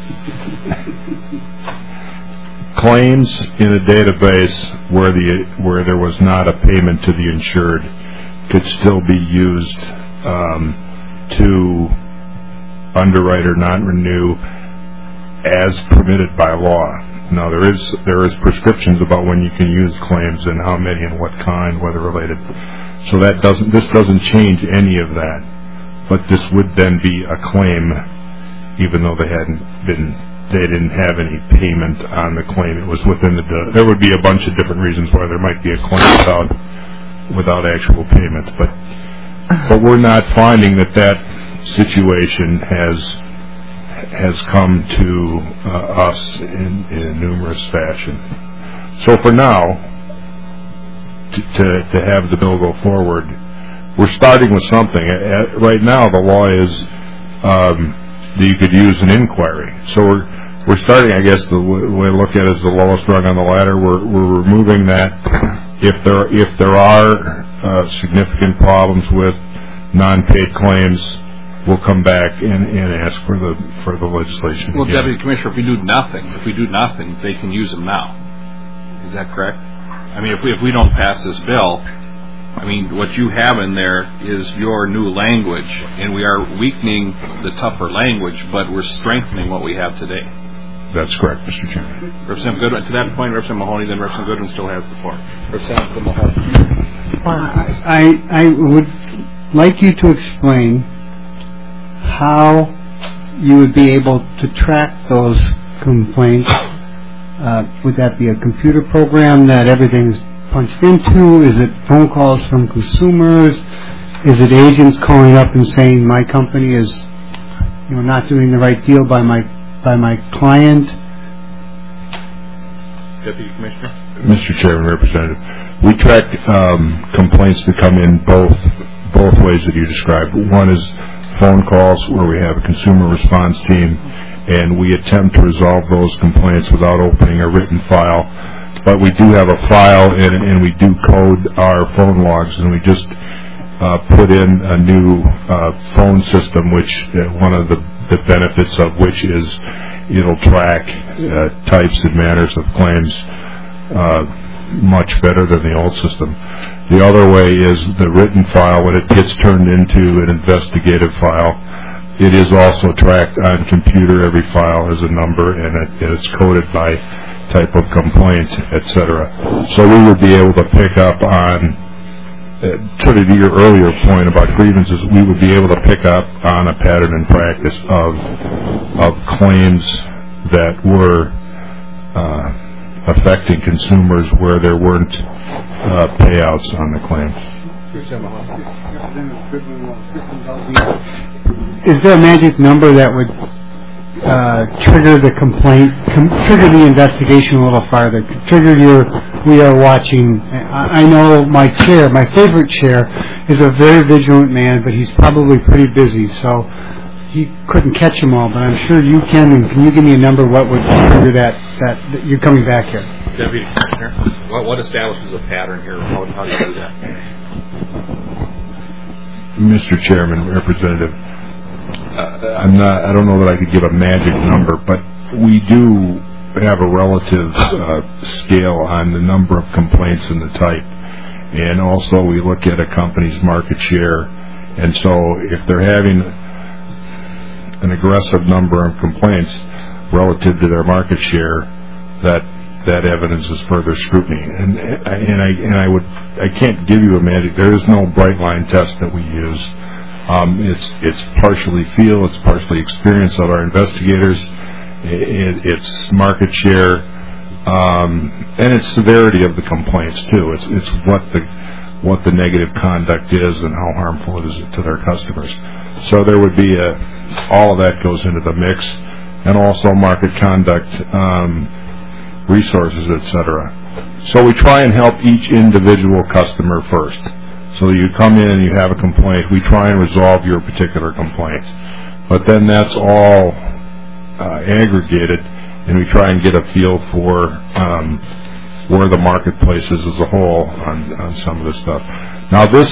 claims in a database where the where there was not a payment to the insured could still be used um, to underwrite or not renew as permitted by law. Now, there is there is prescriptions about when you can use claims and how many and what kind, whether related. So that doesn't this doesn't change any of that. But this would then be a claim, even though they hadn't been they didn't have any payment on the claim. It was within the there would be a bunch of different reasons why there might be a claim without without actual payment. But but we're not finding that that situation has. has come to uh, us in, in a numerous fashion. So for now, to, to, to have the bill go forward, we're starting with something. At, right now, the law is um, that you could use an inquiry. So we're we're starting, I guess, the way I look at it is the lowest rung on the ladder. We're we're removing that. If there if there are uh, significant problems with non-paid claims, we'll come back and, and ask for the for the legislation. Well, again. Deputy Commissioner, if we do nothing, if we do nothing, they can use them now. Is that correct? I mean, if we if we don't pass this bill, I mean, what you have in there is your new language, and we are weakening the tougher language, but we're strengthening what we have today. That's correct, Mister Chairman. Representative Goodwin, to that point, Representative Mahoney, then Representative Goodwin still has the floor. Representative Mahoney. I, I would like you to explain how you would be able to track those complaints. Uh, would that be a computer program that everything's punched into? Is it phone calls from consumers? Is it agents calling up and saying my company is, you know, not doing the right deal by my by my client? Deputy Commissioner. Mister Chairman, Representative, we track um, complaints that come in both both ways that you described. One is phone calls where we have a consumer response team, and we attempt to resolve those complaints without opening a written file. But we do have a file, and, and we do code our phone logs, and we just uh, put in a new uh, phone system, which uh, one of the, the benefits of which is it'll track uh, types and manners of claims uh, much better than the old system. The other way is the written file. When it gets turned into an investigative file, it is also tracked on computer. Every file has a number, and it, it's coded by type of complaint, et cetera. So we would be able to pick up on, uh, sort of to your earlier point about grievances, we would be able to pick up on a pattern and practice of of claims that were uh, affecting consumers where there weren't uh, payouts on the claim. Is there a magic number that would uh, trigger the complaint, com- trigger the investigation a little farther, trigger your, we are watching? I, I know my chair, my favorite chair, is a very vigilant man, but he's probably pretty busy, so he couldn't catch them all, but I'm sure you can. And can you give me a number what would trigger that, that, that you're coming back here? Deputy Commissioner, what, what establishes a pattern here? How, how do you do that? Mister Chairman, Representative, uh, I'm not. I don't know that I could give a magic number, but we do have a relative uh, scale on the number of complaints and the type, and also we look at a company's market share. And so, if they're having an aggressive number of complaints relative to their market share, that that evidence is further scrutiny. And and I and I would I can't give you a magic. There is no bright line test that we use. Um, it's it's partially feel, it's partially experience of our investigators, it, it's market share, um, and it's severity of the complaints too. It's it's what the what the negative conduct is and how harmful it is to their customers. So there would be a all of that goes into the mix, and also market conduct. Um, resources, et cetera. So we try and help each individual customer first. So you come in and you have a complaint, we try and resolve your particular complaint. But then that's all uh, aggregated, and we try and get a feel for um, where the marketplace is as a whole on, on some of this stuff. Now this,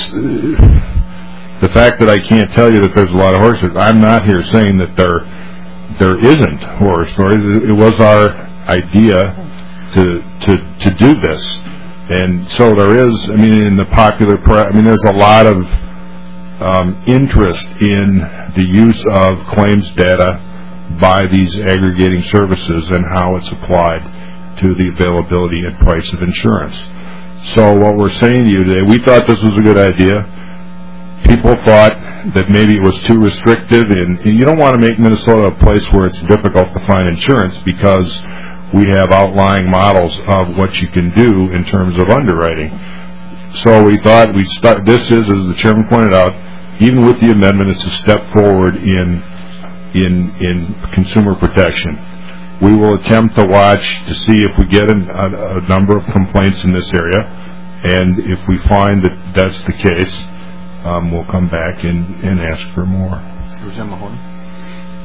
uh, the fact that I can't tell you that there's a lot of horror stories, I'm not here saying that there there isn't horror stories. It was our idea to to to do this, and so there is. I mean, in the popular press, I mean, there's a lot of um, interest in the use of claims data by these aggregating services and how it's applied to the availability and price of insurance. So what we're saying to you today, we thought this was a good idea. People thought that maybe it was too restrictive, and, and you don't want to make Minnesota a place where it's difficult to find insurance because we have outlying models of what you can do in terms of underwriting. So we thought we'd start. This is, as the chairman pointed out, even with the amendment, it's a step forward in in in consumer protection. We will attempt to watch to see if we get an, a, a number of complaints in this area, and if we find that that's the case, um, we'll come back and, and ask for more.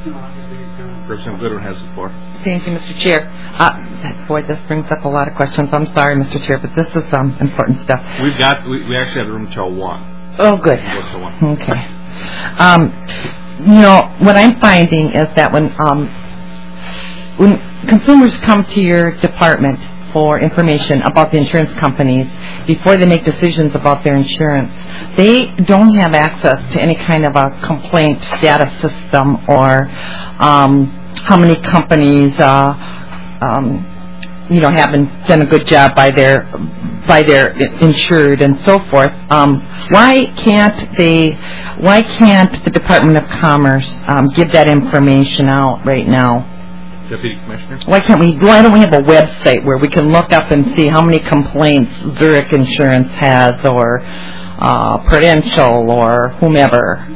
Representative Goodwin has the floor. Thank you, Mister Chair. Uh, boy, this brings up a lot of questions. I'm sorry, Mister Chair, but this is um, important stuff. We've got, we, we actually have room till one. Oh, good. We'll go till one. Okay. Um, you know, what I'm finding is that when um, when consumers come to your department for information about the insurance companies before they make decisions about their insurance, they don't have access to any kind of a complaint data system or um, how many companies uh, um, you know haven't done a good job by their by their insured and so forth. Um, why can't they? Why can't the Department of Commerce um, give that information out right now? Deputy Commissioner? Why can't we? Why don't we have a website where we can look up and see how many complaints Zurich Insurance has, or uh, Prudential, or whomever?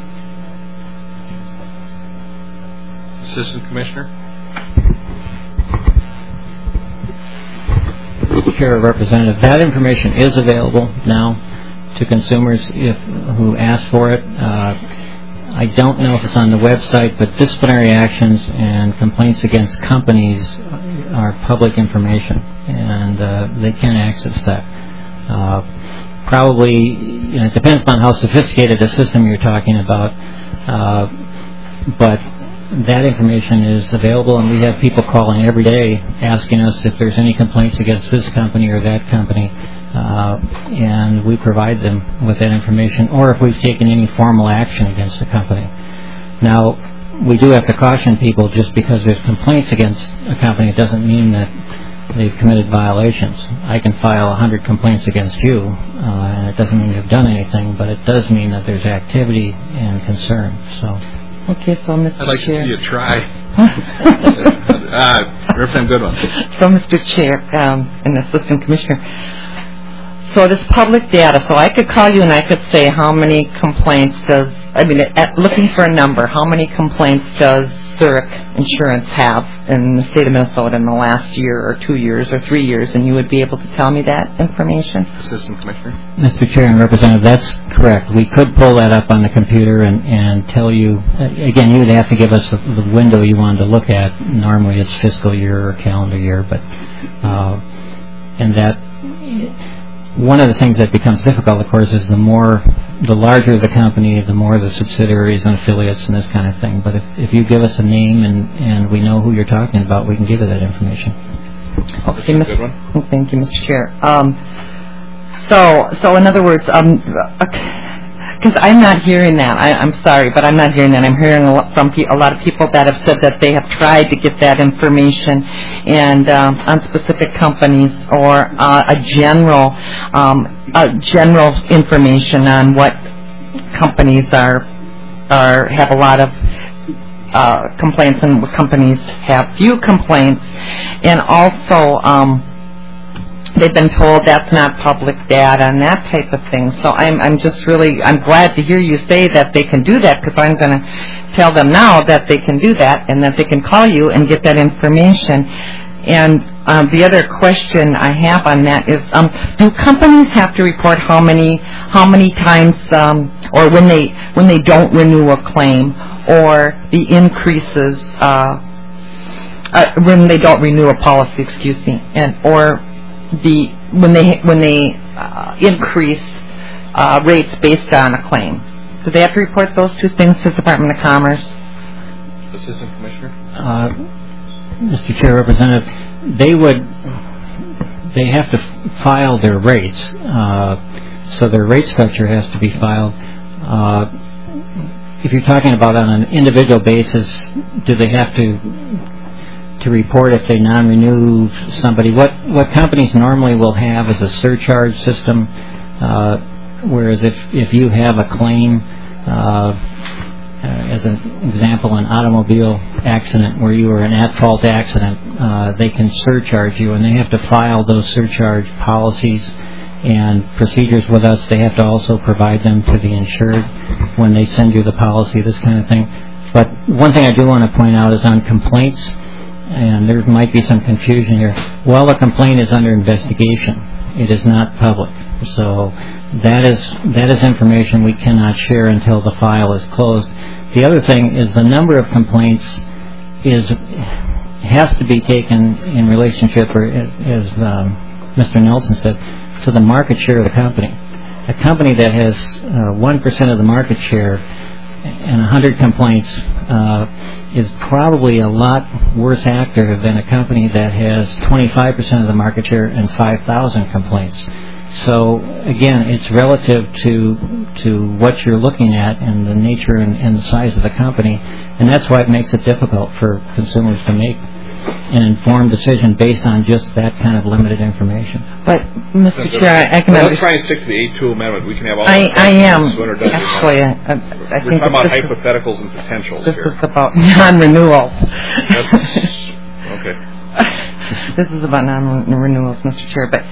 Assistant Commissioner? Mister Chair, Representative, that information is available now to consumers if who ask for it. Uh, I don't know if it's on the website, but disciplinary actions and complaints against companies are public information, and uh, they can access that. Uh, probably, you know, it depends on how sophisticated the system you're talking about, uh, but that information is available, and we have people calling every day asking us if there's any complaints against this company or that company. Uh, and we provide them with that information, or if we've taken any formal action against the company. Now, we do have to caution people, just because there's complaints against a company, it doesn't mean that they've committed violations. I can file one hundred complaints against you, uh, and it doesn't mean you've done anything, but it does mean that there's activity and concern. So, okay, so Mister I'd like Chair. to see you try. uh, Representative Goodwin. So, Mister Chair um, and Assistant Commissioner, so this public data, so I could call you and I could say how many complaints does, I mean, at, looking for a number, how many complaints does Zurich Insurance have in the state of Minnesota in the last year or two years or three years, and you would be able to tell me that information? Assistant Commissioner. Mister Chair and Representative, that's correct. We could pull that up on the computer and, and tell you, again, you would have to give us the, the window you wanted to look at. Normally it's fiscal year or calendar year, but, uh, and that, one of the things that becomes difficult, of course, is the more, the larger the company, the more the subsidiaries and affiliates and this kind of thing. But if, if you give us a name and, and we know who you're talking about, we can give you that information. Okay, Mister Thank you, Mister Chair. Um, so, so in other words, um, because I'm not hearing that. I, I'm sorry, but I'm not hearing that. I'm hearing a lot from pe- a lot of people that have said that they have tried to get that information, and um, on specific companies or uh, a general, um, a general information on what companies are are have a lot of uh, complaints and what companies have few complaints, and also. Um, They've been told that's not public data and that type of thing. So I'm I'm just really I'm glad to hear you say that they can do that, because I'm going to tell them now that they can do that and that they can call you and get that information. And um, the other question I have on that is, um, do companies have to report how many how many times um, or when they when they don't renew a claim, or the increases uh, uh, when they don't renew a policy? Excuse me, and or the when they when they uh, increase uh, rates based on a claim, do they have to report those two things to the Department of Commerce? Assistant Commissioner. Uh, Mister Chair, Representative, they would they have to file their rates, uh, so their rate structure has to be filed. Uh, if you're talking about on an individual basis, do they have to? to report if they non-renew somebody? What what companies normally will have is a surcharge system, uh, whereas if, if you have a claim, uh, as an example, an automobile accident where you were an at-fault accident, uh, they can surcharge you, and they have to file those surcharge policies and procedures with us. They have to also provide them to the insured when they send you the policy, this kind of thing. But one thing I do want to point out is on complaints, and there might be some confusion here. While a complaint is under investigation, it is not public. So that is that is information we cannot share until the file is closed. The other thing is the number of complaints is has to be taken in relationship, or as um, Mister Nelson said, to the market share of the company. A company that has uh, one percent of the market share and one hundred complaints uh, is probably a lot worse actor than a company that has twenty-five percent of the market share and five thousand complaints. So again, it's relative to to what you're looking at and the nature and, and the size of the company, and that's why it makes it difficult for consumers to make an informed decision based on just that kind of limited information. But, Mister Chair, I can well, understand. let's try and stick to the A two amendment. We can have all I, the I am. sooner done than Actually, I, I, I We're think talking about this, hypotheticals and potentials this here. is about non-renewals. Okay. This is about non-renewals, Mister Chair, but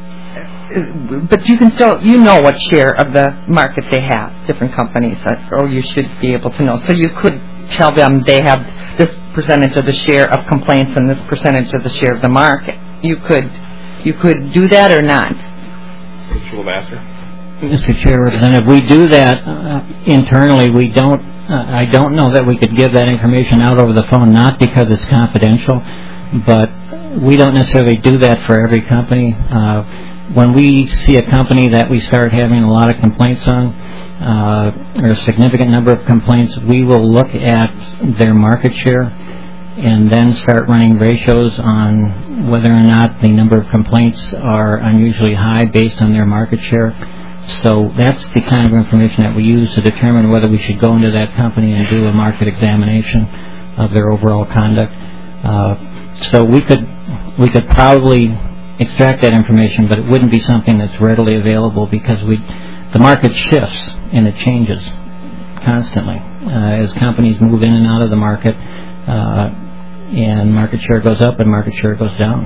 but you can still, you know what share of the market they have, different companies, or you should be able to know. So you could tell them they have this percentage of the share of complaints and this percentage of the share of the market. You could, you could do that or not? Mister Levasseur? Mister Chair, Representative, we do that uh, internally. We don't. Uh, I don't know that we could give that information out over the phone, not because it's confidential, but we don't necessarily do that for every company. Uh, when we see a company that we start having a lot of complaints on, uh, or a significant number of complaints, we will look at their market share and then start running ratios on whether or not the number of complaints are unusually high based on their market share. So that's the kind of information that we use to determine whether we should go into that company and do a market examination of their overall conduct. Uh, so we could we could probably extract that information, but it wouldn't be something that's readily available because we the market shifts and it changes constantly uh, as companies move in and out of the market, uh, and market share goes up and market share goes down.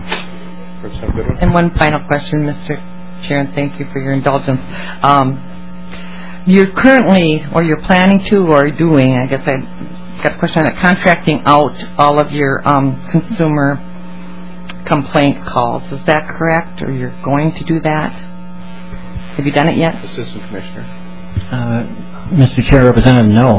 And one final question, Mister Chair, and thank you for your indulgence. Um, you're currently, or you're planning to, or doing, I guess I got a question on it, contracting out all of your um, consumer complaint calls. Is that correct, or you're going to do that? Have you done it yet? Assistant Commissioner. Uh, Mister Chair, Representative, no.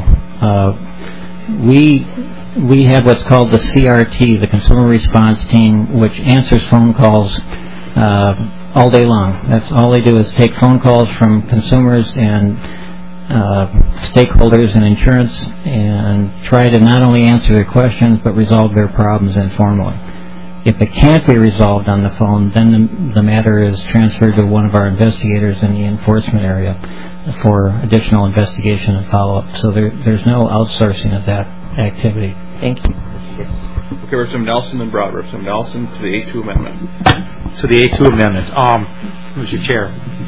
Uh, we we have what's called the C R T, the Consumer Response Team, which answers phone calls uh, all day long. That's all they do is take phone calls from consumers and uh, stakeholders in insurance and try to not only answer their questions but resolve their problems informally. If it can't be resolved on the phone, then the, the matter is transferred to one of our investigators in the enforcement area for additional investigation and follow-up. So there, there's no outsourcing of that activity. Thank you. Okay, Representative Nelson and Broad. Representative Nelson to the A two amendment. To the A two amendment. Um, Mister Chair,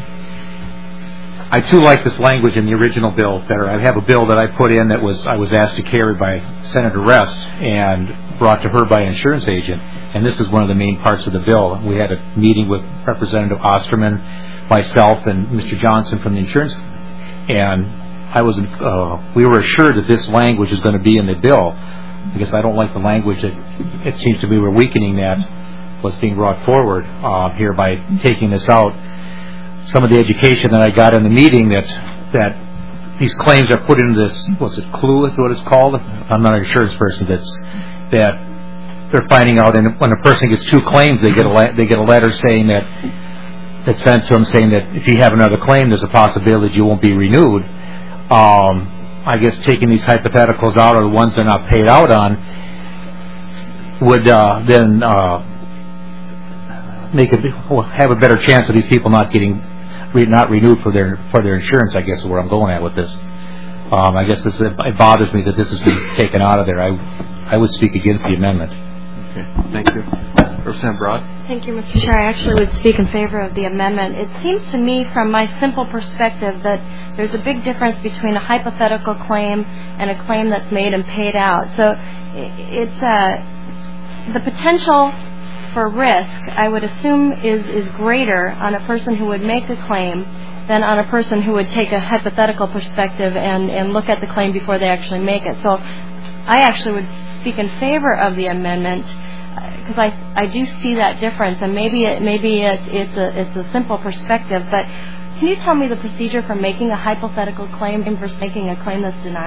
I too like this language in the original bill better. I have a bill that I put in that was I was asked to carry by Senator Rest and brought to her by an insurance agent, and this was one of the main parts of the bill. We had a meeting with Representative Osterman, myself, and Mister Johnson from the insurance, and I was uh, we were assured that this language is going to be in the bill. I guess I don't like the language that it seems to be we're weakening that was being brought forward uh, here by taking this out. Some of the education that I got in the meeting that that these claims are put into this, what's it, clue is what it's called? I'm not an insurance person. That's that they're finding out, and when a person gets two claims, they get a le- they get a letter saying that that's sent to them saying that if you have another claim, there's a possibility you won't be renewed. Um, I guess taking these hypotheticals out, or the ones they're not paid out on, would uh, then uh, make it have a better chance of these people not getting re- not renewed for their for their insurance. I guess is where I'm going at with this. Um, I guess this, it bothers me that this has been taken out of there. I I would speak against the amendment. Okay, thank you. Representative Broad. Thank you, Mister Chair. I actually would speak in favor of the amendment. It seems to me, from my simple perspective, that there's a big difference between a hypothetical claim and a claim that's made and paid out. So it's uh, the potential for risk, I would assume, is, is greater on a person who would make a claim than on a person who would take a hypothetical perspective and, and look at the claim before they actually make it. So I actually would speak in favor of the amendment, because I I do see that difference, and maybe it maybe it, it's a it's a simple perspective. But can you tell me the procedure for making a hypothetical claim versus making a claim that's denied?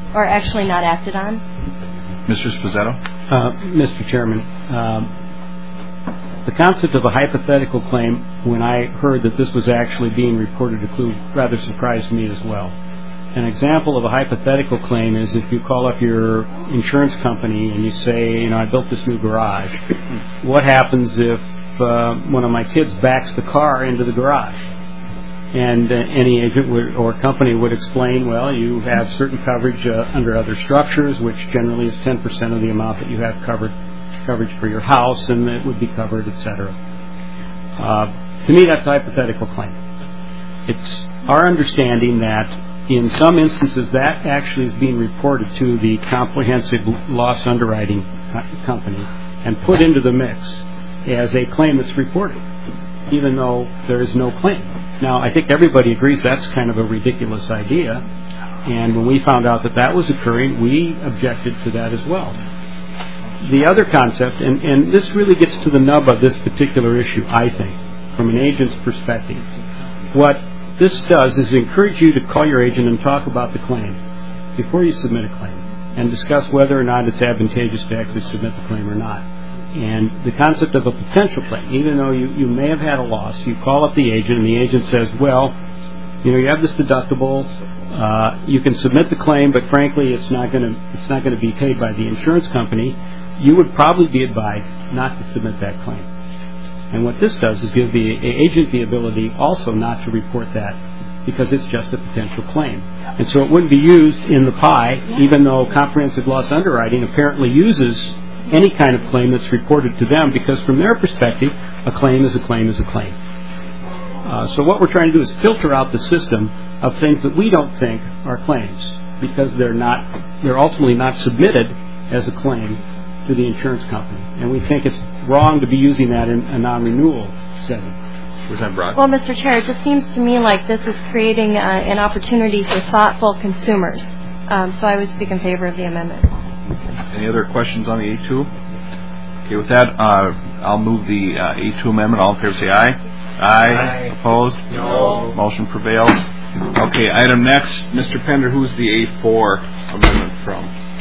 or actually not acted on? Mister Sposato? Uh, Mister Chairman, um, the concept of a hypothetical claim, when I heard that this was actually being reported to C L U, rather surprised me as well. An example of a hypothetical claim is if you call up your insurance company and you say, you know, I built this new garage. What happens if uh, one of my kids backs the car into the garage? And uh, any agent would, or company would explain, well, you have certain coverage uh, under other structures, which generally is ten percent of the amount that you have covered, coverage for your house, and it would be covered, et cetera. Uh, to me, that's a hypothetical claim. It's our understanding that in some instances that actually is being reported to the comprehensive loss underwriting company and put into the mix as a claim that's reported, even though there is no claim. Now, I think everybody agrees that's kind of a ridiculous idea, and when we found out that that was occurring, we objected to that as well. The other concept, and, and this really gets to the nub of this particular issue, I think, from an agent's perspective. What this does is encourage you to call your agent and talk about the claim before you submit a claim and discuss whether or not it's advantageous to actually submit the claim or not. And the concept of a potential claim, even though you, you may have had a loss, you call up the agent and the agent says, well, you know, you have this deductible, uh, you can submit the claim, but frankly it's not going to it's not going to be paid by the insurance company. You would probably be advised not to submit that claim. And what this does is give the agent the ability also not to report that because it's just a potential claim. And so it wouldn't be used in the pie, even though comprehensive loss underwriting apparently uses any kind of claim that's reported to them, because from their perspective, a claim is a claim is a claim. Uh, so what we're trying to do is filter out the system of things that we don't think are claims, because they're not, they're ultimately not submitted as a claim to the insurance company. And we think it's wrong to be using that in a non-renewal setting. Well, Mister Chair, it just seems to me like this is creating uh, an opportunity for thoughtful consumers. Um, so I would speak in favor of the amendment. Any other questions on the A two? Okay, with that, uh, I'll move the uh, A two amendment. All in favor say aye. Aye. Aye. Opposed? No. Motion prevails. Okay, item next. Mister Pender, who's the A four amendment from?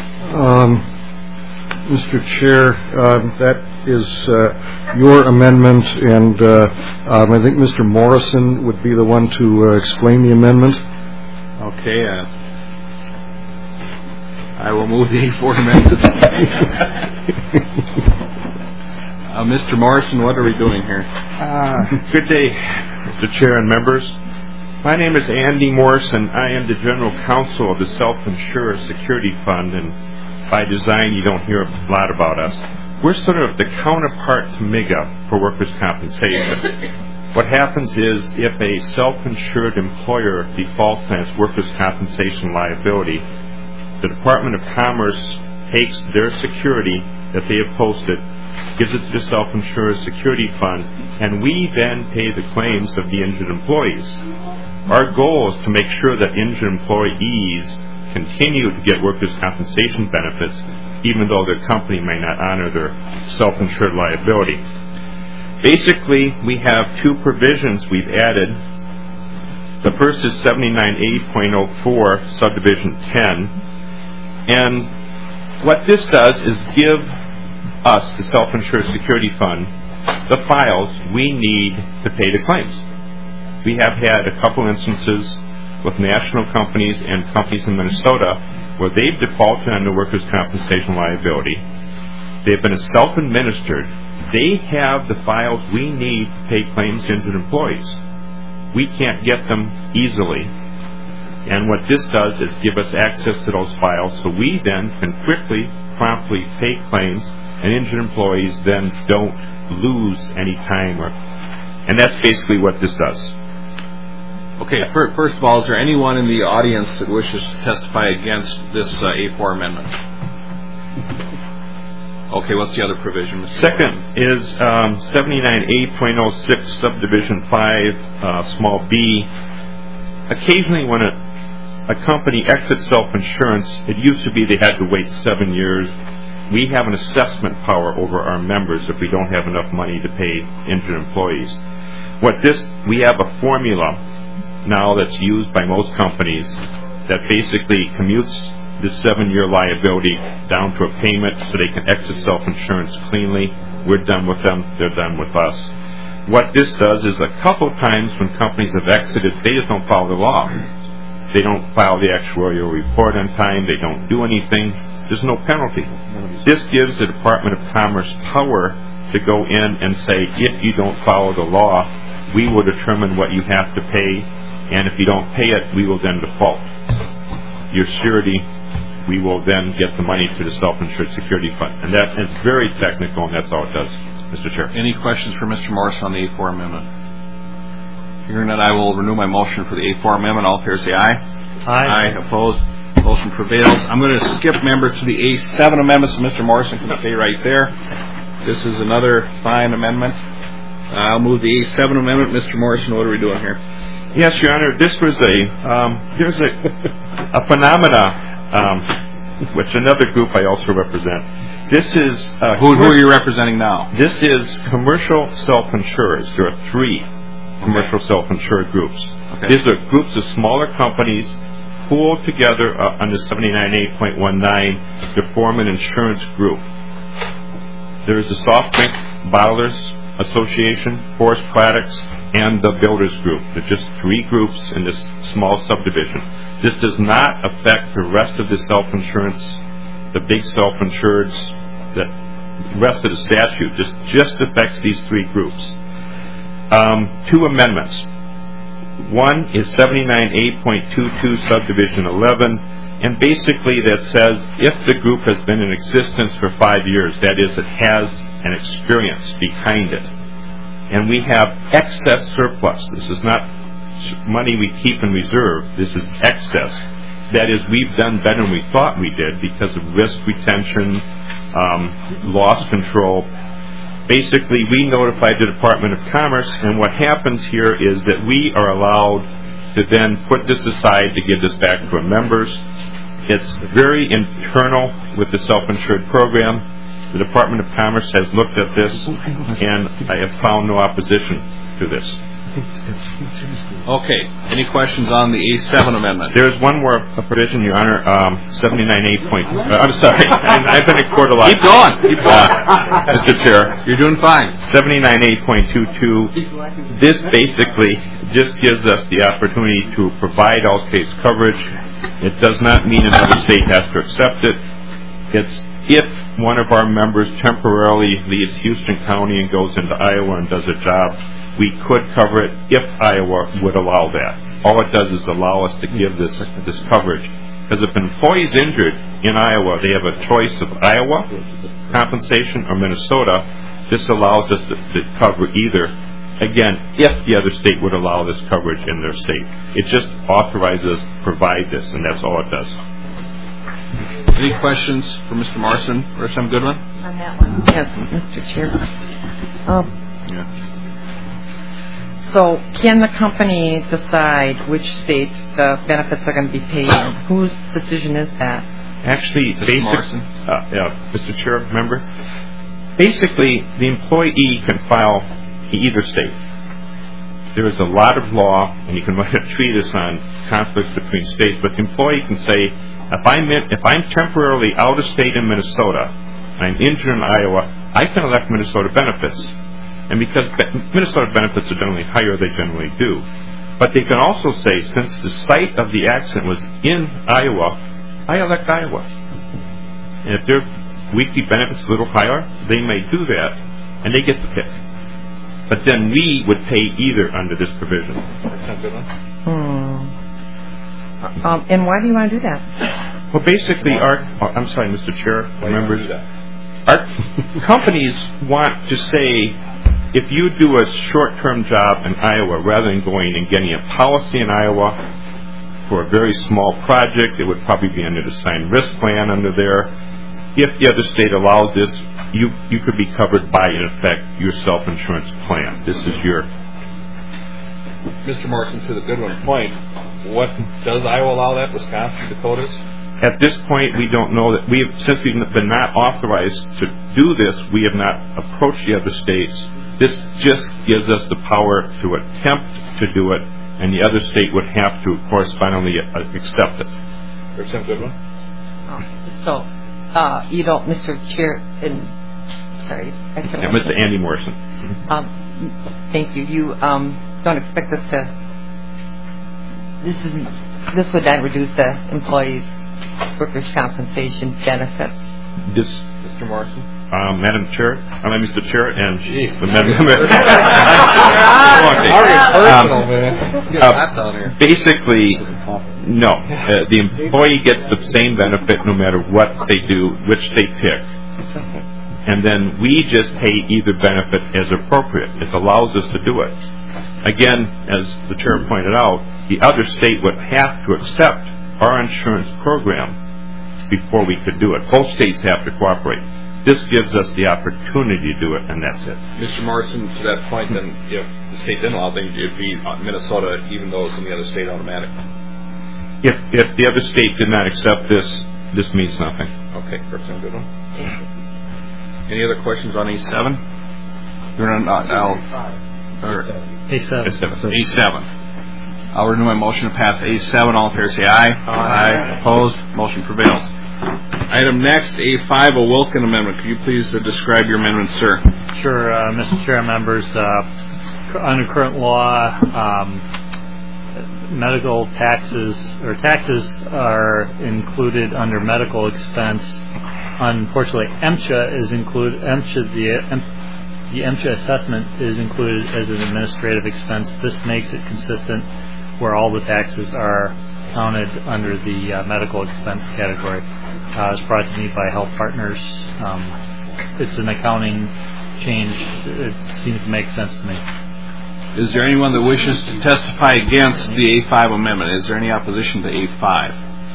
Um, Mister Chair, uh, that is uh, your amendment, and uh, um, I think Mister Morrison would be the one to uh, explain the amendment. Okay, uh, I will move the A four amendment. uh, Mister Morrison, what are we doing here? Uh, good day, Mister Chair and members. My name is Andy Morrison. I am the General Counsel of the Self-Insured Security Fund, and by design you don't hear a lot about us. We're sort of the counterpart to M I G A for workers' compensation. What happens is if a self-insured employer defaults on its workers' compensation liability, the Department of Commerce takes their security that they have posted, gives it to the Self-Insured Security Fund, and we then pay the claims of the injured employees. Our goal is to make sure that injured employees continue to get workers' compensation benefits, even though their company may not honor their self-insured liability. Basically, we have two provisions we've added. The first is seventy-nine A point oh four, subdivision ten. And what this does is give us, the Self-Insured Security Fund, the files we need to pay the claims. We have had a couple instances with national companies and companies in Minnesota where they've defaulted on the workers' compensation liability. They've been self-administered. They have the files we need to pay claims to injured employees. We can't get them easily. And what this does is give us access to those files so we then can quickly, promptly pay claims, and injured employees then don't lose any time. Or, and that's basically what this does. Okay, first of all, is there anyone in the audience that wishes to testify against this uh, A four amendment? Okay, what's the other provision, Mister Second is um, seventy-nine A point oh six, subdivision five, uh, small b. Occasionally when a A company exits self-insurance, it used to be they had to wait seven years. We have an assessment power over our members if we don't have enough money to pay injured employees. What this, we have a formula now that's used by most companies that basically commutes this seven-year liability down to a payment so they can exit self-insurance cleanly. We're done with them. They're done with us. What this does is a couple of times when companies have exited, they just don't follow the law. They don't file the actuarial report on time. They don't do anything. There's no penalty. This gives the Department of Commerce power to go in and say, if you don't follow the law, we will determine what you have to pay, and if you don't pay it, we will then default. Your surety, we will then get the money to the self-insured security fund. And that is very technical, and that's all it does, Mister Chair. Any questions for Mister Morris on the A four amendment? Hearing that, I will renew my motion for the A four amendment. All in favor say aye. Aye. Aye. Opposed? Motion prevails. I'm going to skip, members, to the A seven amendment, so Mister Morrison can stay right there. This is another fine amendment. Uh, I'll move the A seven amendment. Mister Morrison, what are we doing here? Yes, Your Honor. This was a um, there's a a phenomena um, which another group I also represent. This is uh, who, who are you representing now? This is commercial self-insurers. There are three commercial okay. self-insured groups. Okay. These are groups of smaller companies pooled together uh, under seventy-nine A point nineteen to form an insurance group. There is the Soft Drink Bottlers Association, Forest Products, and the Builders Group. There are just three groups in this small subdivision. This does not affect the rest of the self-insurance, the big self-insureds, the rest of the statute. This just affects these three groups. Um, two amendments. One is seventy-nine A point twenty-two subdivision eleven, and basically that says if the group has been in existence for five years, that is, it has an experience behind it, and we have excess surplus. This is not money we keep in reserve. This is excess. That is, we've done better than we thought we did because of risk retention, um, loss control. Basically, we notified the Department of Commerce, and what happens here is that we are allowed to then put this aside to give this back to our members. It's very internal with the self-insured program. The Department of Commerce has looked at this, and I have found no opposition to this. Okay. Any questions on the A seven amendment? There's one more provision, Your Honor, um, seventy-nine A point... Uh, I'm sorry. I've been in court a lot. Keep going. Keep going. Uh, Mister Chair. You're doing fine. seventy-nine A point twenty-two. This basically just gives us the opportunity to provide all-states coverage. It does not mean another state has to accept it. It's if one of our members temporarily leaves Houston County and goes into Iowa and does a job, we could cover it if Iowa would allow that. All it does is allow us to give this this coverage. Because if an employee is injured in Iowa, they have a choice of Iowa compensation or Minnesota. This allows us to, to cover either, again, if the other state would allow this coverage in their state. It just authorizes us to provide this, and that's all it does. Any questions for Mister Morrison or some good one? On that one, yes, Mister Chair. Um, yeah. So can the company decide which states the benefits are going to be paid in? Whose decision is that? Actually, Mister Morrison? Uh, yeah, Mister Chair, member, basically the employee can file either state. There is a lot of law, and you can write a treatise on conflicts between states, but the employee can say, if I'm, in, if I'm temporarily out of state in Minnesota, I'm injured in Iowa, I can elect Minnesota benefits. And because Minnesota benefits are generally higher, they generally do. But they can also say, since the site of the accident was in Iowa, I elect Iowa. And if their weekly benefits are a little higher, they may do that, and they get the pick. But then we would pay either under this provision. That's a good one. Hmm. Um, and why do you want to do that? Well, basically, our oh, I'm sorry, Mister Chair, members. Our companies want to say, if you do a short-term job in Iowa, rather than going and getting a policy in Iowa for a very small project, it would probably be under the signed risk plan under there. If the other state allows this, you you could be covered by, in effect, your self-insurance plan. This is your... Mister Morrison, to the good one point, what does Iowa allow that? Wisconsin, Dakotas? At this point, we don't know that. We have, since we've been not authorized to do this, we have not approached the other states. This just gives us the power to attempt to do it, and the other state would have to correspondingly accept it. There's some good one. So, uh, you don't, Mister Chair, and, sorry. I can Yeah, Mister Andy Morrison. Um, thank you. You um, don't expect us to, this isn't, this would not reduce the employees' workers' compensation benefits. This, Mister Morrison? Uh, Madam Chair, I mean, Mister Chair, and Jeez. the member. Personal, man. Get hot down here. Basically, no. Uh, the employee gets the same benefit no matter what they do, which they pick. And then we just pay either benefit as appropriate. It allows us to do it. Again, as the Chair pointed out, the other state would have to accept our insurance program before we could do it. Both states have to cooperate. This gives us the opportunity to do it, and that's it. Mister Morrison, to that point, then, if the state didn't allow things, it'd be Minnesota, even though it's in the other state, automatic. If if the other state did not accept this, this means nothing. Okay, Representative Goodwin. Any other questions on A seven? You're not Al. A seven. A seven. I'll renew my motion to pass A seven. All in favor, say aye. Aye. Opposed? Motion prevails. Item next, A five, a Wilkin amendment. Could you please uh, describe your amendment, sir? Sure, uh, Mister Chair, members. Uh, under current law, um, medical taxes or taxes are included under medical expense. Unfortunately, EMCHA is included. EMCHA the em, the EMCHA assessment is included as an administrative expense. This makes it consistent, where all the taxes are counted under the uh, medical expense category. Uh, it's brought to me by Health Partners. Um, it's an accounting change. It seems to make sense to me. Is there anyone that wishes to testify against the A five amendment? Is there any opposition to A five?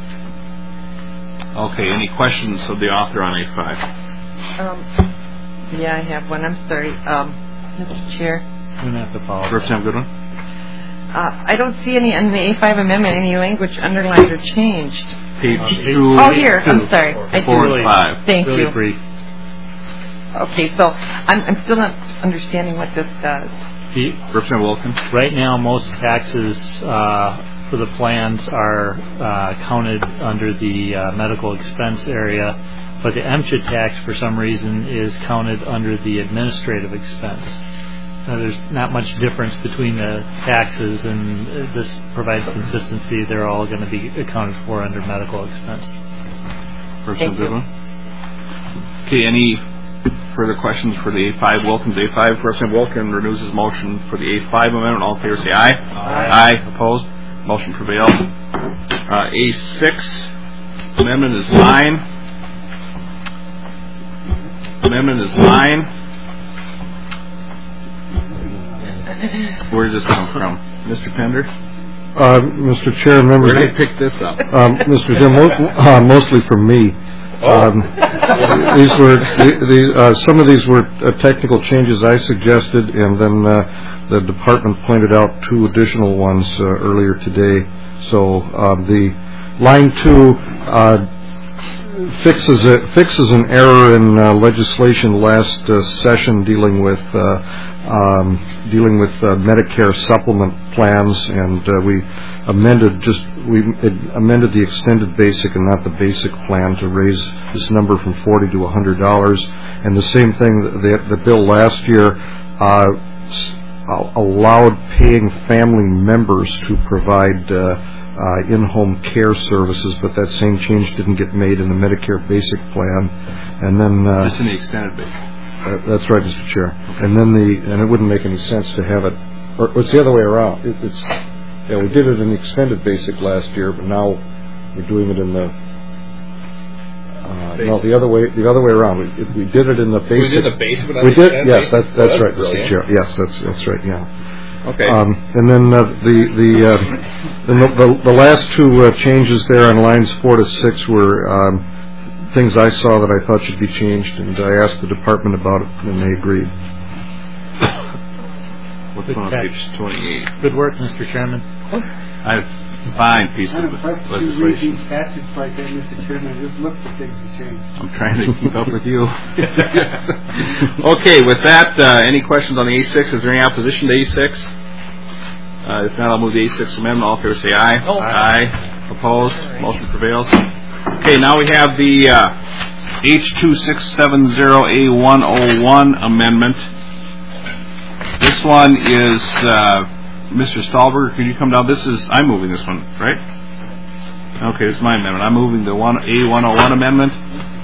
Okay, any questions of the author on A five? Um, yeah, I have one. I'm sorry. Um, Mister Chair. You don't have to follow. Representative Goodwin? Uh, I don't see any in the A five amendment, any language underlined or changed. Page two. Oh, here. Two, I'm sorry. I four do. and five. Thank really you. Brief. Okay, so I'm, I'm still not understanding what this does. The, Representative Wilkins? Right now, most taxes uh, for the plans are uh, counted under the uh, medical expense area, but the EMCHA tax, for some reason, is counted under the administrative expense. Uh, there's not much difference between the taxes, and uh, this provides consistency. They're all going to be accounted for under medical expense. Representative Goodwin? Okay, any further questions for the A five? Wilkins, A five. Representative Wilkins renews his motion for the A five amendment. All in favor say aye. Aye. Aye. Opposed? Motion prevails. Uh, A six amendment is mine. Amendment is mine. Where does this come from? Mister Pender? Uh, Mister Chair, members. Where did I pick this up? Um, Mister Jim, mo- uh, mostly from me. Um, these were the, the, uh, some of these were uh, technical changes I suggested, and then uh, the department pointed out two additional ones uh, earlier today. So uh, the line two uh, fixes a, fixes an error in uh, legislation last uh, session dealing with uh, um, dealing with uh, Medicare supplement plans, and uh, we amended just we amended the extended basic and not the basic plan to raise this number from forty to a hundred dollars. And the same thing, the, the bill last year uh, allowed paying family members to provide uh, uh, in-home care services, but that same change didn't get made in the Medicare basic plan. And then uh, just in the extended basic. Uh, that's right, Mister Chair. And then the and it wouldn't make any sense to have it, or it's the other way around. It, it's yeah, we did it in the extended basic last year, but now we're doing it in the uh, no the other way the other way around. We, it, we did it in the basic. We did the basic, but not we the did. extended Yes, basic? that's Oh, that's that's right, Mister brilliant. Chair. Yes, that's that's right. Yeah. Okay. Um, and then uh, the the, uh, the the the last two uh, changes there on lines four to six were. Um, things I saw that I thought should be changed, and I asked the department about it, and they agreed. What's on page twenty-eight? Good work, Mister Chairman. I have a fine piece of I'm impressed that you read these legislation. statutes like that, Mister Chairman. Just look for things to change. I'm trying to keep up with you. Okay, with that, uh, any questions on the A six? Is there any opposition to A six? Uh, if not, I'll move the A six amendment. All in favor say aye. Oh. Aye. Opposed? Motion prevails. Okay, now we have the uh, H two six seven zero A one oh one amendment. This one is, uh, Mister Stahlberger, could you come down? This is, I'm moving this one, right? Okay, this is my amendment. I'm moving the one A one oh one amendment.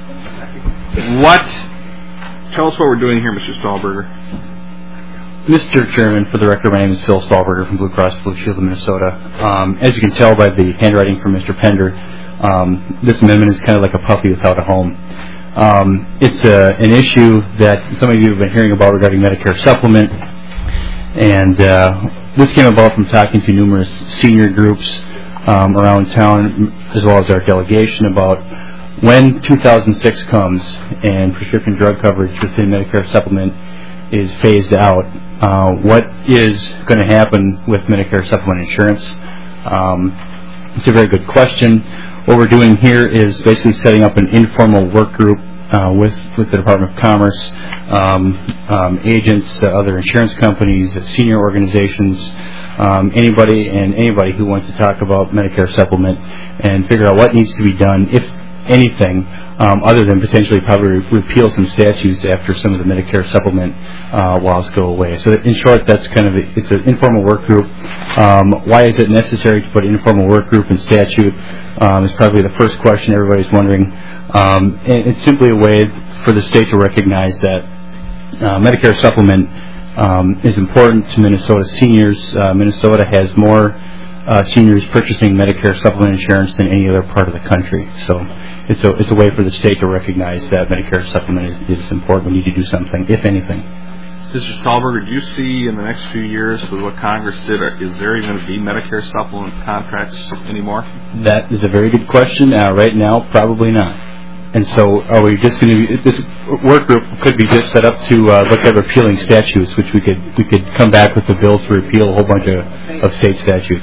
What, tell us what we're doing here, Mister Stahlberger. Mister Chairman, for the record, my name is Phil Stahlberger from Blue Cross Blue Shield of Minnesota. Um, as you can tell by the handwriting from Mister Pender, um, this amendment is kind of like a puppy without a home. Um, it's a, an issue that some of you have been hearing about regarding Medicare supplement, and uh, this came about from talking to numerous senior groups um, around town, as well as our delegation, about when two thousand six comes and prescription drug coverage within Medicare supplement is phased out, uh, what is going to happen with Medicare supplement insurance? Um, it's a very good question. What we're doing here is basically setting up an informal work group uh, with with the Department of Commerce, um, um, agents, uh, other insurance companies, uh, senior organizations, um, anybody and anybody who wants to talk about Medicare supplement and figure out what needs to be done, if anything, um, other than potentially probably re- repeal some statutes after some of the Medicare supplement uh, laws go away. So in short, that's kind of a, it's an informal work group. Um, why is it necessary to put informal work group in statute? Um, is probably the first question everybody's wondering. Um, and it's simply a way for the state to recognize that uh, Medicare supplement um, is important to Minnesota seniors. Uh, Minnesota has more uh, seniors purchasing Medicare supplement insurance than any other part of the country. So it's a, it's a way for the state to recognize that Medicare supplement is, is important. We need to do something, if anything. Mister Stahlberger, do you see in the next few years with what Congress did, is there even going to be Medicare supplement contracts anymore? That is a very good question. Uh, right now, probably not. And so are we just going to be, this work group could be just set up to uh, look at repealing statutes, which we could we could come back with a bill to repeal a whole bunch of, of state statutes.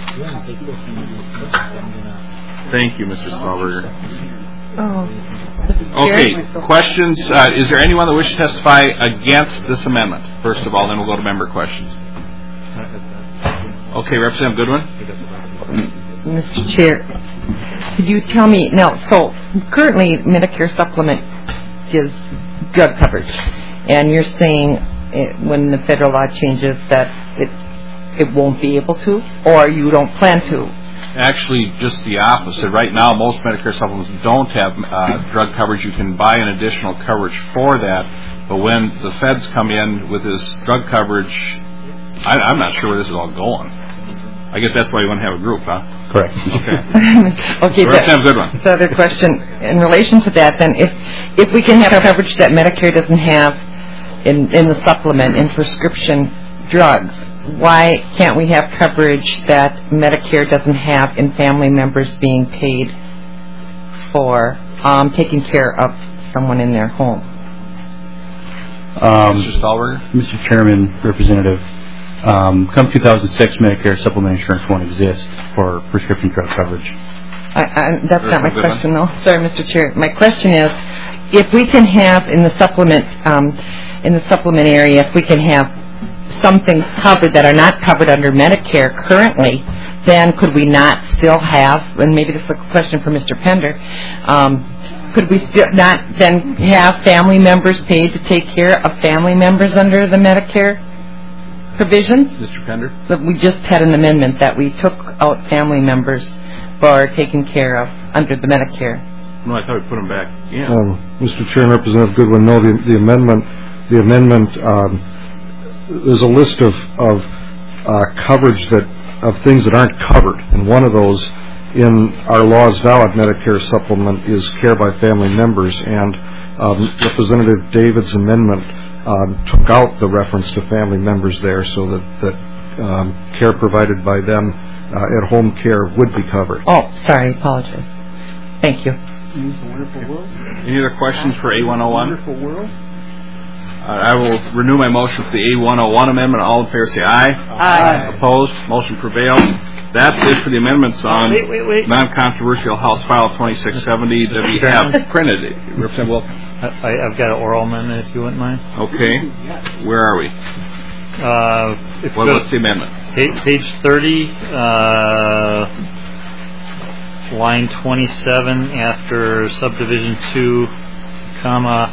Thank you, Mister Stahlberger. Oh. Okay, questions? Uh, is there anyone that wishes to testify against this amendment? First of all, then we'll go to member questions. Okay, Representative Goodwin. Mister Chair, could you tell me now? So currently, Medicare supplement is drug coverage, and you're saying it, when the federal law changes that it it won't be able to, or you don't plan to. Actually, just the opposite. Right now, most Medicare supplements don't have uh, drug coverage. You can buy an additional coverage for that. But when the feds come in with this drug coverage, I, I'm not sure where this is all going. I guess that's why you want to have a group, huh? Correct. Okay. Okay. So let's have a good one. So other question in relation to that, then, if if we can have coverage that Medicare doesn't have in in the supplement in prescription drugs, why can't we have coverage that Medicare doesn't have in family members being paid for um, taking care of someone in their home? Um, Mister Stahlberger? Mister Chairman, Representative, um, come two thousand six, Medicare supplement insurance won't exist for prescription drug coverage. I, I, that's not my question, though. Sorry, Mister Chair. My question is, if we can have in the supplement, um, in the supplement area, if we can have some things covered that are not covered under Medicare currently, then could we not still have, and maybe this is a question for Mister Pender, um, could we still not then have family members paid to take care of family members under the Medicare provisions? Mister Pender? But we just had an amendment that we took out family members for taken care of under the Medicare. No, I thought we put them back in. Um, Mister Chair and Representative Goodwin, no, the, the amendment, the amendment, um, there's a list of, of uh, coverage that of things that aren't covered, and one of those in our law's valid Medicare supplement is care by family members, and um, Representative David's amendment um, took out the reference to family members there, so that, that um, care provided by them uh, at home care would be covered. Oh, sorry, apologize. Thank you. Any other questions for A one oh one? Wonderful world. Uh, I will renew my motion for the A one oh one amendment. All in favor say aye. Aye. Opposed? Motion prevails. That's it for the amendments on Wait, wait, wait. non-controversial House File twenty-six seventy that we have printed. Representative Wilk. I, I've got an oral amendment, if you wouldn't mind. Okay. Where are we? Uh, if Well, you go what's the amendment? Page, page thirty, uh, line twenty-seven after subdivision two, comma,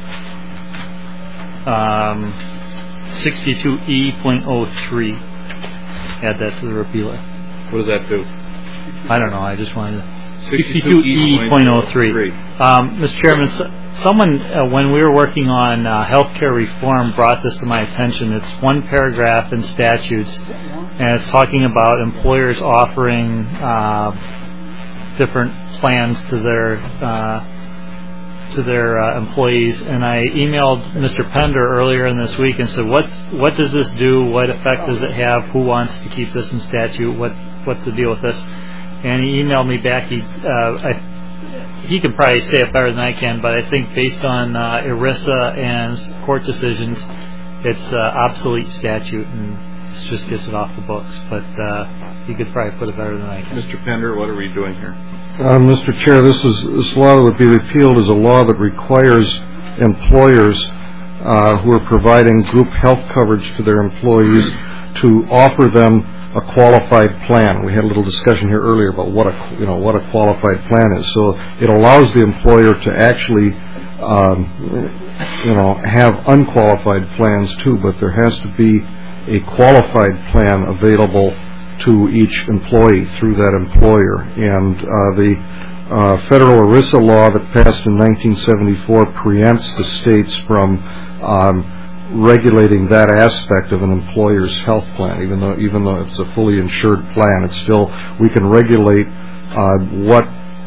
um, sixty-two E point oh three. Add that to the repeal. What does that do? I don't know. I just wanted to. sixty-two E point oh three. Um, Mister Chairman, someone, uh, when we were working on uh, healthcare reform, brought this to my attention. It's one paragraph in statutes, and it's talking about employers offering uh, different plans to their uh, to their uh, employees. And I emailed Mister Pender earlier in this week and said, "What what does this do? What effect does it have? Who wants to keep this in statute? What what's the deal with this?" And he emailed me back. He uh, I, he can probably say it better than I can, but I think based on uh, ERISA and court decisions, it's uh, obsolete statute and it just gets it off the books. But uh, he could probably put it better than I can. Mister Pender, what are we doing here? Uh, Mister Chair, this is this law that would be repealed is a law that requires employers uh, who are providing group health coverage to their employees to offer them a qualified plan. We had a little discussion here earlier about what a you know what a qualified plan is. So it allows the employer to actually um, you know have unqualified plans too, but there has to be a qualified plan available to each employee through that employer. And uh, the uh, federal ERISA law that passed in nineteen seventy-four preempts the states from um, regulating that aspect of an employer's health plan. Even though even though it's a fully insured plan, it's still we can regulate uh, what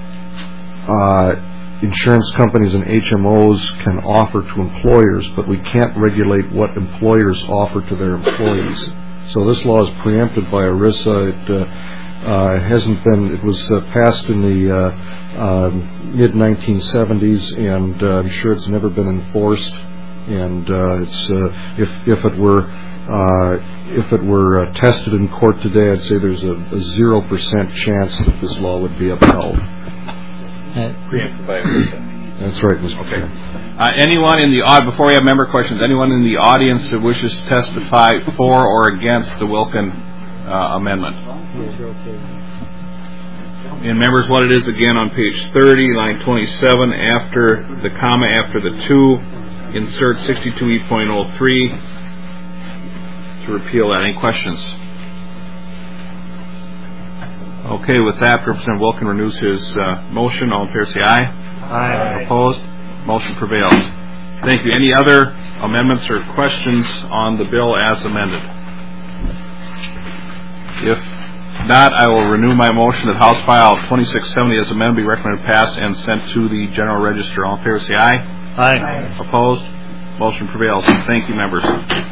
uh, insurance companies and H M Os can offer to employers, but we can't regulate what employers offer to their employees. So this law is preempted by ERISA. It uh, uh, hasn't been. It was uh, passed in the uh, uh, mid nineteen seventies, and uh, I'm sure it's never been enforced. And uh, it's uh, if if it were uh, if it were uh, tested in court today, I'd say there's a zero percent chance that this law would be upheld. Uh, Preempted by ERISA. That's right, Mister Okay. Chair. Uh, anyone in the audience, before we have member questions, anyone in the audience that wishes to testify for or against the Wilkin uh, amendment? And members, what it is again on page thirty, line twenty-seven, after the comma, after the two, insert sixty-two E point oh three to repeal that. Any questions? Okay, with that, Representative Wilkin renews his uh, motion. All in favor say aye. Aye. Opposed? Motion prevails. Thank you. Any other amendments or questions on the bill as amended? If not, I will renew my motion that House File twenty-six seventy as amended be recommended passed and sent to the General Register. All in favor say aye. Aye. Opposed? Motion prevails. Thank you, members.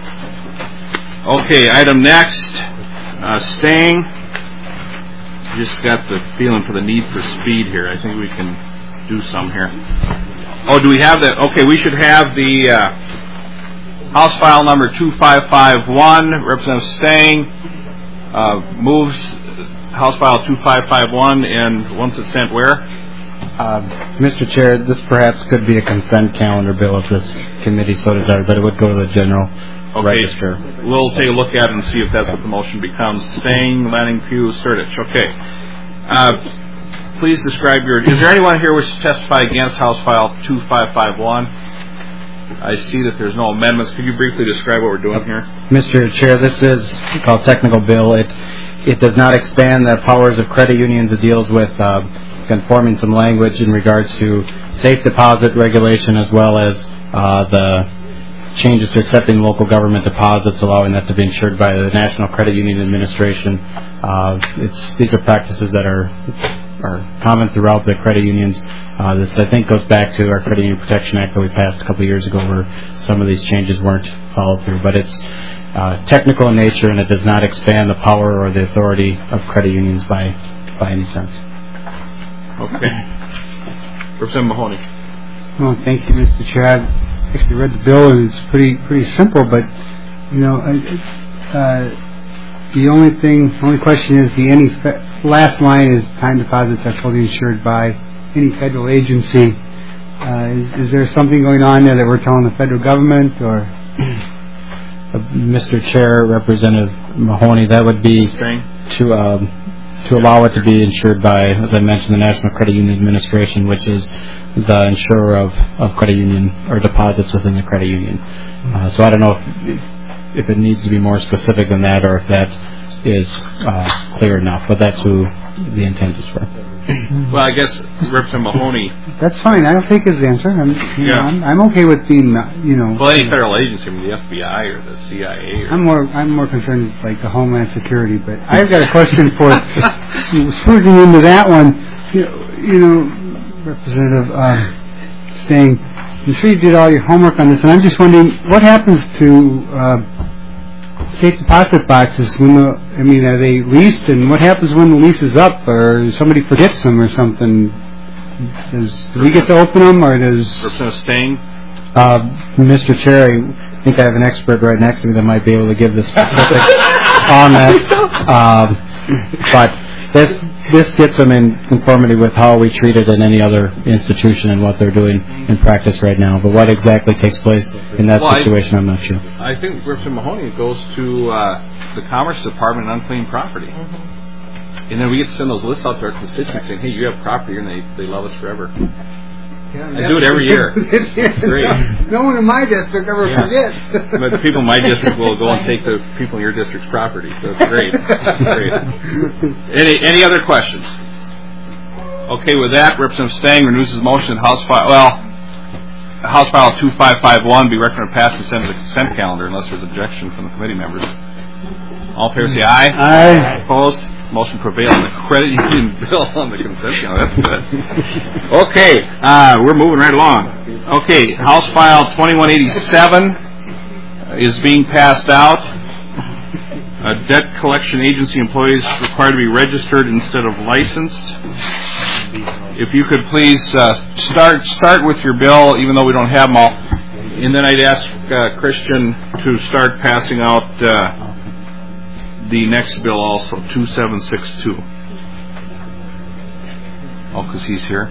Okay, item next, uh, staying. Just got the feeling for the need for speed here. I think we can do some here. Oh, do we have that? Okay, we should have the uh, House File number two five five one. Representative Stang uh, moves House File two five five one, and once it's sent where? Uh, Mister Chair, this perhaps could be a consent calendar bill if this committee so desired, but it would go to the General Okay. Register. We'll take a look at it and see if that's what the motion becomes. Stang, Lanning, Pugh, Sertich. Okay. Uh, please describe your... Is there anyone here who wishes to testify against House File two five five one? I see that there's no amendments. Could you briefly describe what we're doing here? Mister Chair, this is called technical bill. It it does not expand the powers of credit unions. It deals with uh, conforming some language in regards to safe deposit regulation as well as uh, the changes to accepting local government deposits, allowing that to be insured by the National Credit Union Administration. Uh, it's these are practices that are are common throughout the credit unions. Uh, this, I think, goes back to our Credit Union Protection Act that we passed a couple of years ago, where some of these changes weren't followed through. But it's uh, technical in nature, and it does not expand the power or the authority of credit unions by by any sense. Okay. Representative Mahoney. Well, thank you, Mister Chair. I've actually read the bill, and it's pretty pretty simple. But you know, uh, the only thing, only question is the any fe- last line is time deposits are fully insured by any federal agency. Uh, is, is there something going on there that we're telling the federal government, or? Uh, Mister Chair, Representative Mahoney, that would be to um, to allow it to be insured by, as I mentioned, the National Credit Union Administration, which is the insurer of, of credit union or deposits within the credit union. Uh, so I don't know if, if it needs to be more specific than that, or if that is uh, clear enough. But that's who the intent is for. Well, I guess Representative Mahoney. That's fine. I'll take his answer. I'm, you Yeah. know, I'm, I'm okay with being, uh, you know. Well, any federal agency, I mean, the F B I or the C I A. Or I'm more, I'm more concerned like the Homeland Security. But I've got a question for spooking into that one. You know, you know Representative uh, Stang, I'm sure you did all your homework on this, and I'm just wondering what happens to uh, safe deposit boxes when the, I mean, are they leased, and what happens when the lease is up, or somebody forgets them or something? Does, do we get to open them, or does... Representative Stang? Uh, Mister Chair, I think I have an expert right next to me that might be able to give the specifics on that. Um, but this this gets them in conformity with how we treat it in any other institution and what they're doing in practice right now. But what exactly takes place in that Well, situation, I, I'm not sure. I think Representative Mahoney goes to uh, the Commerce Department and unclaimed property. Mm-hmm. And then we get to send those lists out to our constituents saying, hey, you have property here, and they, they love us forever. Yeah, I do it every year. It's great. No one in my district ever Yeah. forgets. But the people in my district will go and take the people in your district's property. So it's great. It's great. Any any other questions? Okay, with that, Representative Stang renews his motion. House file, well, House File two five five one be recommended passed and sent to the consent calendar unless there's objection from the committee members. All in favor say aye. Aye. Opposed? Motion prevails. The credit union bill on the consent calendar. That's good. Okay, uh, we're moving right along. Okay, House File twenty-one eighty-seven is being passed out. Uh, debt collection agency employees required to be registered instead of licensed. If you could please uh, start start with your bill, even though we don't have them all, and then I'd ask uh, Christian to start passing out uh, the next bill also, two seven six two. Oh, because he's here.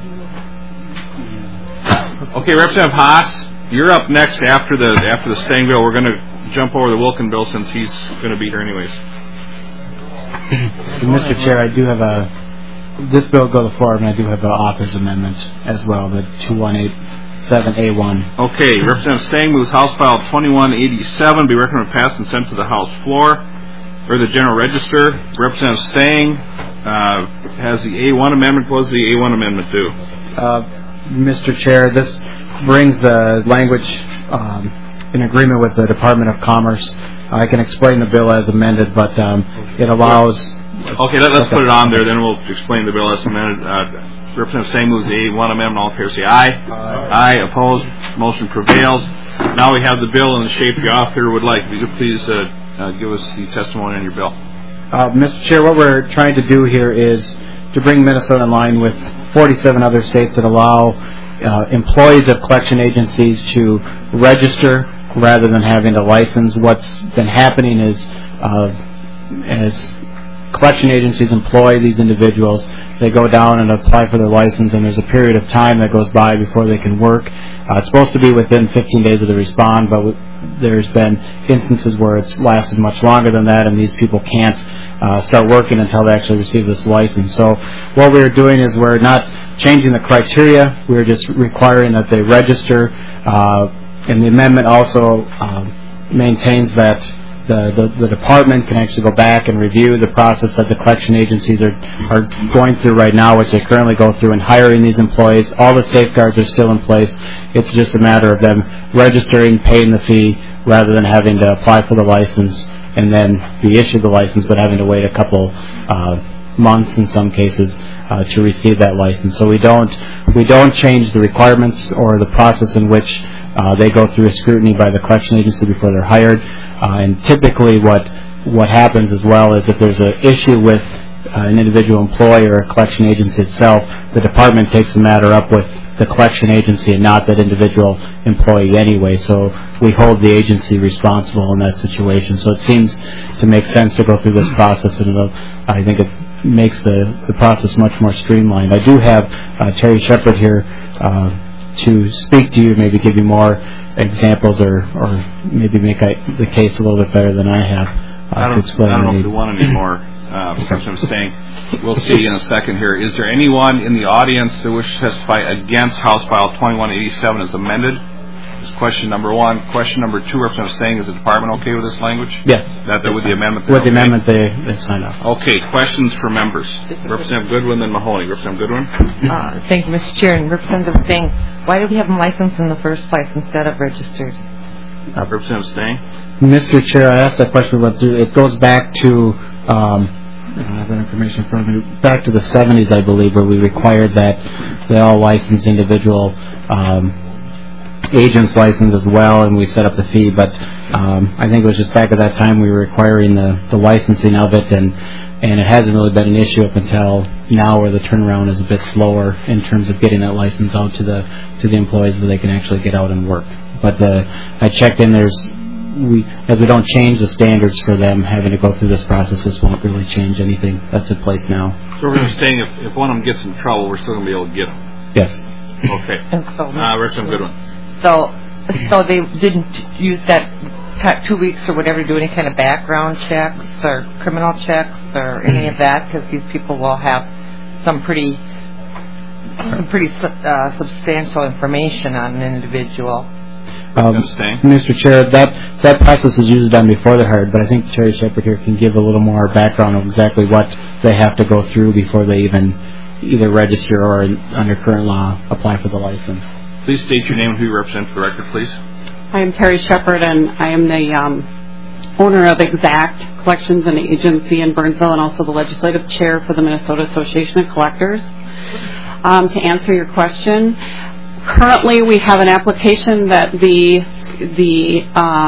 Okay, Representative Haas, you're up next after the after the Stang bill. We're going to jump over the Wilkin bill since he's going to be here anyways. Mister Chair, I do have a... This bill will go to the floor, and I do have an author's amendment as well, the two one eight seven A one. Okay, Representative Stang moves House File twenty-one eighty-seven be recommended passed and sent to the House floor, or the General Register. Representative Stang uh, has the A one amendment. What does the A one amendment do? Uh, Mister Chair, this brings the language um, in agreement with the Department of Commerce. I can explain the bill as amended, but um, it allows... Okay, let, let's put it on there, then we'll explain the bill as amended. Uh, Representative Stang moves the A one amendment. All in favor say aye. Aye. Aye. Opposed? Motion prevails. Now we have the bill in the shape the author would like. Would you please uh, uh, give us the testimony on your bill? Uh, Mister Chair, what we're trying to do here is to bring Minnesota in line with forty-seven other states that allow uh, employees of collection agencies to register rather than having a license. What's been happening is uh, as collection agencies employ these individuals, they go down and apply for their license, and there's a period of time that goes by before they can work. Uh, it's supposed to be within fifteen days of the respond, but w- there's been instances where it's lasted much longer than that, and these people can't uh, start working until they actually receive this license. So what we're doing is we're not changing the criteria. We're just requiring that they register, uh, and the amendment also uh, maintains that The, the, the department can actually go back and review the process that the collection agencies are, are going through right now, which they currently go through in hiring these employees. All the safeguards are still in place. It's just a matter of them registering, paying the fee, rather than having to apply for the license and then be issued the license, but having to wait a couple uh, months in some cases uh, to receive that license. So we don't we don't change the requirements or the process in which uh, they go through a scrutiny by the collection agency before they're hired. Uh, and typically what what happens as well is if there's an issue with uh, an individual employee or a collection agency itself, the department takes the matter up with the collection agency and not that individual employee anyway. So we hold the agency responsible in that situation. So it seems to make sense to go through this process, and it'll, I think it makes the, the process much more streamlined. I do have uh, Terry Shepard here uh, to speak to you, maybe give you more examples, or, or maybe make I, the case a little bit better than I have. Uh, I don't, to explain I don't know the if we want any more Uh, Representative Stang. We'll see in a second here. Is there anyone in the audience that wishes to testify against House File twenty-one eighty-seven as amended? That's question number one. Question number two, Representative Stang, is the department okay with this language? Yes. That, that with the amendment? With the okay? amendment, they, they signed off. Okay, questions for members. Representative Goodwin, then Mahoney. Representative Goodwin? Uh, thank you, Mister Chair. And Representative Stang, why do we have them licensed in the first place instead of registered? Uh, Representative Stang? Mister Chair, I asked that question, but it goes back to, um, I don't have that information in front of me, back to the seventies, I believe, where we required that they all licensed individual um, agents licensed as well, and we set up the fee. But um, I think it was just back at that time we were requiring the, the licensing of it, and and it hasn't really been an issue up until now, where the turnaround is a bit slower in terms of getting that license out to the to the employees where they can actually get out and work. But the, I checked in. There's we as we don't change the standards for them having to go through this process. This won't really change anything that's in place now. So we're going to stay. If, if one of them gets in trouble, we're still going to be able to get them. Yes. Okay. Uh, Representative Goodwin. So, so they didn't use that t- two weeks or whatever to do any kind of background checks or criminal checks or any of that, because these people will have some pretty, some pretty uh, substantial information on an individual. Um, Mister Chair, that that process is usually done before they're hired, but I think Terry Shepard here can give a little more background of exactly what they have to go through before they even either register or, under current law, apply for the license. Please state your name and who you represent for the record, please. I am Terry Shepard, and I am the um, owner of Exact Collections and Agency in Burnsville, and also the legislative chair for the Minnesota Association of Collectors. Um, to answer your question, currently we have an application that the the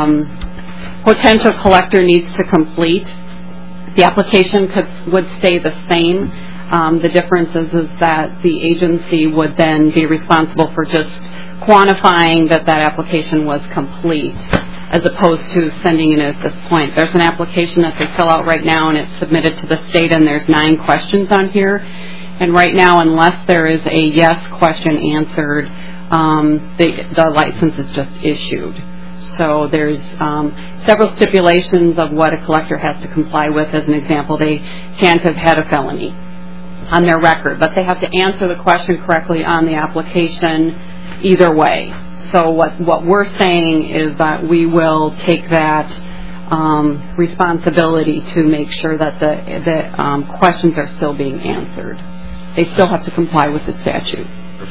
um, potential collector needs to complete. The application could, would stay the same. Um, the difference is, is that the agency would then be responsible for just quantifying that that application was complete, as opposed to sending it at this point. There's an application that they fill out right now, and it's submitted to the state, and there's nine questions on here. And right now, unless there is a yes question answered, um, the, the license is just issued. So there's um, several stipulations of what a collector has to comply with. As an example, they can't have had a felony on their record, but they have to answer the question correctly on the application either way. So what, what we're saying is that we will take that um, responsibility to make sure that the, the um, questions are still being answered. They still have to comply with the statute.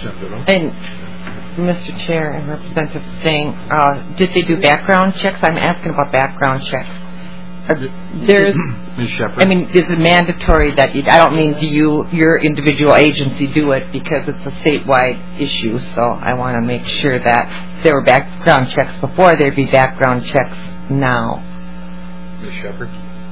And Mister Chair and Representative Stang, uh, did they do background checks? I'm asking about background checks. Uh, there's, Miz Shepard. I mean, is it mandatory that you, I don't mean do you, your individual agency do it, because it's a statewide issue, so I want to make sure that if there were background checks before, there'd be background checks now. Miz Shepard.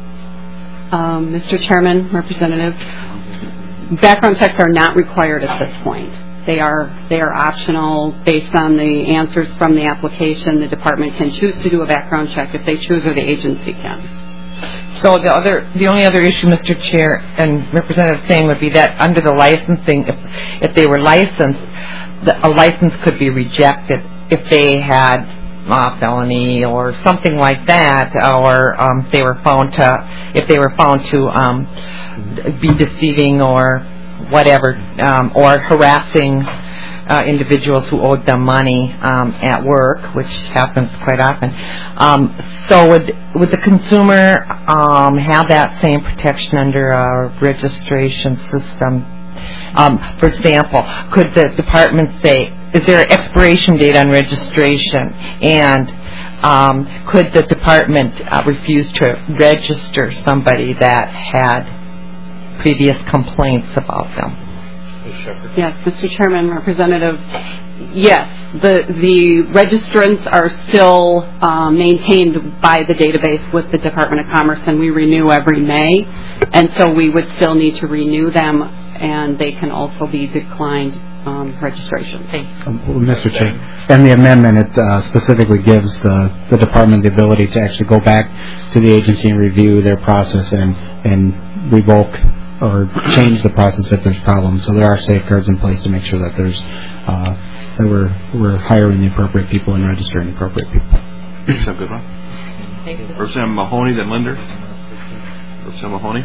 Um, Mister Chairman, Representative, background checks are not required at this point. They are they are optional based on the answers from the application. The department can choose to do a background check if they choose, or the agency can. So the other, the only other issue, Mister Chair and Representative Stang, would be that under the licensing, if if they were licensed, the, a license could be rejected if they had a felony or something like that, or um, they were found to if they were found to um, be deceiving or whatever, um, or harassing uh, individuals who owed them money um, at work, which happens quite often. Um, so would would the consumer um, have that same protection under a registration system? Um, for example, could the department say, is there an expiration date on registration? And um, could the department uh, refuse to register somebody that had previous complaints about them? Yes, Mister Chairman, Representative, yes, the the registrants are still um, maintained by the database with the Department of Commerce, and we renew every May, and so we would still need to renew them, and they can also be declined um, registration. Thanks. Um, Mister Chair, and the amendment, it uh, specifically gives the, the department the ability to actually go back to the agency and review their process and, and revoke or change the process if there's problems. So there are safeguards in place to make sure that there's uh, that we're we're hiring the appropriate people and registering the appropriate people. That's a good one. Thank you. Representative Mahoney, then Linder. Representative Mahoney?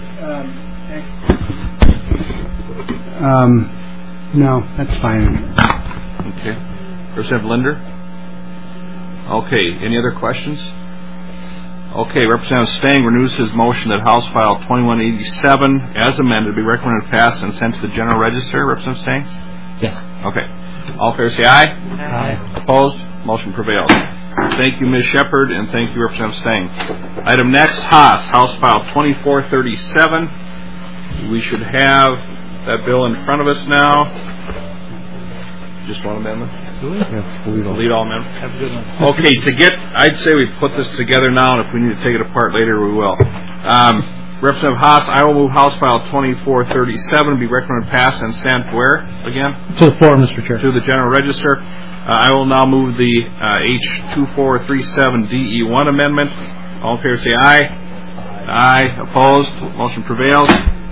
Um, no, that's fine. Okay. Representative Linder? Okay. Any other questions? Okay. Representative Stang renews his motion that House File twenty-one eighty-seven, as amended, be recommended passed and sent to the General Register. Representative Stang? Yes. Okay. All fair say aye. Aye. Opposed? Motion prevails. Thank you, Miz Shepard, and thank you, Representative Stang. Item next, Haas, House File twenty-four thirty-seven. We should have that bill in front of us now. Just one amendment? Lead all amendment. Have a good one. Okay, to get, I'd say we put this together now, and if we need to take it apart later, we will. Um, Representative Haas, I will move House File twenty-four thirty-seven, be recommended passed and sent where, again? To the floor, Mister Chair. To the General Register. Uh, I will now move the uh, H two four three seven D E one amendment. All in favor say aye. Aye. Opposed? Motion prevails.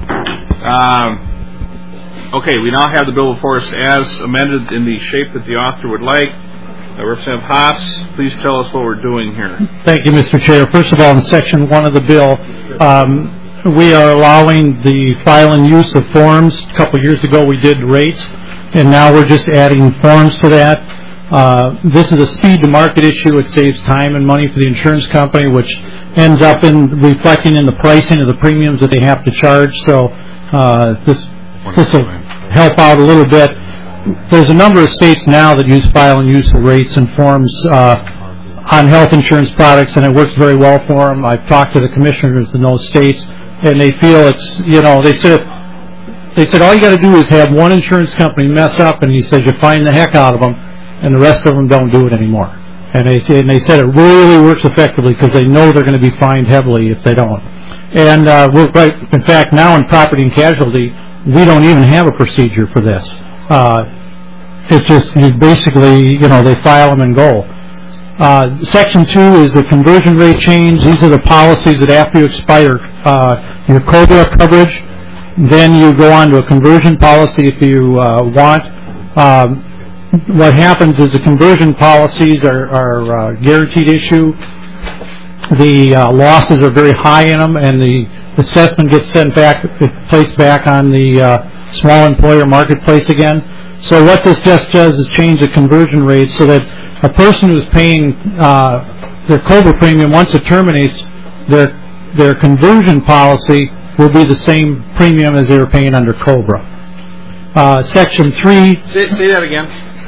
Um, okay, we now have the bill before us as amended in the shape that the author would like. Uh, Representative Haas, please tell us what we're doing here. Thank you, Mister Chair. First of all, in Section one of the bill, um, we are allowing the file and use of forms. A couple of years ago we did rates, and now we're just adding forms to that. Uh, this is a speed-to-market issue. It saves time and money for the insurance company, which ends up in reflecting in the pricing of the premiums that they have to charge. So uh, this this will help out a little bit. There's a number of states now that use file and use of rates and forms uh, on health insurance products, and it works very well for them. I've talked to the commissioners in those states, and they feel it's, you know, they said they said all you got to do is have one insurance company mess up, and he says you find the heck out of them, and the rest of them don't do it anymore. And they and they said it really works effectively because they know they're going to be fined heavily if they don't. And uh, we're right. In fact, now in property and casualty, we don't even have a procedure for this. Uh, it's just you basically, you know, they file them and go. Uh, section two is the conversion rate change. These are the policies that after you expire uh, your COBRA coverage, then you go on to a conversion policy if you uh, want. Um, what happens is the conversion policies are, are uh, guaranteed issue. The uh, losses are very high in them, and the assessment gets sent back, placed back on the uh, small employer marketplace again. So what this just does is change the conversion rate so that a person who's paying uh, their COBRA premium, once it terminates, their their conversion policy will be the same premium as they were paying under COBRA. Uh, section three. Say, say that again.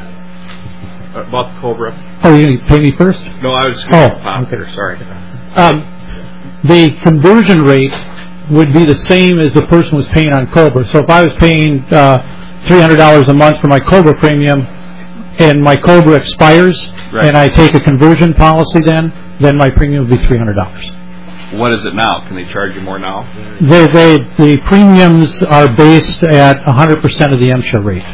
About the COBRA. Oh, you going to pay me first? No, I was just oh, going to pop okay. there. Sorry. Um, the conversion rate would be the same as the person was paying on COBRA. So if I was paying uh, three hundred dollars a month for my COBRA premium, and my COBRA expires, right, and I take a conversion policy, then then my premium would be three hundred dollars. What is it now? Can they charge you more now? They, they, the premiums are based at one hundred percent of the M S H A rate.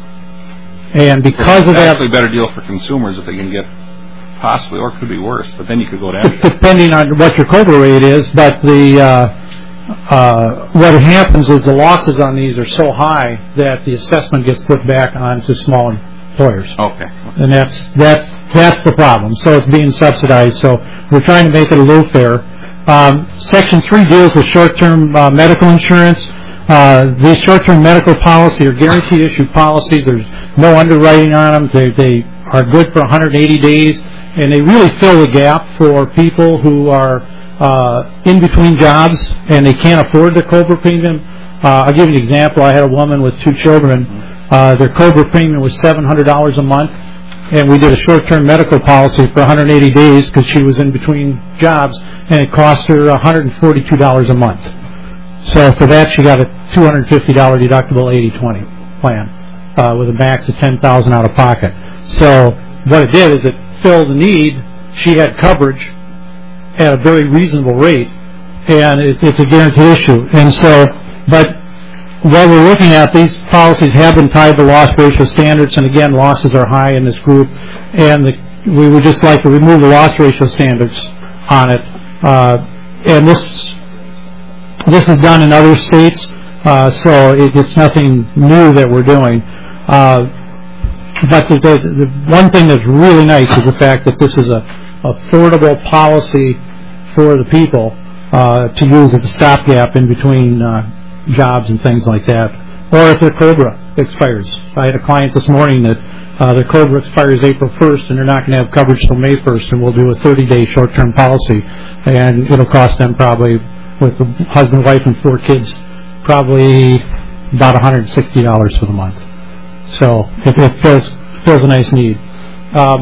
And because it's of that... It's actually a better deal for consumers if they can get possibly, or it could be worse, but then you could go down. Depending on what your COBRA rate is, but the... Uh, Uh, what happens is the losses on these are so high that the assessment gets put back onto small employers. Okay. And that's that's that's the problem. So it's being subsidized. So we're trying to make it a little fair. Um, Section three deals with short-term uh, medical insurance. Uh, these short-term medical policies are guaranteed issue policies. There's no underwriting on them. They they are good for one hundred eighty days, and they really fill the gap for people who are Uh, in between jobs and they can't afford the COBRA premium. Uh, I'll give you an example. I had a woman with two children. Uh, their COBRA premium was seven hundred dollars a month, and we did a short-term medical policy for one hundred eighty days because she was in between jobs, and it cost her one hundred forty-two dollars a month. So for that, she got a two hundred fifty dollars deductible eighty twenty plan uh, with a max of ten thousand dollars out of pocket. So what it did is it filled the need. She had coverage at a very reasonable rate, and it, it's a guaranteed issue. And so, but what we're looking at, these policies have been tied to loss ratio standards, and again, losses are high in this group, and the, we would just like to remove the loss ratio standards on it. Uh, and this this is done in other states, uh, so it, it's nothing new that we're doing. Uh, but the, the, the one thing that's really nice is the fact that this is a affordable policy for the people. uh, to use as a stopgap in between uh, jobs and things like that. Or if their COBRA expires. I had a client this morning that uh, their COBRA expires April first, and they're not going to have coverage till May first, and we'll do a thirty-day short-term policy, and it'll cost them probably, with the husband, wife, and four kids, probably about one hundred sixty dollars for the month. So it, it fills, fills a nice need. Um,